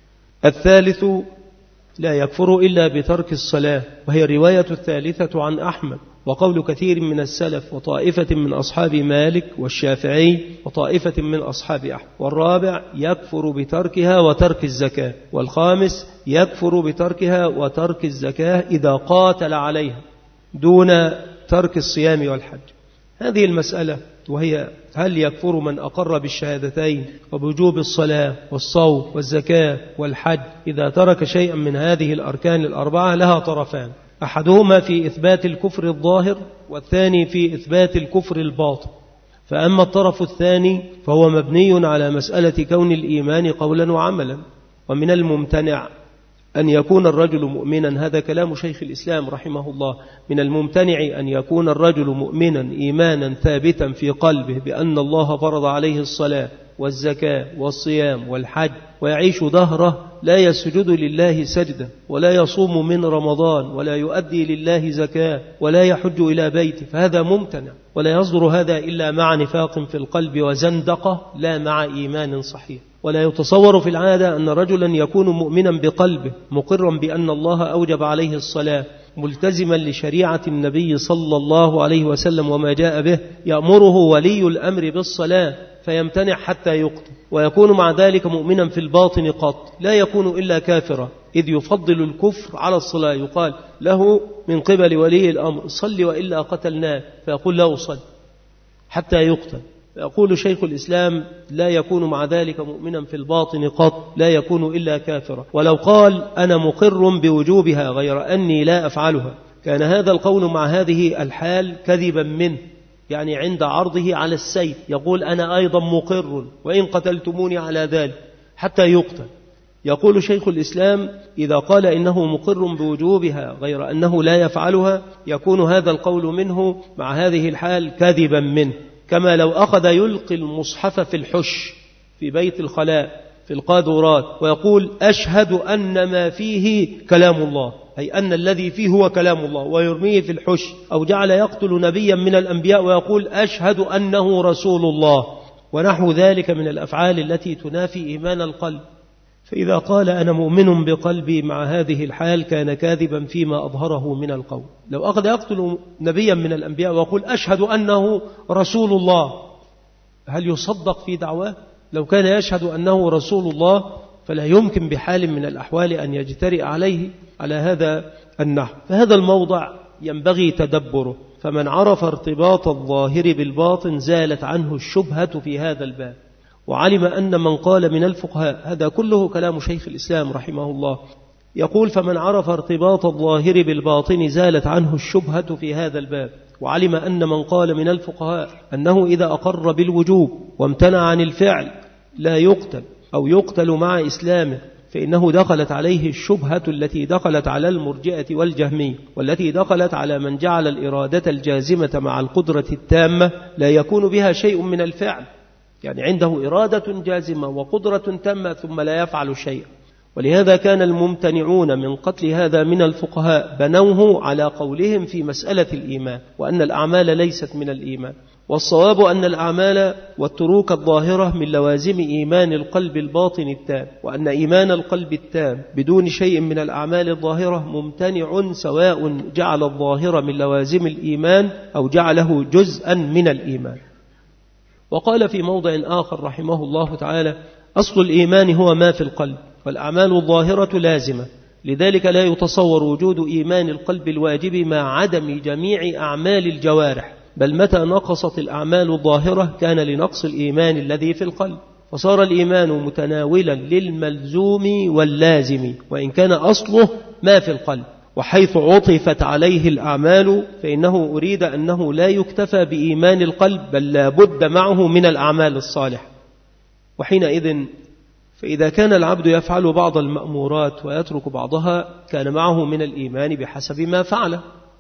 الثالث لا يكفر إلا بترك الصلاة، وهي الرواية الثالثة عن أحمد وقول كثير من السلف وطائفة من أصحاب مالك والشافعي وطائفة من أصحاب أحمد. والرابع يكفر بتركها وترك الزكاة. والخامس يكفر بتركها وترك الزكاة إذا قاتل عليها دون ترك الصيام والحج. هذه المسألة وهي هل يكفر من أقر بالشهادتين وبوجوب الصلاة والصوم والزكاة والحج إذا ترك شيئا من هذه الأركان الأربعة لها طرفان، أحدهما في إثبات الكفر الظاهر، والثاني في إثبات الكفر الباطن. فأما الطرف الثاني فهو مبني على مسألة كون الإيمان قولا وعملا. ومن الممتنع أن يكون الرجل مؤمنا، هذا كلام شيخ الإسلام رحمه الله، من الممتنع أن يكون الرجل مؤمنا إيمانا ثابتا في قلبه بأن الله فرض عليه الصلاة والزكاة والصيام والحج، ويعيش دهره لا يسجد لله سجدة ولا يصوم من رمضان ولا يؤدي لله زكاة ولا يحج إلى بيته، فهذا ممتنع، ولا يصدر هذا إلا مع نفاق في القلب وزندقة، لا مع إيمان صحيح. ولا يتصور في العادة أن رجلا يكون مؤمنا بقلبه مقرا بأن الله أوجب عليه الصلاة ملتزما لشريعة النبي صلى الله عليه وسلم وما جاء به، يأمره ولي الأمر بالصلاة فيمتنع حتى يقتل، ويكون مع ذلك مؤمنا في الباطن قط، لا يكون إلا كافرا، إذ يفضل الكفر على الصلاة. يقال له من قبل ولي الأمر صل وإلا قتلناه، فيقول لا أصلي حتى يقتل. يقول شيخ الإسلام لا يكون مع ذلك مؤمنا في الباطن قط، لا يكون إلا كافرا. ولو قال أنا مقر بوجوبها غير أني لا أفعلها، كان هذا القول مع هذه الحال كذبا منه، يعني عند عرضه على السيف يقول أنا أيضا مقر وإن قتلتموني على ذلك حتى يقتل. يقول شيخ الإسلام إذا قال إنه مقر بوجوبها غير أنه لا يفعلها يكون هذا القول منه مع هذه الحال كذبا منه، كما لو أخذ يلقي المصحف في الحش في بيت الخلاء في القاذورات ويقول أشهد أن ما فيه كلام الله، أي أن الذي فيه هو كلام الله، ويرميه في الحش. أو جعل يقتل نبيا من الأنبياء ويقول أشهد أنه رسول الله، ونحو ذلك من الأفعال التي تنافي إيمان القلب. فإذا قال أنا مؤمن بقلبي مع هذه الحال كان كاذبا فيما أظهره من القول. لو أخذ يقتل نبيا من الأنبياء ويقول أشهد أنه رسول الله، هل يصدق في دعواه؟ لو كان يشهد أنه رسول الله فلا يمكن بحال من الأحوال أن يجترئ عليه على هذا النحو. فهذا الموضع ينبغي تدبره، فمن عرف ارتباط الظاهر بالباطن زالت عنه الشبهة في هذا الباب، وعلم أن من قال من الفقهاء، هذا كله كلام شيخ الإسلام رحمه الله، يقول فمن عرف ارتباط الظاهر بالباطن زالت عنه الشبهة في هذا الباب، وعلم أن من قال من الفقهاء أنه إذا أقر بالوجوب وامتنع عن الفعل لا يقتل أو يقتل مع إسلامه، فإنه دخلت عليه الشبهة التي دخلت على المرجئة والجهمية، والتي دخلت على من جعل الإرادة الجازمة مع القدرة التامة لا يكون بها شيء من الفعل، يعني عنده إرادة جازمة وقدرة تامة ثم لا يفعل شيئا. ولهذا كان الممتنعون من قتل هذا من الفقهاء بنوه على قولهم في مسألة الإيمان، وأن الأعمال ليست من الإيمان. والصواب أن الأعمال والتروك الظاهرة من لوازم إيمان القلب الباطن التام، وأن إيمان القلب التام بدون شيء من الأعمال الظاهرة ممتنع، سواء جعل الظاهر من لوازم الإيمان أو جعله جزءا من الإيمان. وقال في موضع آخر رحمه الله تعالى أصل الإيمان هو ما في القلب، والأعمال الظاهرة لازمة، لذلك لا يتصور وجود إيمان القلب الواجب مع عدم جميع أعمال الجوارح، بل متى نقصت الأعمال الظاهرة كان لنقص الإيمان الذي في القلب، فصار الإيمان متناولا للملزوم واللازم وإن كان أصله ما في القلب. وحيث عطفت عليه الأعمال فإنه أريد أنه لا يكتفى بإيمان القلب بل لا بد معه من الأعمال الصالحة. وحينئذ فإذا كان العبد يفعل بعض المأمورات ويترك بعضها كان معه من الإيمان بحسب ما فعله،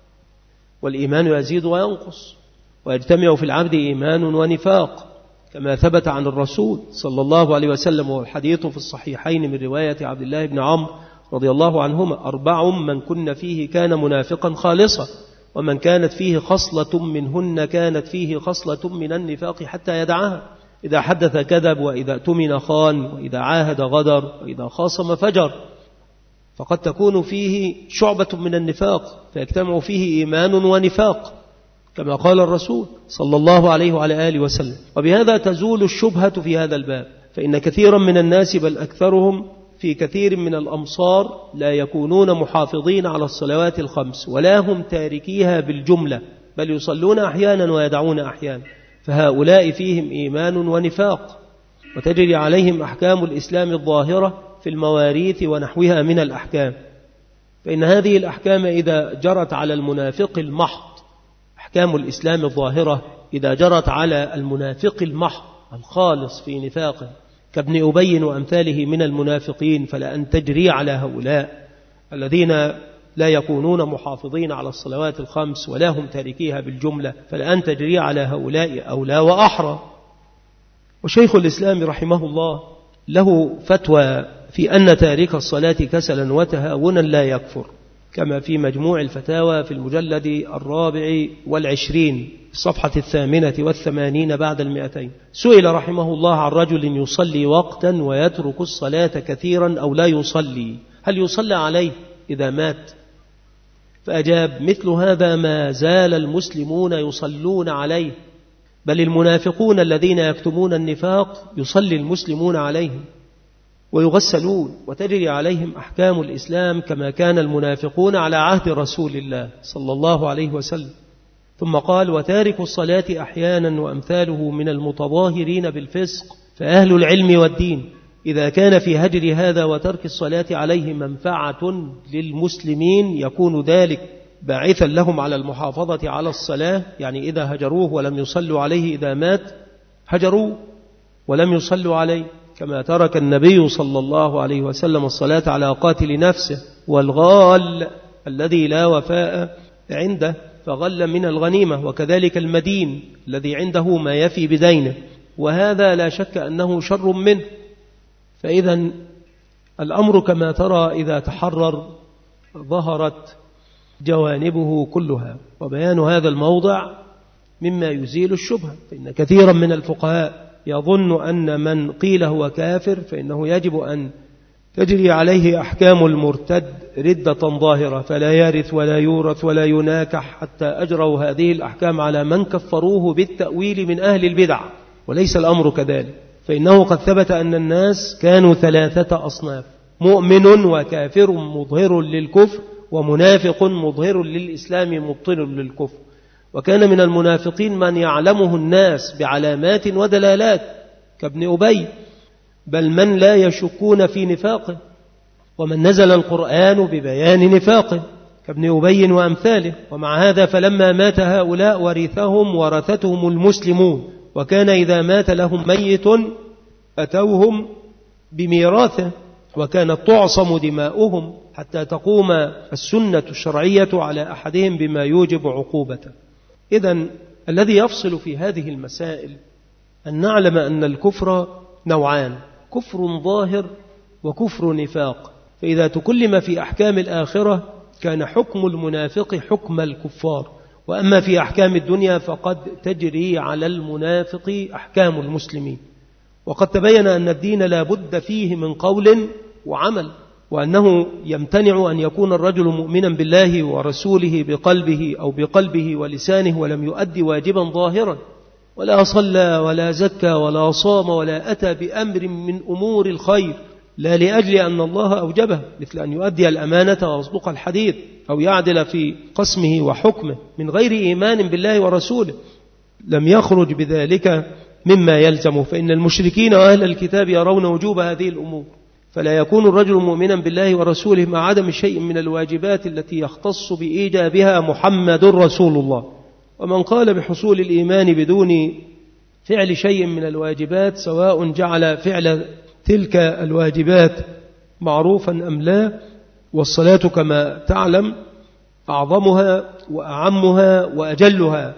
والإيمان يزيد وينقص، ويجتمع في العبد إيمان ونفاق كما ثبت عن الرسول صلى الله عليه وسلم، والحديث في الصحيحين من رواية عبد الله بن عمرو رضي الله عنهما 4 من كن فيه كان منافقا خالصا، ومن كانت فيه خصلة منهن كانت فيه خصلة من النفاق حتى يدعها، إذا حدث كذب، وإذا اؤتمن خان، وإذا عاهد غدر، وإذا خاصم فجر. فقد تكون فيه شعبة من النفاق فيجتمع فيه إيمان ونفاق كما قال الرسول صلى الله عليه وعلى آله وسلم. وبهذا تزول الشبهة في هذا الباب، فإن كثيرا من الناس بل أكثرهم في كثير من الأمصار لا يكونون محافظين على الصلوات الخمس ولا هم تاركيها بالجملة، بل يصلون أحيانا ويدعون أحيانا، فهؤلاء فيهم إيمان ونفاق، وتجري عليهم أحكام الإسلام الظاهرة في المواريث ونحوها من الأحكام. فإن هذه الأحكام إذا جرت على المنافق المحض، أحكام الإسلام الظاهرة إذا جرت على المنافق المحض الخالص في نفاقه كابن أبي وأمثاله من المنافقين، فلأن تجري على هؤلاء الذين لا يكونون محافظين على الصلوات الخمس ولا هم تاركيها بالجملة، فلأن تجري على هؤلاء أولى وأحرى. وشيخ الإسلام رحمه الله له فتوى في أن تارك الصلاة كسلا وتهاونا لا يكفر، كما في مجموع الفتاوى في المجلد 24 الصفحة 88 بعد 200. سئل رحمه الله عن رجل يصلي وقتا ويترك الصلاة كثيرا أو لا يصلي، هل يصلى عليه إذا مات؟ فأجاب مثل هذا ما زال المسلمون يصلون عليه، بل المنافقون الذين يكتمون النفاق يصلي المسلمون عليهم ويغسلون وتجري عليهم أحكام الإسلام كما كان المنافقون على عهد رسول الله صلى الله عليه وسلم. ثم قال وتارك الصلاة أحيانا وأمثاله من المتظاهرين بالفسق، فأهل العلم والدين إذا كان في هجر هذا وترك الصلاة عليه منفعة للمسلمين يكون ذلك باعثا لهم على المحافظة على الصلاة، يعني إذا هجروه ولم يصلوا عليه إذا مات هجروه ولم يصلوا عليه، كما ترك النبي صلى الله عليه وسلم الصلاة على قاتل نفسه والغال الذي لا وفاء عنده فغل من الغنيمة، وكذلك المدين الذي عنده ما يفي بدينه، وهذا لا شك أنه شر منه. فإذا الأمر كما ترى إذا تحرر ظهرت جوانبه كلها، وبيان هذا الموضع مما يزيل الشبهة. فإن كثيرا من الفقهاء يظن أن من قيل هو كافر فإنه يجب أن تجري عليه أحكام المرتد ردة ظاهرة، فلا يرث ولا يورث ولا يناكح، حتى أجروا هذه الأحكام على من كفروه بالتأويل من أهل البدع. وليس الأمر كذلك، فإنه قد ثبت أن الناس كانوا 3 أصناف: مؤمن وكافر مظهر للكفر، ومنافق مظهر للإسلام مبطل للكفر. وكان من المنافقين من يعلمه الناس بعلامات ودلالات كابن أبي، بل من لا يشكون في نفاقه، ومن نزل القرآن ببيان نفاقه كابن أبي وأمثاله. ومع هذا فلما مات هؤلاء ورثتهم المسلمون، وكان إذا مات لهم ميت أتوهم بميراثه، وكانت تعصم دماؤهم حتى تقوم السنة الشرعية على أحدهم بما يوجب عقوبته. إذن الذي يفصل في هذه المسائل أن نعلم أن الكفر نوعان: كفر ظاهر وكفر نفاق. فإذا تكلم في أحكام الآخرة كان حكم المنافق حكم الكفار، وأما في أحكام الدنيا فقد تجري على المنافق أحكام المسلمين. وقد تبين أن الدين لا بد فيه من قول وعمل، وأنه يمتنع أن يكون الرجل مؤمنا بالله ورسوله بقلبه ولسانه ولم يؤدي واجبا ظاهرا، ولا صلى ولا زكى ولا صام ولا أتى بأمر من أمور الخير، لا لأجل أن الله أوجبه، مثل أن يؤدي الأمانة ويصدق الحديث أو يعدل في قسمه وحكمه من غير إيمان بالله ورسوله، لم يخرج بذلك مما يلزمه. فإن المشركين وأهل الكتاب يرون وجوب هذه الأمور، فلا يكون الرجل مؤمنا بالله ورسوله مع عدم شيء من الواجبات التي يختص بإيجابها محمد رسول الله. ومن قال بحصول الإيمان بدون فعل شيء من الواجبات، سواء جعل فعل تلك الواجبات معروفا أم لا، والصلاة كما تعلم أعظمها وأعمها وأجلها.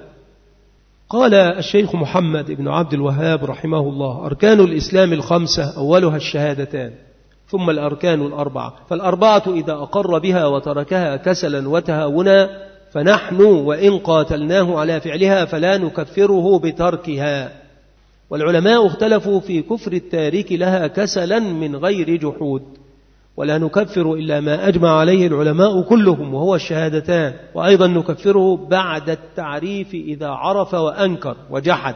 قال الشيخ محمد بن عبد الوهاب رحمه الله: أركان الإسلام 5 أولها الشهادتان، ثم الأركان 4، فالأربعة إذا أقر بها وتركها كسلا وتهاونا فنحن وإن قاتلناه على فعلها فلا نكفره بتركها. والعلماء اختلفوا في كفر التارك لها كسلا من غير جحود، ولا نكفر إلا ما أجمع عليه العلماء كلهم وهو الشهادتان، وأيضا نكفره بعد التعريف إذا عرف وأنكر وجحد.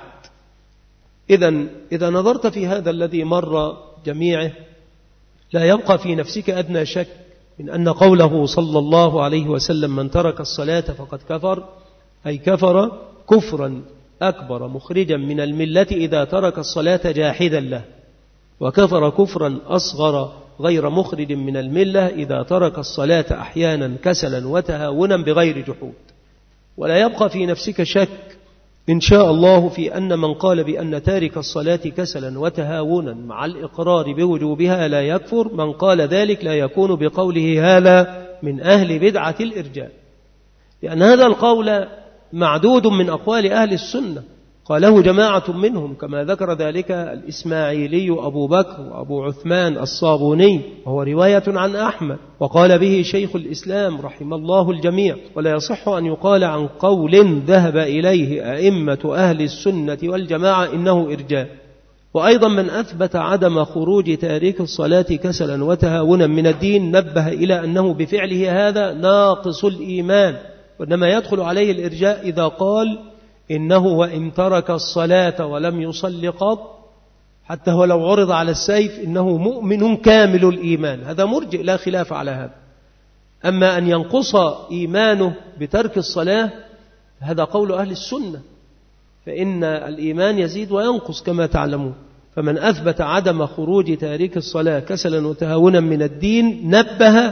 إذا نظرت في هذا الذي مر جميعه لا يبقى في نفسك أدنى شك من أن قوله صلى الله عليه وسلم: من ترك الصلاة فقد كفر، أي كفر كفرا أكبر مخرجا من الملة إذا ترك الصلاة جاحدا له، وكفر كفرا أصغر غير مخرج من الملة إذا ترك الصلاة أحيانا كسلا وتهاونا بغير جحود. ولا يبقى في نفسك شك إن شاء الله في أن من قال بأن تارك الصلاة كسلا وتهاونا مع الإقرار بوجوبها لا يكفر، من قال ذلك لا يكون بقوله هذا من أهل بدعة الإرجاء، لأن هذا القول معدود من أقوال أهل السنة، قاله جماعة منهم، كما ذكر ذلك الإسماعيلي أبو بكر وأبو عثمان الصابوني، وهو رواية عن أحمد، وقال به شيخ الإسلام رحمه الله الجميع. ولا يصح أن يقال عن قول ذهب إليه أئمة أهل السنة والجماعة إنه إرجاء. وأيضا من أثبت عدم خروج تارك الصلاة كسلا وتهاونا من الدين نبه إلى أنه بفعله هذا ناقص الإيمان، وإنما يدخل عليه الإرجاء إذا قال إنه وإن ترك الصلاة ولم يصل قط حتى ولو عرض على السيف إنه مؤمن كامل الإيمان، هذا مرجئ لا خلاف على هذا. أما أن ينقص إيمانه بترك الصلاة هذا قول أهل السنة، فإن الإيمان يزيد وينقص كما تعلمون. فمن أثبت عدم خروج تارك الصلاة كسلا وتهاونا من الدين نبه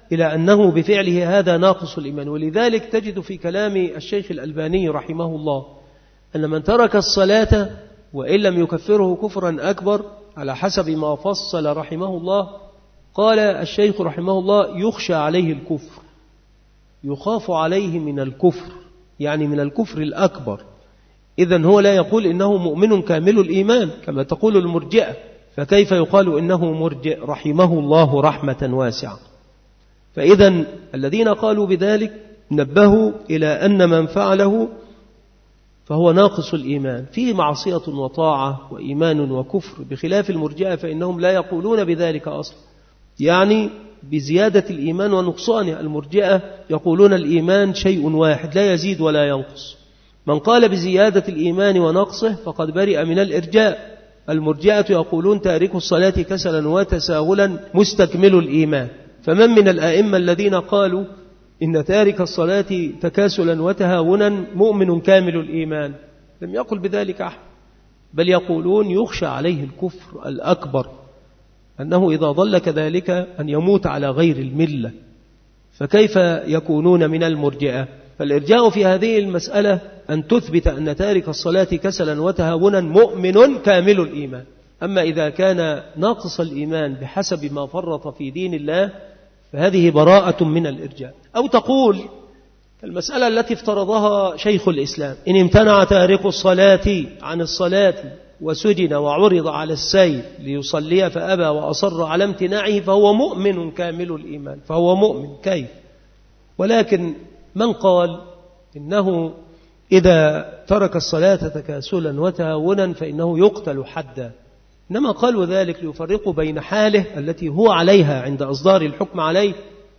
إلى أنه بفعله هذا ناقص الإيمان. ولذلك تجد في كلام الشيخ الألباني رحمه الله أن من ترك الصلاة وإن لم يكفره كفرا أكبر على حسب ما فصل رحمه الله، قال الشيخ رحمه الله يخشى عليه الكفر، يخاف عليه من الكفر، يعني من الكفر الأكبر. إذن هو لا يقول إنه مؤمن كامل الإيمان كما تقول المرجئة، فكيف يقال إنه مرجئ رحمه الله رحمة واسعة؟ فإذا الذين قالوا بذلك نبهوا إلى أن من فعله فهو ناقص الإيمان، فيه معصية وطاعة وإيمان وكفر، بخلاف المرجئة فإنهم لا يقولون بذلك أصلا، يعني بزيادة الإيمان ونقصانه. المرجئة يقولون الإيمان شيء واحد لا يزيد ولا ينقص. من قال بزيادة الإيمان ونقصه فقد برئ من الإرجاء. المرجئة يقولون تارك الصلاة كسلا وتساهلا مستكمل الإيمان. فمن من الآئمة الذين قالوا إن تارك الصلاة تكاسلا وتهاونا مؤمن كامل الإيمان؟ لم يقل بذلك أحد، بل يقولون يخشى عليه الكفر الأكبر، أنه إذا ضل كذلك أن يموت على غير الملة. فكيف يكونون من المرجئة؟ فالإرجاء في هذه المسألة أن تثبت أن تارك الصلاة كسلا وتهاونا مؤمن كامل الإيمان. أما إذا كان ناقص الإيمان بحسب ما فرط في دين الله فهذه براءة من الإرجاء. أو تقول المسألة التي افترضها شيخ الإسلام: إن امتنع تارك الصلاة عن الصلاة وسجن وعرض على السيف ليصلي فأبى وأصر على امتناعه فهو مؤمن كامل الإيمان، فهو مؤمن. كيف؟ ولكن من قال إنه إذا ترك الصلاة تكاسلا وتهاونا فإنه يقتل حدا، إنما قالوا ذلك ليفرقوا بين حاله التي هو عليها عند إصدار الحكم عليه،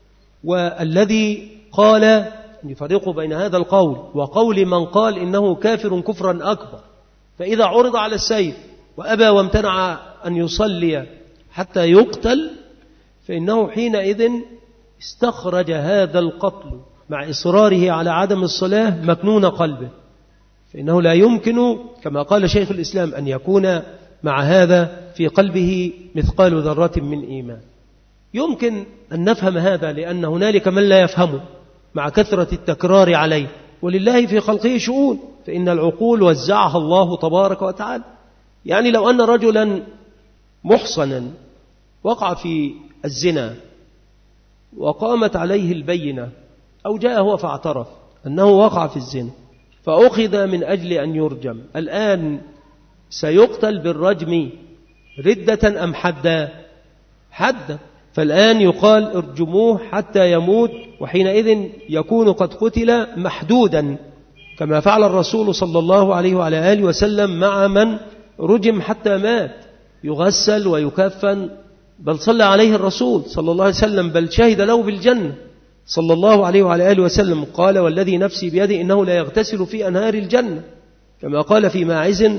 والذي قال يفرقوا بين هذا القول وقول من قال إنه كافر كفرا أكبر. فإذا عرض على السيف وأبى وامتنع أن يصلي حتى يقتل فإنه حينئذ استخرج هذا القتل مع إصراره على عدم الصلاة مكنون قلبه، فإنه لا يمكن كما قال شيخ الإسلام أن يكون مع هذا في قلبه مثقال ذرة من إيمان. يمكن أن نفهم هذا لأن هنالك من لا يفهمه مع كثرة التكرار عليه، ولله في خلقه شؤون، فإن العقول وزعها الله تبارك وتعالى. يعني لو أن رجلا محصنا وقع في الزنا وقامت عليه البينة أو جاء هو فاعترف أنه وقع في الزنا فأخذ من أجل أن يرجم، الآن سيقتل بالرجم ردة أم حدا؟ حدا. فالآن يقال ارجموه حتى يموت، وحينئذ يكون قد قتل محدودا كما فعل الرسول صلى الله عليه وعلى آله وسلم مع من رجم حتى مات، يغسل ويكفن، بل صلى عليه الرسول صلى الله عليه وسلم، بل شهد له بالجنة صلى الله عليه وعلى آله وسلم. قال والذي نفسي بيده إنه لا يغتسل في أنهار الجنة، كما قال في ماعز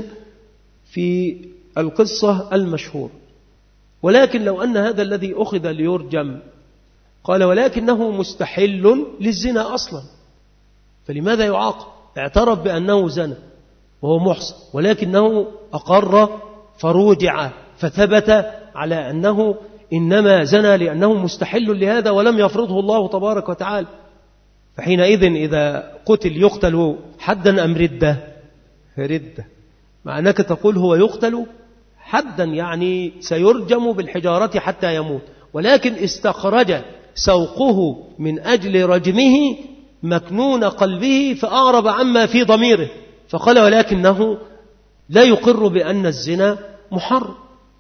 في القصة المشهور. ولكن لو أن هذا الذي أخذ ليرجم قال ولكنه مستحل للزنا أصلا، فلماذا يعاقب؟ اعترف بأنه زنى وهو محصن، ولكنه أقر فروجع فثبت على أنه إنما زنى لأنه مستحل لهذا ولم يفرضه الله تبارك وتعالى. فحينئذ إذا قتل يقتل حدا أم ردة؟ ردة، مع أنك تقول هو يقتل حدا يعني سيرجم بالحجارة حتى يموت، ولكن استخرج سوقه من أجل رجمه مكنون قلبه فأعرب عما في ضميره، فقال ولكنه لا يقر بأن الزنا محرم،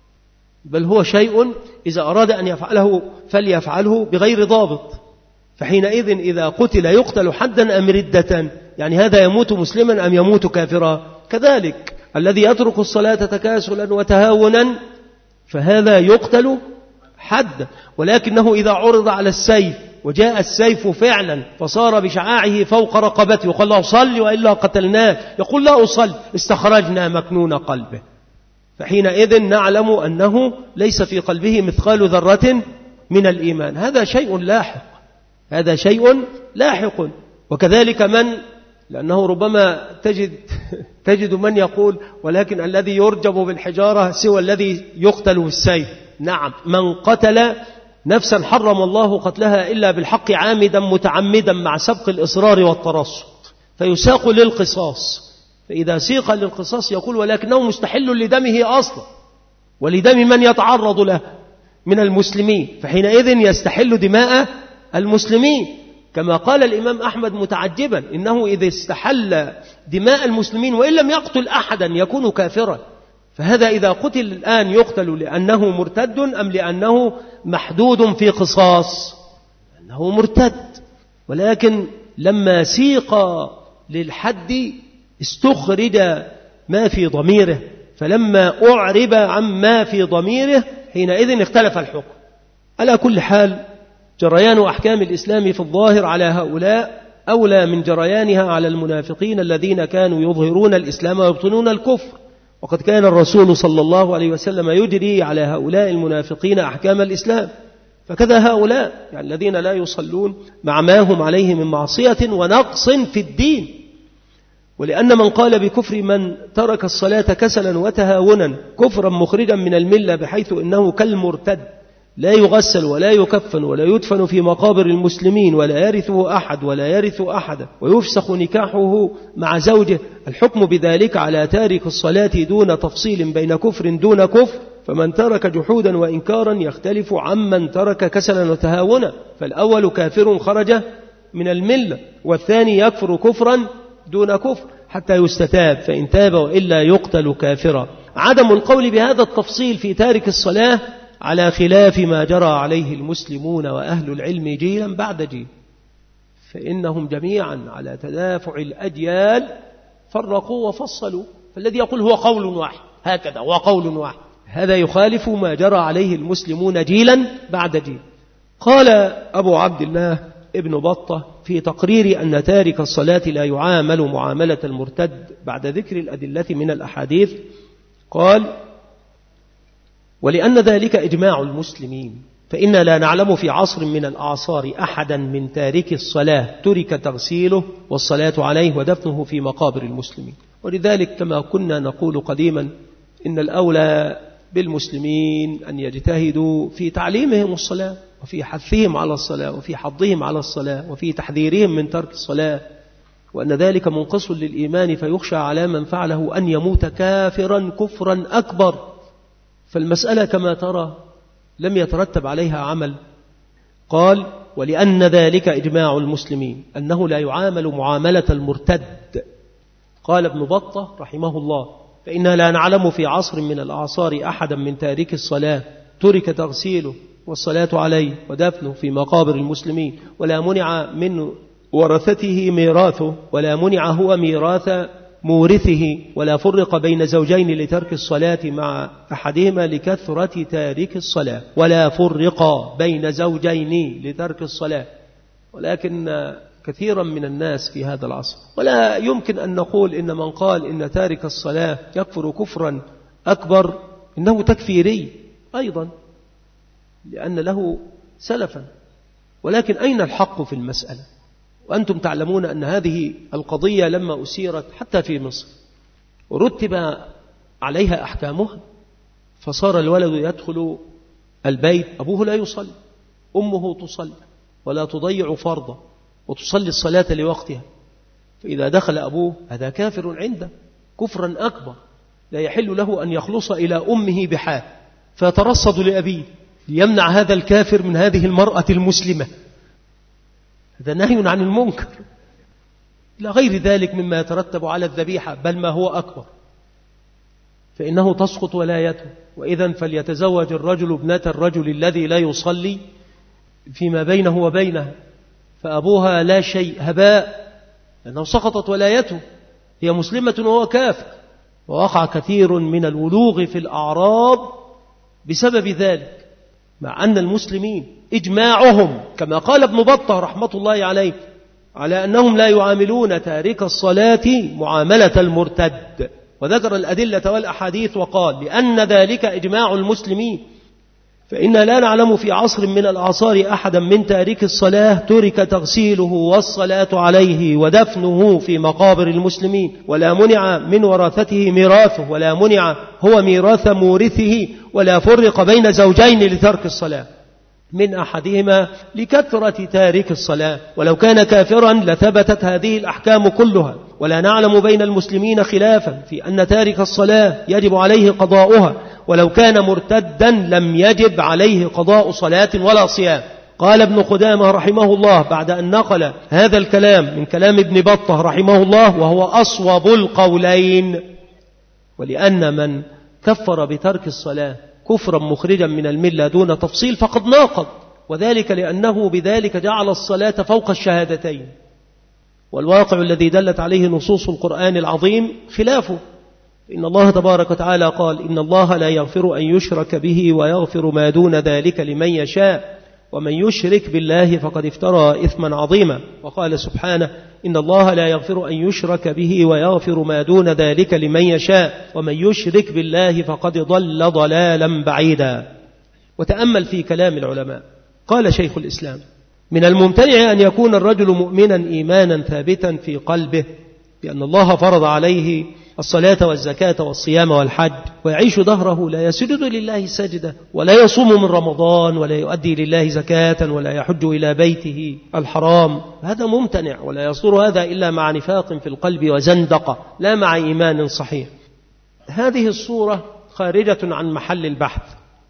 بل هو شيء إذا أراد أن يفعله فليفعله بغير ضابط. فحينئذ إذا قتل يقتل حدا أم ردة؟ يعني هذا يموت مسلما أم يموت كافرا؟ كذلك الذي يترك الصلاة تكاسلا وتهاونا فهذا يقتل حدا، ولكنه إذا عرض على السيف وجاء السيف فعلا فصار بشعاعه فوق رقبته يقول له صل وإلا قتلناك، يقول لا أصل، استخرجنا مكنون قلبه. فحينئذ نعلم أنه ليس في قلبه مثقال ذرة من الإيمان. هذا شيء لاحق، هذا شيء لاحق. وكذلك من، لأنه ربما تجد من يقول ولكن الذي يرجم بالحجارة سوى الذي يقتل بالسيف. نعم، من قتل نفسا حرم الله قتلها إلا بالحق عامدا متعمدا مع سبق الإصرار والترصد، فيساق للقصاص. فإذا سيق للقصاص يقول ولكنه مستحل لدمه أصلا ولدم من يتعرض له من المسلمين، فحينئذ يستحل دماء المسلمين، كما قال الإمام أحمد متعجبا إنه إذا استحل دماء المسلمين وإن لم يقتل أحدا يكون كافرا. فهذا إذا قتل الآن يقتل لأنه مرتد أم لأنه محدود في قصاص؟ أنه مرتد. ولكن لما سيق للحد استخرج ما في ضميره، فلما أعرب عما في ضميره حينئذ اختلف الحكم. على كل حال جريان أحكام الإسلام في الظاهر على هؤلاء أولى من جريانها على المنافقين الذين كانوا يظهرون الإسلام ويبطنون الكفر. وقد كان الرسول صلى الله عليه وسلم يجري على هؤلاء المنافقين أحكام الإسلام، فكذا هؤلاء يعني الذين لا يصلون مع ما هم عليه من معصية ونقص في الدين. ولأن من قال بكفر من ترك الصلاة كسلا وتهاونا كفرا مخرجا من الملة بحيث إنه كالمرتد لا يغسل ولا يكفن ولا يدفن في مقابر المسلمين ولا يرثه أحد ولا يرث أحدا ويفسخ نكاحه مع زوجه، الحكم بذلك على تارك الصلاة دون تفصيل بين كفر دون كفر. فمن ترك جحودا وإنكارا يختلف عمن ترك كسلا وتهاونا، فالأول كافر خرج من الملة، والثاني يكفر كفرا دون كفر حتى يستتاب، فإن تاب وإلا يقتل كافرا. عدم القول بهذا التفصيل في تارك الصلاة على خلاف ما جرى عليه المسلمون وأهل العلم جيلا بعد جيل، فإنهم جميعا على تدافع الأجيال فرقوا وفصلوا. فالذي يقول هو قول واحد هكذا هو قول واحد، هذا يخالف ما جرى عليه المسلمون جيلا بعد جيل. قال أبو عبد الله ابن بطة في تقرير أن تارك الصلاة لا يعامل معاملة المرتد بعد ذكر الأدلة من الأحاديث، قال: ولأن ذلك إجماع المسلمين، فإنا لا نعلم في عصر من الأعصار أحدا من تارك الصلاة ترك تغسيله والصلاة عليه ودفنه في مقابر المسلمين. ولذلك كما كنا نقول قديما إن الأولى بالمسلمين أن يجتهدوا في تعليمهم الصلاة وفي حثهم على الصلاة وفي حضهم على الصلاة وفي تحذيرهم من ترك الصلاة، وأن ذلك منقص للإيمان فيخشى على من فعله أن يموت كافرا كفرا أكبر. فالمسألة كما ترى لم يترتب عليها عمل. قال: ولأن ذلك إجماع المسلمين أنه لا يعامل معاملة المرتد. قال ابن بطة رحمه الله: فإنا لا نعلم في عصر من الأعصار أحدا من تارك الصلاة ترك تغسيله والصلاة عليه ودفنه في مقابر المسلمين ولا منع من ورثته ميراثه ولا منع هو ميراث مورثه ولا فرق بين زوجين لترك الصلاة مع أحدهما لكثرة تارك الصلاة ولا فرق بين زوجين لترك الصلاة. ولكن كثيرا من الناس في هذا العصر ولا يمكن أن نقول إن من قال إن تارك الصلاة يكفر كفرا أكبر إنه تكفيري أيضا لأن له سلفا. ولكن أين الحق في المسألة؟ وأنتم تعلمون أن هذه القضية لما أسيرت حتى في مصر ورتب عليها أحكامها، فصار الولد يدخل البيت أبوه لا يصلي، أمه تصلي ولا تضيع فرضه وتصلي الصلاة لوقتها، فإذا دخل أبوه هذا كافر عنده كفرا أكبر لا يحل له أن يخلص إلى أمه بحال، فيترصد لأبيه ليمنع هذا الكافر من هذه المرأة المسلمة. هذا نهي عن المنكر لا غير ذلك مما يترتب على الذبيحة، بل ما هو أكبر، فإنه تسقط ولايته. وإذن فليتزوج الرجل ابنة الرجل الذي لا يصلي فيما بينه وبينها، فأبوها لا شيء هباء لأنه سقطت ولايته، هي مسلمة وهو كافر. ووقع كثير من الولوغ في الأعراض بسبب ذلك، مع أن المسلمين إجماعهم كما قال ابن بطة رحمة الله عليه على أنهم لا يعاملون تارك الصلاة معاملة المرتد، وذكر الأدلة والأحاديث وقال: لأن ذلك إجماع المسلمين فإنا لا نعلم في عصر من الأعصار أحدا من تارك الصلاة ترك تغسيله والصلاة عليه ودفنه في مقابر المسلمين ولا منع من ورثته ميراثه ولا منع هو ميراث مورثه ولا فرق بين زوجين لترك الصلاة. من أحدهما لكثرة تارك الصلاة، ولو كان كافرا لثبتت هذه الأحكام كلها، ولا نعلم بين المسلمين خلافا في أن تارك الصلاة يجب عليه قضاؤها، ولو كان مرتدا لم يجب عليه قضاء صلاة ولا صيام. قال ابن قدامة رحمه الله بعد أن نقل هذا الكلام من كلام ابن بطة رحمه الله، وهو أصوب القولين، ولأن من كفر بترك الصلاة كفرا مخرجا من الملة دون تفصيل فقد ناقض، وذلك لأنه بذلك جعل الصلاة فوق الشهادتين، والواقع الذي دلت عليه نصوص القرآن العظيم خلافه. إن الله تبارك وتعالى قال: إن الله لا يغفر أن يشرك به ويغفر ما دون ذلك لمن يشاء ومن يشرك بالله فقد افترى إثما عظيما. وقال سبحانه: إن الله لا يغفر أن يشرك به ويغفر ما دون ذلك لمن يشاء ومن يشرك بالله فقد ضل ضلالا بعيدا. وتأمل في كلام العلماء. قال شيخ الإسلام: من الممتنع أن يكون الرجل مؤمنا إيمانا ثابتا في قلبه بأن الله فرض عليه الصلاة والزكاة والصيام والحج، ويعيش دهره لا يسجد لله سجدة، ولا يصوم من رمضان، ولا يؤدي لله زكاة، ولا يحج إلى بيته الحرام. هذا ممتنع، ولا يصدر هذا إلا مع نفاق في القلب وزندقة، لا مع إيمان صحيح. هذه الصورة خارجة عن محل البحث،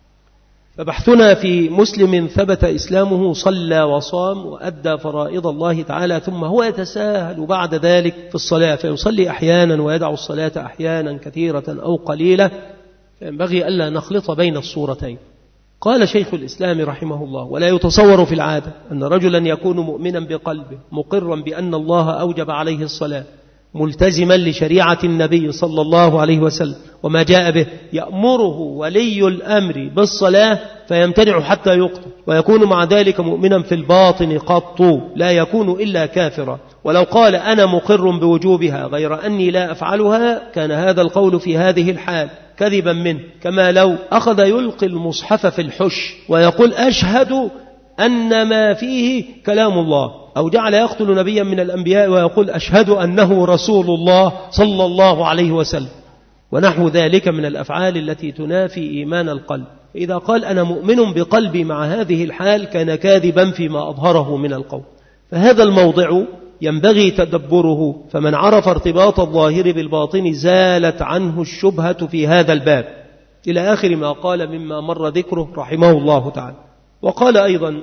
فبحثنا في مسلم ثبت إسلامه صلى وصام وأدى فرائض الله تعالى، ثم هو يتساهل بعد ذلك في الصلاة، فيصلي أحيانا ويدع الصلاة أحيانا كثيرة أو قليلة، فينبغي ألا نخلط بين الصورتين. قال شيخ الإسلام رحمه الله: ولا يتصور في العادة أن رجلا يكون مؤمنا بقلبه مقرا بأن الله أوجب عليه الصلاة، ملتزما لشريعة النبي صلى الله عليه وسلم وما جاء به، يأمره ولي الأمر بالصلاة فيمتنع حتى يقتل، ويكون مع ذلك مؤمنا في الباطن قط، لا يكون إلا كافرا. ولو قال: أنا مقر بوجوبها غير أني لا أفعلها، كان هذا القول في هذه الحال كذبا منه، كما لو أخذ يلقي المصحف في الحش ويقول: أشهد أن ما فيه كلام الله، أو جعل يقتل نبيا من الأنبياء ويقول: أشهد أنه رسول الله صلى الله عليه وسلم، ونحو ذلك من الأفعال التي تنافي إيمان القلب. إذا قال: أنا مؤمن بقلبي مع هذه الحال، كان كاذبا فيما أظهره من القول. فهذا الموضع ينبغي تدبره، فمن عرف ارتباط الظاهر بالباطن زالت عنه الشبهة في هذا الباب، إلى آخر ما قال مما مر ذكره رحمه الله تعالى. وقال أيضا: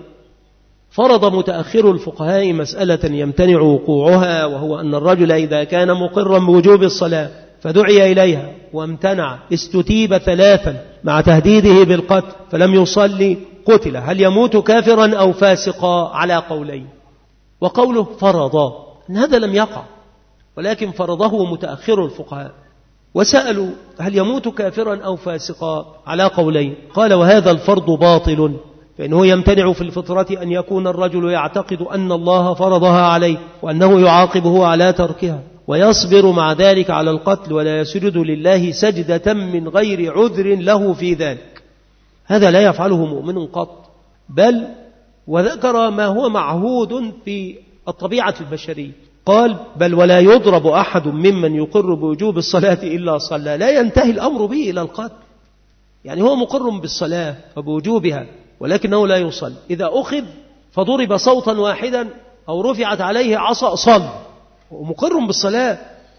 فرض متأخر الفقهاء مسألة يمتنع وقوعها، وهو أن الرجل إذا كان مقرا بوجوب الصلاة فدعي إليها وامتنع استتيب 3 مع تهديده بالقتل فلم يصلي قتل، هل يموت كافرا أو فاسقا؟ على قولين. وقوله فرض أن هذا لم يقع، ولكن فرضه متأخر الفقهاء، وسألوا: هل يموت كافرا أو فاسقا؟ على قولين. قال: وهذا الفرض باطل، فإنه يمتنع في الفطرة أن يكون الرجل يعتقد أن الله فرضها عليه وأنه يعاقبه على تركها، ويصبر مع ذلك على القتل، ولا يسجد لله سجدة من غير عذر له في ذلك. هذا لا يفعله مؤمن قط، بل وذكر ما هو معهود في الطبيعة البشرية. قال: بل ولا يضرب أحد ممن يقر بوجوب الصلاة إلا صلى، لا ينتهي الأمر به إلى القتل. يعني هو مقر بالصلاة وبوجوبها ولكنه لا يصل، إذا أخذ فضرب صوتا واحدا أو رفعت عليه عصا صل، ومقر بالصلاة.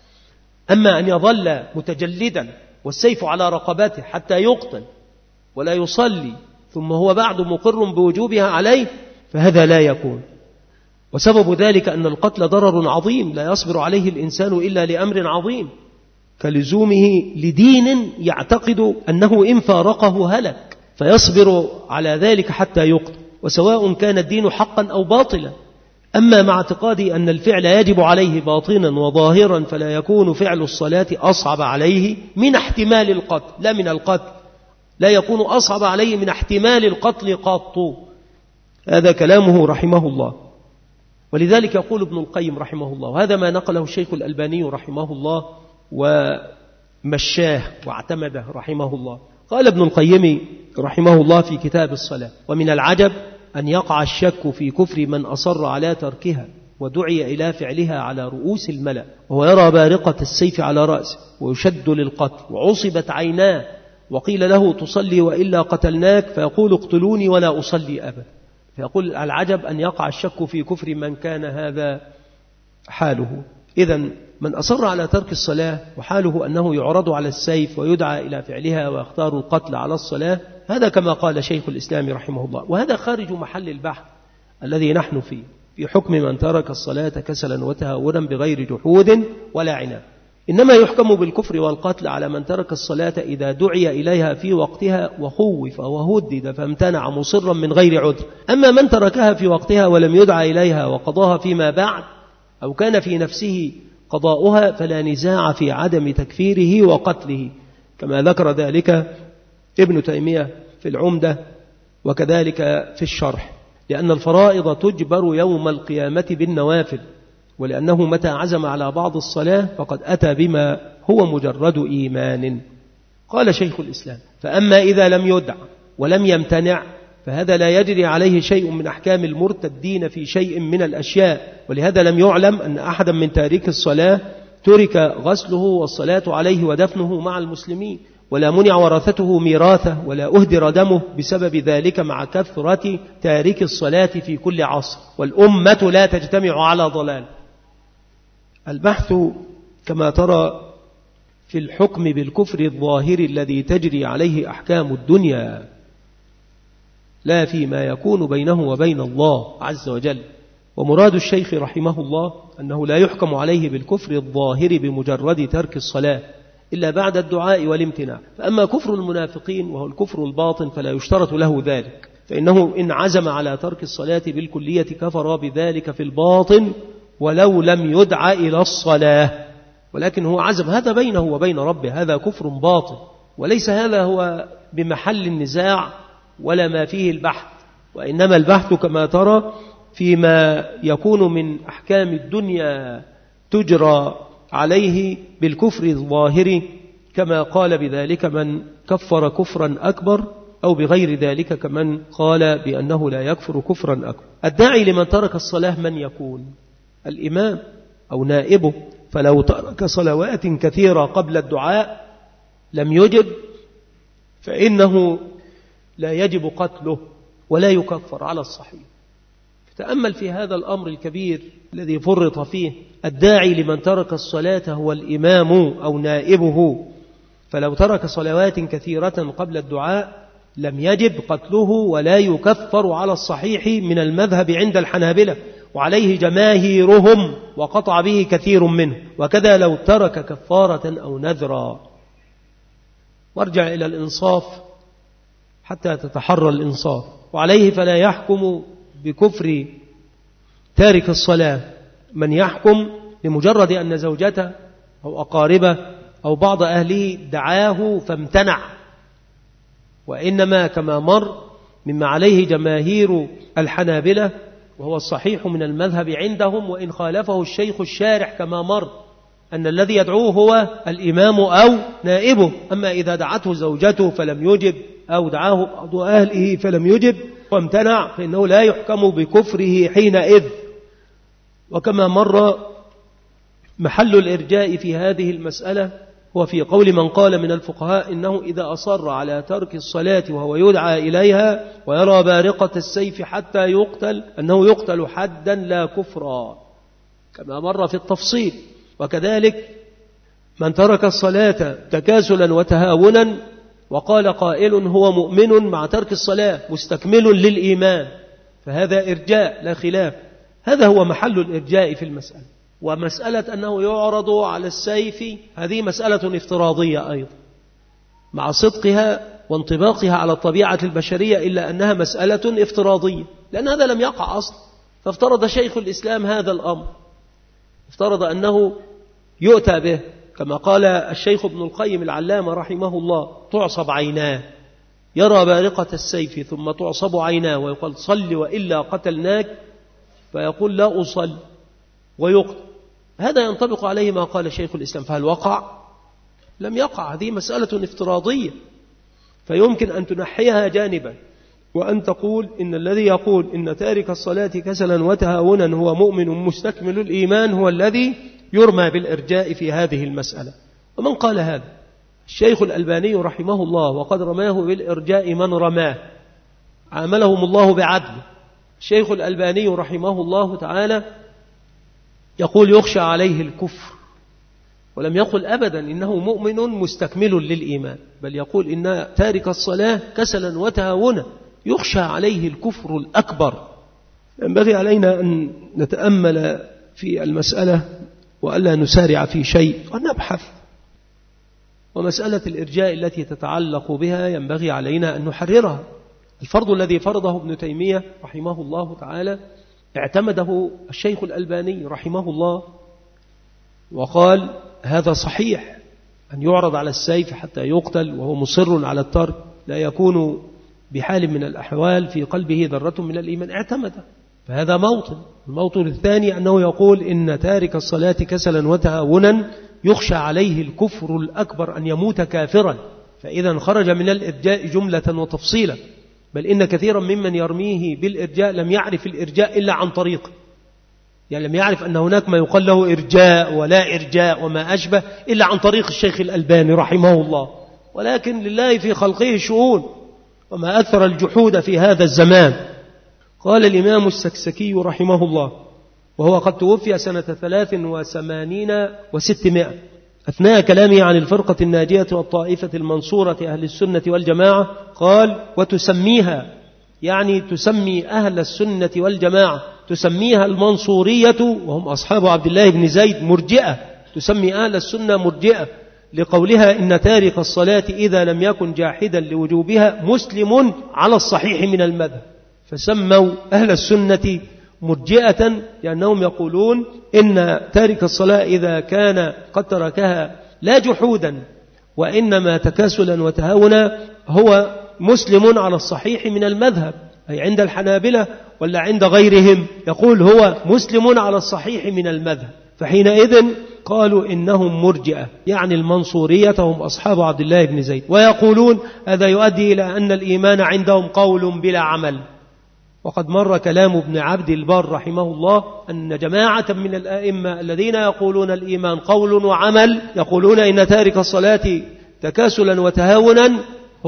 أما أن يظل متجلدا والسيف على رقبته حتى يقتل ولا يصلي ثم هو بعد مقر بوجوبها عليه، فهذا لا يكون. وسبب ذلك أن القتل ضرر عظيم لا يصبر عليه الإنسان إلا لأمر عظيم، كلزومه لدين يعتقد أنه إن فارقه هلك، فيصبر على ذلك حتى يقتل، وسواء كان الدين حقا أو باطلا. أما مع اعتقادي أن الفعل يجب عليه باطنا وظاهرا، فلا يكون فعل الصلاة أصعب عليه من احتمال القتل، لا من القتل، لا يكون أصعب عليه من احتمال القتل قط. هذا كلامه رحمه الله. ولذلك يقول ابن القيم رحمه الله، وهذا ما نقله الشيخ الألباني رحمه الله ومشاه واعتمده رحمه الله. قال ابن القيم رحمه الله في كتاب الصلاة: ومن العجب أن يقع الشك في كفر من أصر على تركها ودعي إلى فعلها على رؤوس الملأ، وهو يرى بارقة السيف على رأسه ويشد للقتل وعصبت عيناه وقيل له تصلي وإلا قتلناك فيقول اقتلوني ولا أصلي أبدا. فيقول العجب أن يقع الشك في كفر من كان هذا حاله. إذن من أصر على ترك الصلاة وحاله أنه يعرض على السيف ويدعى إلى فعلها ويختار القتل على الصلاة، هذا كما قال شيخ الإسلام رحمه الله، وهذا خارج محل البحث الذي نحن فيه في حكم من ترك الصلاة كسلا وتهاونا بغير جحود ولا عناد. إنما يحكم بالكفر والقتل على من ترك الصلاة إذا دعي إليها في وقتها وخوف وهدد فامتنع مصرا من غير عذر. أما من تركها في وقتها ولم يدعى إليها وقضاها فيما بعد أو كان في نفسه قضاؤها فلا نزاع في عدم تكفيره وقتله، كما ذكر ذلك ابن تيمية في العمدة وكذلك في الشرح، لأن الفرائض تجبر يوم القيامة بالنوافل، ولأنه متى عزم على بعض الصلاة فقد أتى بما هو مجرد إيمان. قال شيخ الإسلام: فأما إذا لم يدع ولم يمتنع فهذا لا يجري عليه شيء من أحكام المرتدين في شيء من الأشياء، ولهذا لم يعلم أن أحدا من تارك الصلاة ترك غسله والصلاة عليه ودفنه مع المسلمين، ولا منع ورثته ميراثه، ولا أهدر دمه بسبب ذلك مع كثرة تارك الصلاة في كل عصر، والأمة لا تجتمع على ضلال. البحث كما ترى في الحكم بالكفر الظاهر الذي تجري عليه أحكام الدنيا، لا فيما يكون بينه وبين الله عز وجل. ومراد الشيخ رحمه الله أنه لا يحكم عليه بالكفر الظاهر بمجرد ترك الصلاة إلا بعد الدعاء والامتناع. فأما كفر المنافقين وهو الكفر الباطن فلا يشترط له ذلك، فإنه إن عزم على ترك الصلاة بالكلية كفر بذلك في الباطن ولو لم يدع إلى الصلاة، ولكن هو عزم، هذا بينه وبين ربه، هذا كفر باطن، وليس هذا هو بمحل النزاع ولا ما فيه البحث، وإنما البحث كما ترى فيما يكون من أحكام الدنيا تجرى عليه بالكفر الظاهر، كما قال بذلك من كفر كفرا أكبر، أو بغير ذلك كمن قال بأنه لا يكفر كفرا أكبر. الداعي لمن ترك الصلاة من يكون؟ الإمام أو نائبه، فلو ترك صلوات كثيرة قبل الدعاء لم يجب فإنه لا يجب قتله ولا يكفر على الصحيح. تأمل في هذا الأمر الكبير الذي فرط فيه. الداعي لمن ترك الصلاة هو الإمام أو نائبه، فلو ترك صلوات كثيرة قبل الدعاء لم يجب قتله ولا يكفر على الصحيح من المذهب عند الحنابلة، وعليه جماهيرهم وقطع به كثير منه، وكذا لو ترك كفارة أو نذرا. وارجع إلى الإنصاف حتى تتحرى الإنصاف. وعليه فلا يحكم بكفر تارك الصلاة من يحكم لمجرد أن زوجته أو أقاربه أو بعض أهله دعاه فامتنع، وإنما كما مر مما عليه جماهير الحنابلة وهو الصحيح من المذهب عندهم، وإن خالفه الشيخ الشارح كما مر، أن الذي يدعوه هو الإمام أو نائبه. أما إذا دعته زوجته فلم يجب أو دعاه بعض أهله فلم يجب وامتنع فإنه لا يحكم بكفره حينئذ. وكما مر محل الإرجاء في هذه المسألة هو في قول من قال من الفقهاء إنه إذا أصر على ترك الصلاة وهو يدعى إليها ويرى بارقة السيف حتى يقتل أنه يقتل حدا لا كفرا، كما مر في التفصيل. وكذلك من ترك الصلاة تكاسلا وتهاونا وقال قائل هو مؤمن مع ترك الصلاة مستكمل للإيمان، فهذا إرجاء لا خلاف، هذا هو محل الإرجاء في المسألة. ومسألة أنه يعرض على السيف هذه مسألة افتراضية أيضا مع صدقها وانطباقها على الطبيعة البشرية، إلا أنها مسألة افتراضية لأن هذا لم يقع أصلا. فافترض شيخ الإسلام هذا الأمر، افترض أنه يؤتى به كما قال الشيخ ابن القيم العلامة رحمه الله: تعصب عيناه، يرى بارقة السيف ثم تعصب عيناه ويقول صل وإلا قتلناك، فيقول لا أصل ويقتل. هذا ينطبق عليه ما قال شيخ الإسلام. فهل وقع؟ لم يقع، هذه مسألة افتراضية، فيمكن أن تنحيها جانبا وأن تقول إن الذي يقول إن تارك الصلاة كسلا وتهاونا هو مؤمن مستكمل الإيمان هو الذي يرمى بالإرجاء في هذه المسألة. ومن قال هذا الشيخ الألباني رحمه الله وقد رماه بالإرجاء من رماه، عاملهم الله بعدل. الشيخ الألباني رحمه الله تعالى يقول يخشى عليه الكفر، ولم يقل أبدا إنه مؤمن مستكمل للإيمان، بل يقول إن تارك الصلاة كسلا وتهاونا يخشى عليه الكفر الأكبر. ينبغي علينا أن نتأمل في المسألة وألا نسارع في شيء ونبحث. ومسألة الإرجاء التي تتعلق بها ينبغي علينا أن نحررها. الفرض الذي فرضه ابن تيمية رحمه الله تعالى اعتمده الشيخ الألباني رحمه الله وقال هذا صحيح، أن يعرض على السيف حتى يقتل وهو مصر على الترك لا يكون بحال من الأحوال في قلبه ذرة من الإيمان، اعتمده. فهذا موطن. الموطن الثاني أنه يقول إن تارك الصلاة كسلا وتهاونا يخشى عليه الكفر الأكبر، أن يموت كافرا. فإذا خرج من الإرجاء جملة وتفصيلا، بل إن كثيرا ممن يرميه بالإرجاء لم يعرف الإرجاء إلا عن طريقه، يعني لم يعرف أن هناك ما يقال له إرجاء ولا إرجاء وما أشبه إلا عن طريق الشيخ الألباني رحمه الله. ولكن لله في خلقه شؤون، وما أكثر الجحود في هذا الزمان. قال الإمام السكسكي رحمه الله وهو قد توفي سنة 83 و600 أثناء كلامه عن الفرقة الناجية والطائفة المنصورة أهل السنة والجماعة، قال وتسميها، يعني تسمي أهل السنة والجماعة، تسميها المنصورية وهم أصحاب عبد الله بن زيد مرجئة، تسمي أهل السنة مرجئة لقولها إن تارك الصلاة إذا لم يكن جاحدا لوجوبها مسلم على الصحيح من المذهب. فسموا أهل السنة مرجئة لأنهم يقولون إن تارك الصلاة إذا كان قد تركها لا جحودا وإنما تكاسلا وتهاونا هو مسلم على الصحيح من المذهب، أي عند الحنابلة ولا عند غيرهم، يقول هو مسلم على الصحيح من المذهب. فحينئذ قالوا إنهم مرجئة، يعني المنصورية هم أصحاب عبد الله بن زيد، ويقولون هذا يؤدي إلى أن الإيمان عندهم قول بلا عمل. وقد مر كلام ابن عبد البر رحمه الله أن جماعة من الآئمة الذين يقولون الإيمان قول وعمل يقولون إن تارك الصلاة تكاسلا وتهاونا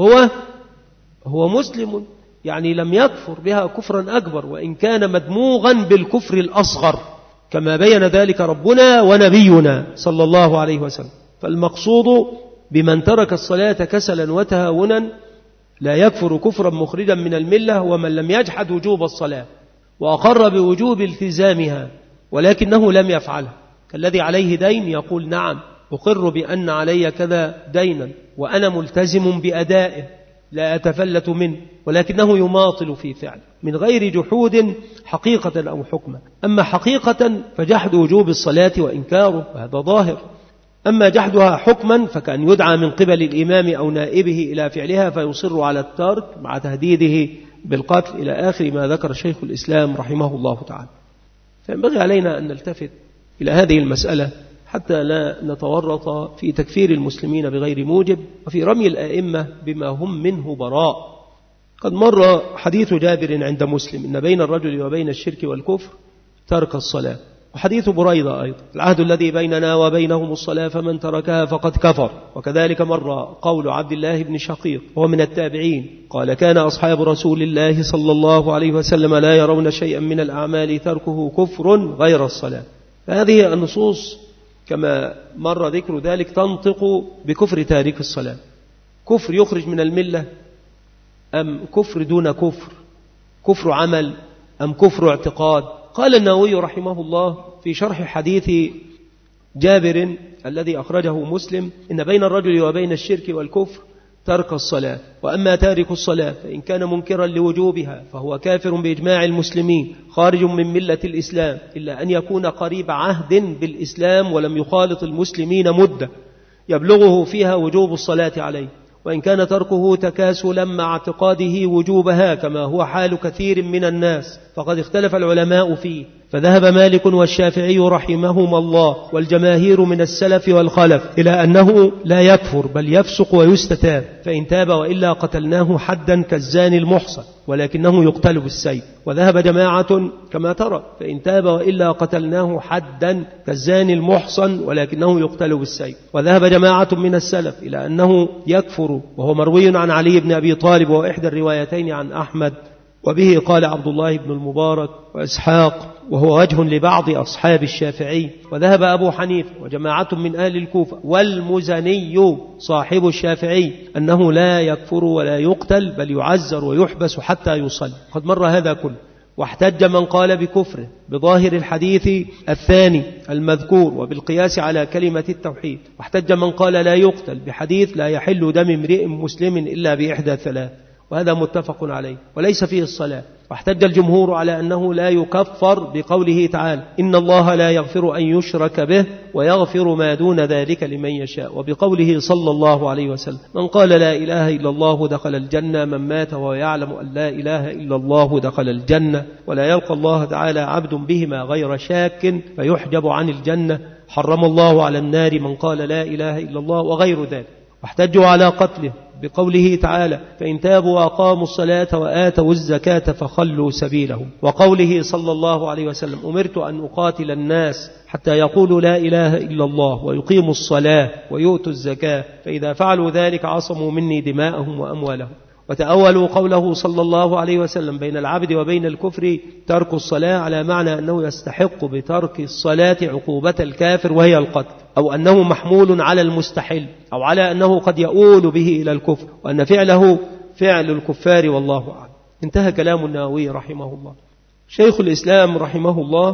هو مسلم، يعني لم يكفر بها كفرا أكبر وإن كان مدموغا بالكفر الأصغر، كما بين ذلك ربنا ونبينا صلى الله عليه وسلم. فالمقصود بمن ترك الصلاة كسلا وتهاونا لا يكفر كفرا مخرجا من الملة، ومن لم يجحد وجوب الصلاة وأقر بوجوب التزامها ولكنه لم يفعلها، كالذي عليه دين يقول نعم أقر بأن علي كذا دينا وأنا ملتزم بأدائه لا أتفلت منه، ولكنه يماطل في فعله من غير جحود حقيقة أو حكما. أما حقيقة فجحد وجوب الصلاة وإنكاره وهذا ظاهر، أما جحدها حكما فكأن يدعى من قبل الإمام أو نائبه إلى فعلها فيصر على الترك مع تهديده بالقتل إلى آخر ما ذكر شيخ الإسلام رحمه الله تعالى. فينبغي علينا أن نلتفت إلى هذه المسألة حتى لا نتورط في تكفير المسلمين بغير موجب وفي رمي الآئمة بما هم منه براء. قد مر حديث جابر عند مسلم إن بين الرجل وبين الشرك والكفر ترك الصلاة، وحديث بريدة أيضا العهد الذي بيننا وبينهم الصلاة فمن تركها فقد كفر. وكذلك مر قول عبد الله بن شقيق وهو من التابعين قال كان أصحاب رسول الله صلى الله عليه وسلم لا يرون شيئا من الأعمال تركه كفر غير الصلاة. فهذه النصوص كما مر ذكر ذلك تنطق بكفر تارك الصلاة. كفر يخرج من الملة أم كفر دون كفر؟ كفر عمل أم كفر اعتقاد؟ قال النووي رحمه الله في شرح حديث جابر الذي أخرجه مسلم إن بين الرجل وبين الشرك والكفر ترك الصلاة، وأما تارك الصلاة فإن كان منكرا لوجوبها فهو كافر بإجماع المسلمين خارج من ملة الإسلام إلا أن يكون قريب عهد بالإسلام ولم يخالط المسلمين مدة يبلغه فيها وجوب الصلاة عليه، وإن كان تركه تكاسلا مع اعتقاده وجوبها كما هو حال كثير من الناس فقد اختلف العلماء فيه، فذهب مالك والشافعي رحمهما الله والجماهير من السلف والخلف إلى أنه لا يكفر بل يفسق ويستتاب، فإن تاب وإلا قتلناه حدا كالزاني المحصن ولكنه يقتل بالسيف. وذهب جماعة كما ترى فإن تاب وإلا قتلناه حدا كالزاني المحصن ولكنه يقتل بالسيف. وذهب جماعة من السلف إلى أنه يكفر، وهو مروي عن علي بن أبي طالب وإحدى الروايتين عن أحمد، وبه قال عبد الله بن المبارك وإسحاق، وهو وجه لبعض أصحاب الشافعي. وذهب أبو حنيفة وجماعة من أهل الكوفة والمزني صاحب الشافعي أنه لا يكفر ولا يقتل بل يعزر ويحبس حتى يصلي. قد مر هذا كله. واحتج من قال بكفره بظاهر الحديث الثاني المذكور وبالقياس على كلمة التوحيد. واحتج من قال لا يقتل بحديث لا يحل دم امرئ مسلم إلا بإحدى ثلاث، وهذا متفق عليه وليس فيه الصلاة. واحتج الجمهور على أنه لا يكفر بقوله تعالى إن الله لا يغفر أن يشرك به ويغفر ما دون ذلك لمن يشاء، وبقوله صلى الله عليه وسلم من قال لا إله إلا الله دخل الجنة، من مات وهو يعلم أن لا إله إلا الله دخل الجنة، ولا يلقى الله تعالى عبد بهما غير شاك فيحجب عن الجنة، حرم الله على النار من قال لا إله إلا الله، وغير ذلك. واحتجوا على قتله بقوله تعالى فإن تابوا وأقاموا الصلاة وآتوا الزكاة فخلوا سبيلهم، وقوله صلى الله عليه وسلم أمرت أن أقاتل الناس حتى يقولوا لا إله إلا الله ويقيموا الصلاة ويؤتوا الزكاة، فإذا فعلوا ذلك عصموا مني دماءهم وأموالهم. وتأولوا قوله صلى الله عليه وسلم بين العبد وبين الكفر ترك الصلاة على معنى أنه يستحق بترك الصلاة عقوبة الكافر وهي القتل، أو أنه محمول على المستحل، أو على أنه قد يؤول به إلى الكفر، وأن فعله فعل الكفار والله أعلم. انتهى كلام النووي رحمه الله. شيخ الإسلام رحمه الله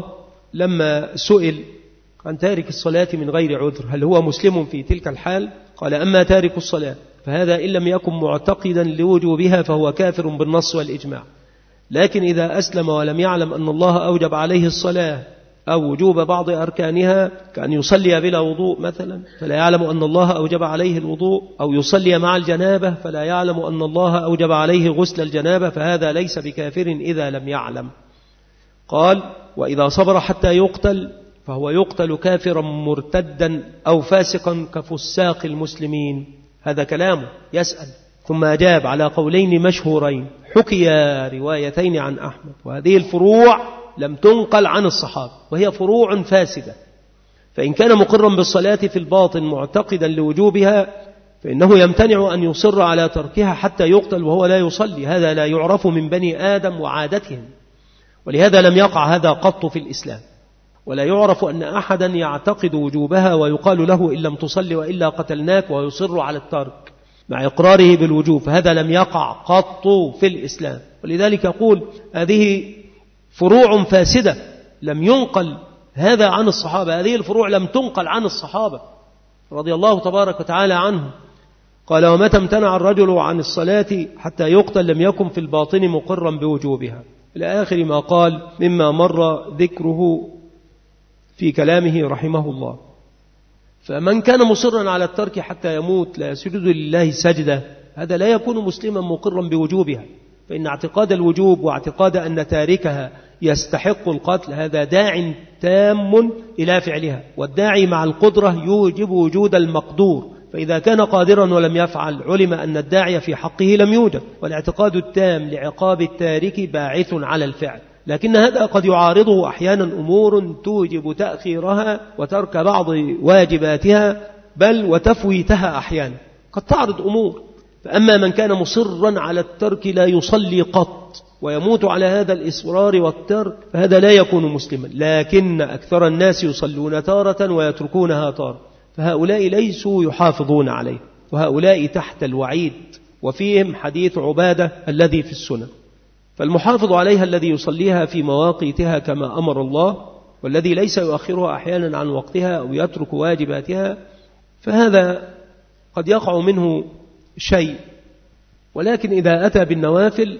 لما سئل عن تارك الصلاة من غير عذر هل هو مسلم في تلك الحال؟ قال أما تارك الصلاة فهذا إن لم يكن معتقدا لوجوبها فهو كافر بالنص والإجماع، لكن إذا أسلم ولم يعلم أن الله أوجب عليه الصلاة أو وجوب بعض أركانها كأن يصلي بلا وضوء مثلا فلا يعلم أن الله أوجب عليه الوضوء، أو يصلي مع الجنابة فلا يعلم أن الله أوجب عليه غسل الجنابة، فهذا ليس بكافر إذا لم يعلم. قال وإذا صبر حتى يقتل فهو يقتل كافرا مرتدا أو فاسقا كفساق المسلمين. هذا كلامه. يسأل ثم أجاب على قولين مشهورين حكي روايتين عن أحمد، وهذه الفروع لم تنقل عن الصحابة وهي فروع فاسدة. فإن كان مقرا بالصلاة في الباطن معتقدا لوجوبها فإنه يمتنع أن يصر على تركها حتى يقتل وهو لا يصلي، هذا لا يعرف من بني آدم وعادتهم، ولهذا لم يقع هذا قط في الإسلام. ولا يعرف أن أحدا يعتقد وجوبها ويقال له إن لم تصلي وإلا قتلناك ويصر على الترك مع إقراره بالوجوب، فهذا لم يقع قط في الإسلام. ولذلك يقول هذه فروع فاسدة لم ينقل هذا عن الصحابة، هذه الفروع لم تنقل عن الصحابة رضي الله تبارك وتعالى عنهم. قال ومتى امتنع الرجل عن الصلاة حتى يقتل لم يكن في الباطن مقرا بوجوبها، إلى آخر ما قال مما مر ذكره في كلامه رحمه الله. فمن كان مصرا على الترك حتى يموت لا يسجد لله سجدة هذا لا يكون مسلما مقرا بوجوبها، فإن اعتقاد الوجوب واعتقاد أن تاركها يستحق القتل هذا داع تام إلى فعلها، والداعي مع القدرة يوجب وجود المقدور، فإذا كان قادرا ولم يفعل علم أن الداعي في حقه لم يوجد. والاعتقاد التام لعقاب التارك باعث على الفعل، لكن هذا قد يعارضه أحيانا أمور توجب تأخيرها وترك بعض واجباتها بل وتفويتها أحيانا، قد تعرض أمور. فأما من كان مصرا على الترك لا يصلي قط ويموت على هذا الإصرار والترك فهذا لا يكون مسلما، لكن أكثر الناس يصلون تارة ويتركونها تارة، فهؤلاء ليسوا يحافظون عليه، وهؤلاء تحت الوعيد، وفيهم حديث عبادة الذي في السنن. فالمحافظ عليها الذي يصليها في مواقيتها كما أمر الله، والذي ليس يؤخرها أحيانا عن وقتها أو يترك واجباتها، فهذا قد يقع منه شيء، ولكن إذا أتى بالنوافل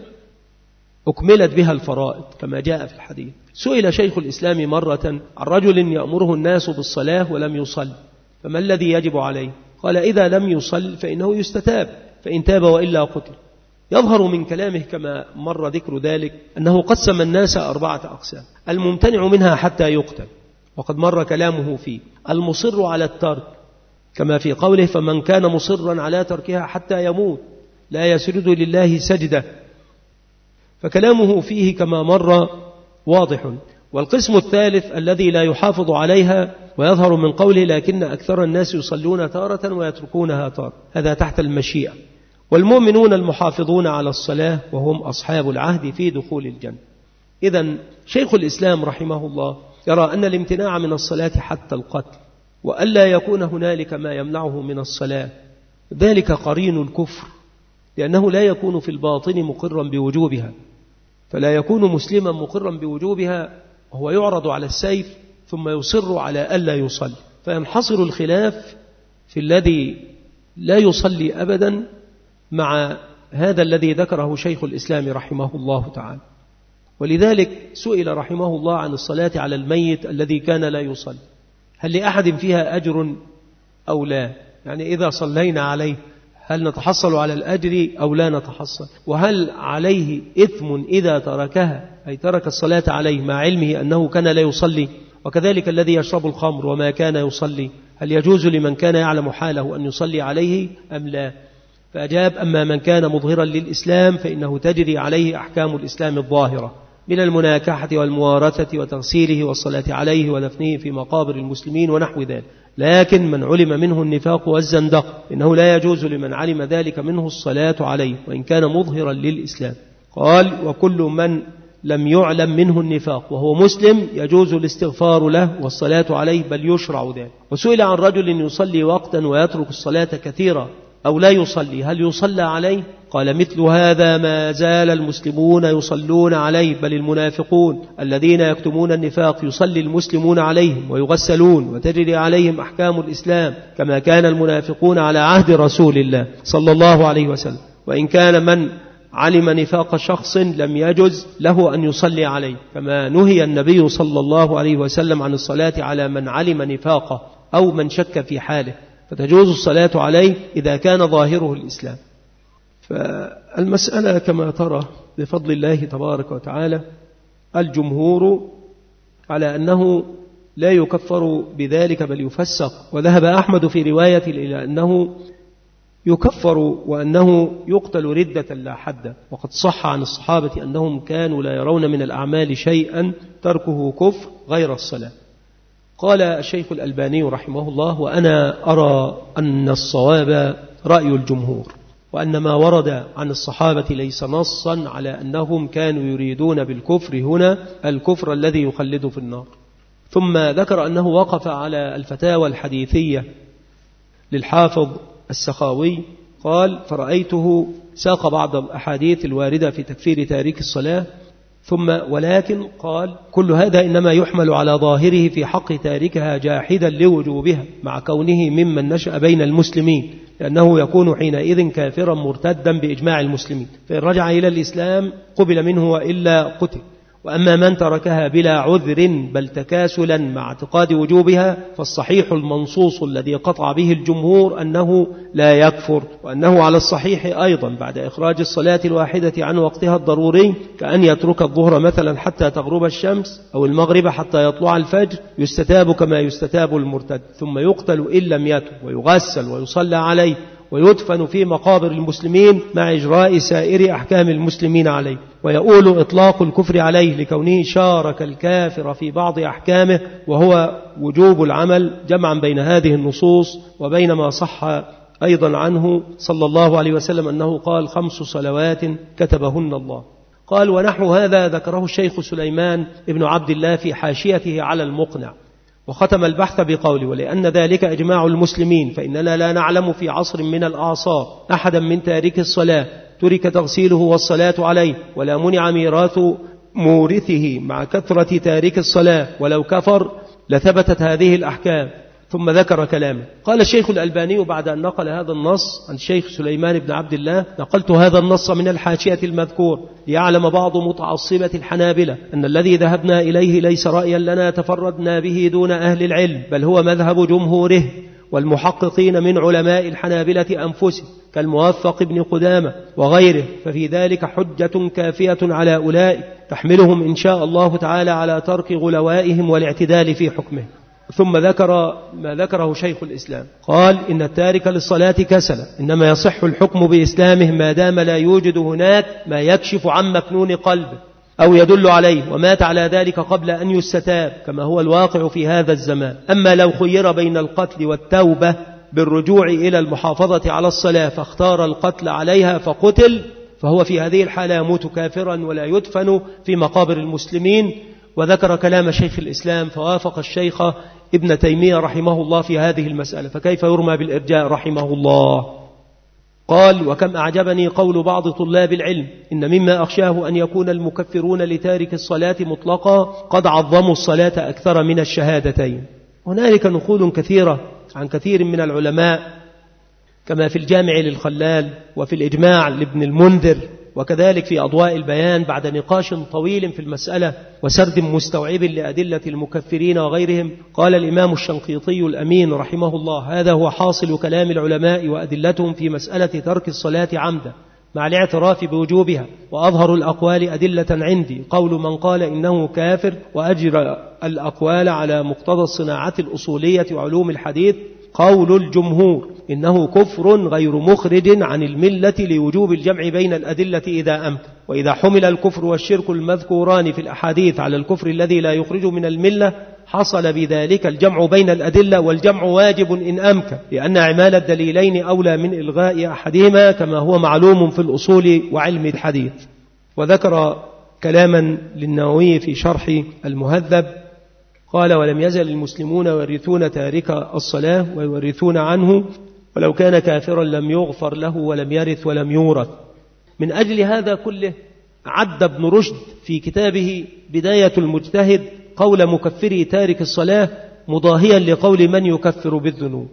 أكملت بها الفرائض كما جاء في الحديث. سئل شيخ الإسلام مرة عن رجل يأمره الناس بالصلاة ولم يصل، فما الذي يجب عليه؟ قال إذا لم يصل فإنه يستتاب، فإن تاب وإلا قتل. يظهر من كلامه كما مر ذكر ذلك أنه قسم الناس 4 أقسام: الممتنع منها حتى يقتل، وقد مر كلامه فيه، المصر على الترك كما في قوله: فمن كان مصرا على تركها حتى يموت لا يسجد لله سجدة، فكلامه فيه كما مر واضح. والقسم الثالث الذي لا يحافظ عليها، ويظهر من قوله: لكن أكثر الناس يصلون تارة ويتركونها تارة، هذا تحت المشيئة. والمؤمنون المحافظون على الصلاة وهم أصحاب العهد في دخول الجنة. إذن شيخ الإسلام رحمه الله يرى أن الامتناع من الصلاة حتى القتل، وألا يكون هنالك ما يمنعه من الصلاة، ذلك قرين الكفر، لأنه لا يكون في الباطن مقرا بوجوبها، فلا يكون مسلما مقرا بوجوبها وهو يعرض على السيف ثم يصر على ألا يصلي، فينحصر الخلاف في الذي لا يصلي أبدا مع هذا الذي ذكره شيخ الإسلام رحمه الله تعالى. ولذلك سئل رحمه الله عن الصلاة على الميت الذي كان لا يصلي، هل لأحد فيها أجر أو لا؟ يعني إذا صلينا عليه هل نتحصل على الأجر أو لا نتحصل؟ وهل عليه إثم إذا تركها، أي ترك الصلاة عليه مع علمه أنه كان لا يصلي؟ وكذلك الذي يشرب الخمر وما كان يصلي، هل يجوز لمن كان يعلم حاله أن يصلي عليه أم لا؟ فأجاب: أما من كان مظهرا للإسلام فإنه تجري عليه أحكام الإسلام الظاهرة من المناكحة والموارثة وتغسيله والصلاة عليه ودفنه في مقابر المسلمين ونحو ذلك. لكن من علم منه النفاق والزندق إنه لا يجوز لمن علم ذلك منه الصلاة عليه وإن كان مظهرا للإسلام. قال: وكل من لم يعلم منه النفاق وهو مسلم يجوز الاستغفار له والصلاة عليه، بل يشرع ذلك. وسئل عن رجل يصلي وقتا ويترك الصلاة كثيرا أو لا يصلي، هل يصلى عليه؟ قال: مثل هذا ما زال المسلمون يصلون عليه، بل المنافقون الذين يكتمون النفاق يصلي المسلمون عليهم ويغسلون وتجري عليهم أحكام الإسلام كما كان المنافقون على عهد رسول الله صلى الله عليه وسلم. وإن كان من علم نفاق شخص لم يجز له أن يصلي عليه، كما نهي النبي صلى الله عليه وسلم عن الصلاة على من علم نفاقه أو من شك في حاله، فتجوز الصلاة عليه إذا كان ظاهره الإسلام. فالمسألة كما ترى بفضل الله تبارك وتعالى الجمهور على أنه لا يكفر بذلك بل يفسق، وذهب أحمد في رواية إلى أنه يكفر وأنه يقتل ردة لا حد. وقد صح عن الصحابة أنهم كانوا لا يرون من الأعمال شيئا تركه كفر غير الصلاة. قال الشيخ الألباني رحمه الله: وأنا أرى أن الصواب رأي الجمهور، وأن ما ورد عن الصحابة ليس نصا على أنهم كانوا يريدون بالكفر هنا الكفر الذي يخلد في النار. ثم ذكر أنه وقف على الفتاوى الحديثية للحافظ السخاوي، قال: فرأيته ساق بعض الأحاديث الواردة في تكفير تارك الصلاة، ثم ولكن قال: كل هذا إنما يحمل على ظاهره في حق تاركها جاحدا لوجوبها مع كونه ممن نشأ بين المسلمين، لأنه يكون حينئذ كافرا مرتدا بإجماع المسلمين، فإن رجع إلى الإسلام قبل منه وإلا قتل. وأما من تركها بلا عذر بل تكاسلا مع اعتقاد وجوبها فالصحيح المنصوص الذي قطع به الجمهور أنه لا يكفر، وأنه على الصحيح أيضا بعد إخراج الصلاة الواحدة عن وقتها الضروري، كأن يترك الظهر مثلا حتى تغرب الشمس أو المغرب حتى يطلع الفجر، يستتاب كما يستتاب المرتد، ثم يقتل إن لم يتب ويغسل ويصلى عليه ويدفن في مقابر المسلمين مع إجراء سائر أحكام المسلمين عليه. ويؤول إطلاق الكفر عليه لكونه شارك الكافر في بعض أحكامه، وهو وجوب العمل، جمعا بين هذه النصوص وبين ما صح أيضا عنه صلى الله عليه وسلم أنه قال: 5 صلوات كتبهن الله. قال: ونحو هذا ذكره الشيخ سليمان ابن عبد الله في حاشيته على المقنع، وختم البحث بقوله: ولأن ذلك إجماع المسلمين فإننا لا نعلم في عصر من الأعصار أحدا من تارك الصلاة ترك تغسيله والصلاة عليه، ولا منع ميراث مورثه مع كثرة تارك الصلاة، ولو كفر لثبتت هذه الأحكام. ثم ذكر كلامه. قال الشيخ الألباني بعد أن نقل هذا النص عن الشيخ سليمان بن عبد الله: نقلت هذا النص من الحاشية المذكور ليعلم بعض متعصبة الحنابلة أن الذي ذهبنا إليه ليس رأيا لنا تفردنا به دون أهل العلم، بل هو مذهب جمهوره، والمحققين من علماء الحنابلة أنفسهم كالموفق بن قدامة وغيره، ففي ذلك حجة كافية على أولئك تحملهم إن شاء الله تعالى على ترك غلوائهم والاعتدال في حكمه. ثم ذكر ما ذكره شيخ الإسلام، قال إن التارك للصلاة كسلا إنما يصح الحكم بإسلامه ما دام لا يوجد هناك ما يكشف عن مكنون قلبه أو يدل عليه، ومات على ذلك قبل أن يستتاب كما هو الواقع في هذا الزمان. أما لو خير بين القتل والتوبة بالرجوع إلى المحافظة على الصلاة فاختار القتل عليها فقتل، فهو في هذه الحالة يموت كافرا ولا يدفن في مقابر المسلمين. وذكر كلام شيخ الإسلام فوافق الشيخ ابن تيمية رحمه الله في هذه المسألة، فكيف يرمى بالإرجاء رحمه الله؟ قال: وكم أعجبني قول بعض طلاب العلم إن مما أخشاه أن يكون المكفرون لتارك الصلاة مطلقا قد عظموا الصلاة أكثر من الشهادتين. هنالك نقول كثيرة عن كثير من العلماء كما في الجامع للخلال وفي الإجماع لابن المنذر، وكذلك في أضواء البيان بعد نقاش طويل في المسألة وسرد مستوعب لأدلة المكفرين وغيرهم. قال الإمام الشنقيطي الأمين رحمه الله: هذا هو حاصل كلام العلماء وأدلتهم في مسألة ترك الصلاة عمدا مع الاعتراف بوجوبها، وأظهر الأقوال أدلة عندي قول من قال إنه كافر، وأجرى الأقوال على مقتضى الصناعة الأصولية وعلوم الحديث قول الجمهور إنه كفر غير مخرج عن الملة لوجوب الجمع بين الأدلة إذا أمكن. وإذا حمل الكفر والشرك المذكوران في الأحاديث على الكفر الذي لا يخرج من الملة حصل بذلك الجمع بين الأدلة، والجمع واجب إن أمكن، لأن أعمال الدليلين أولى من إلغاء أحدهما كما هو معلوم في الأصول وعلم الحديث. وذكر كلاما للنووي في شرح المهذب قال: ولم يزل المسلمون يورثون تارك الصلاة ويورثون عنه، ولو كان كافرا لم يغفر له ولم يرث ولم يورث. من أجل هذا كله عد ابن رشد في كتابه بداية المجتهد قول مكفري تارك الصلاة مضاهيا لقول من يكفر بالذنوب.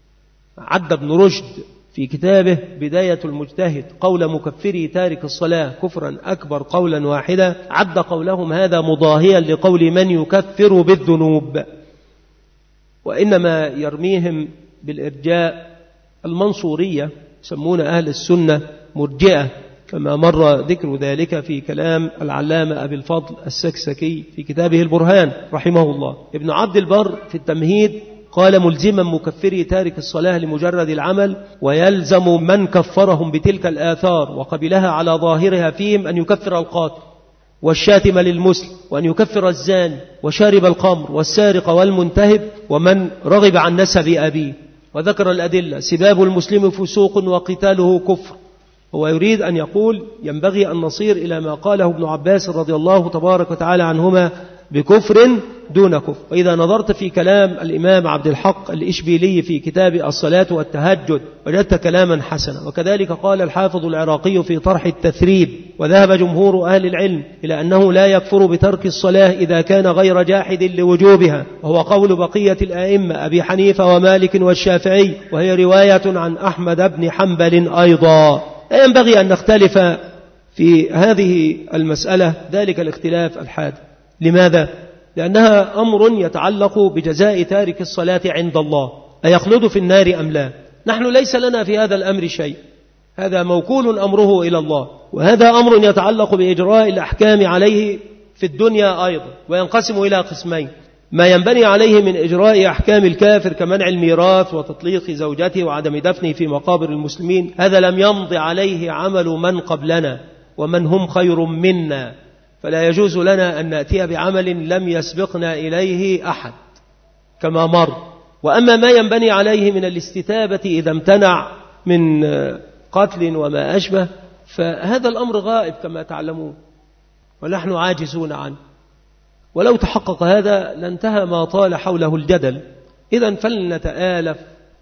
عد ابن رشد في كتابه بداية المجتهد قول مكفري تارك الصلاة كفرا أكبر قولا واحدا، عد قولهم هذا مضاهيا لقول من يكفر بالذنوب. وإنما يرميهم بالإرجاء المنصورية، يسمون أهل السنة مرجئة، كما مر ذكر ذلك في كلام العلامة أبي الفضل السكسكي في كتابه البرهان رحمه الله. ابن عبد البر في التمهيد قال: ملزما مكفري تارك الصلاة لمجرد العمل، ويلزم من كفرهم بتلك الآثار وقبلها على ظاهرها فيهم أن يكفر القاتل والشاتم للمسلم، وأن يكفر الزاني وشارب الخمر والسارق والمنتهب ومن رغب عن نسب أبيه. وذكر الأدلة: سباب المسلم فسوق وقتاله كفر. هو يريد أن يقول ينبغي أن نصير إلى ما قاله ابن عباس رضي الله تبارك وتعالى عنهما بكفر دون كفر. وإذا نظرت في كلام الإمام عبد الحق الإشبيلي في كتاب الصلاة والتهجد وجدت كلاما حسنا. وكذلك قال الحافظ العراقي في طرح التثريب: وذهب جمهور أهل العلم إلى أنه لا يكفر بترك الصلاة إذا كان غير جاحد لوجوبها، وهو قول بقية الآئمة أبي حنيفة ومالك والشافعي، وهي رواية عن أحمد بن حنبل أيضا. لا ينبغي أن نختلف في هذه المسألة ذلك الاختلاف الحاد. لماذا؟ لأنها أمر يتعلق بجزاء تارك الصلاة عند الله، أيخلد في النار أم لا؟ نحن ليس لنا في هذا الأمر شيء، هذا موكول أمره إلى الله، وهذا أمر يتعلق بإجراء الأحكام عليه في الدنيا أيضا، وينقسم إلى قسمين: ما ينبني عليه من إجراء أحكام الكافر كمنع الميراث وتطليق زوجته وعدم دفنه في مقابر المسلمين، هذا لم يمض عليه عمل من قبلنا ومن هم خير منا، فلا يجوز لنا أن نأتي بعمل لم يسبقنا إليه أحد كما مر. وأما ما ينبني عليه من الاستتابة إذا امتنع من قتل وما أشبه، فهذا الأمر غائب كما تعلمون ونحن عاجزون عنه، ولو تحقق هذا لانتهى ما طال حوله الجدل. إذن فلنتآلف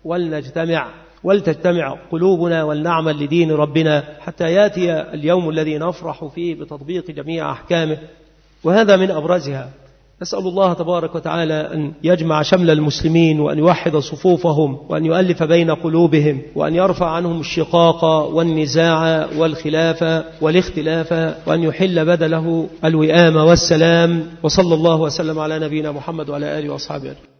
ولتجتمع قلوبنا ولنعمل لدين ربنا حتى يأتي اليوم الذي نفرح فيه بتطبيق جميع أحكامه، وهذا من أبرزها. نسأل الله تبارك وتعالى أن يجمع شمل المسلمين، وأن يوحد صفوفهم، وأن يؤلف بين قلوبهم، وأن يرفع عنهم الشقاق والنزاع والخلاف والاختلاف، وأن يحل بدله الوئام والسلام. وصلى الله وسلم على نبينا محمد وعلى آله وأصحابه.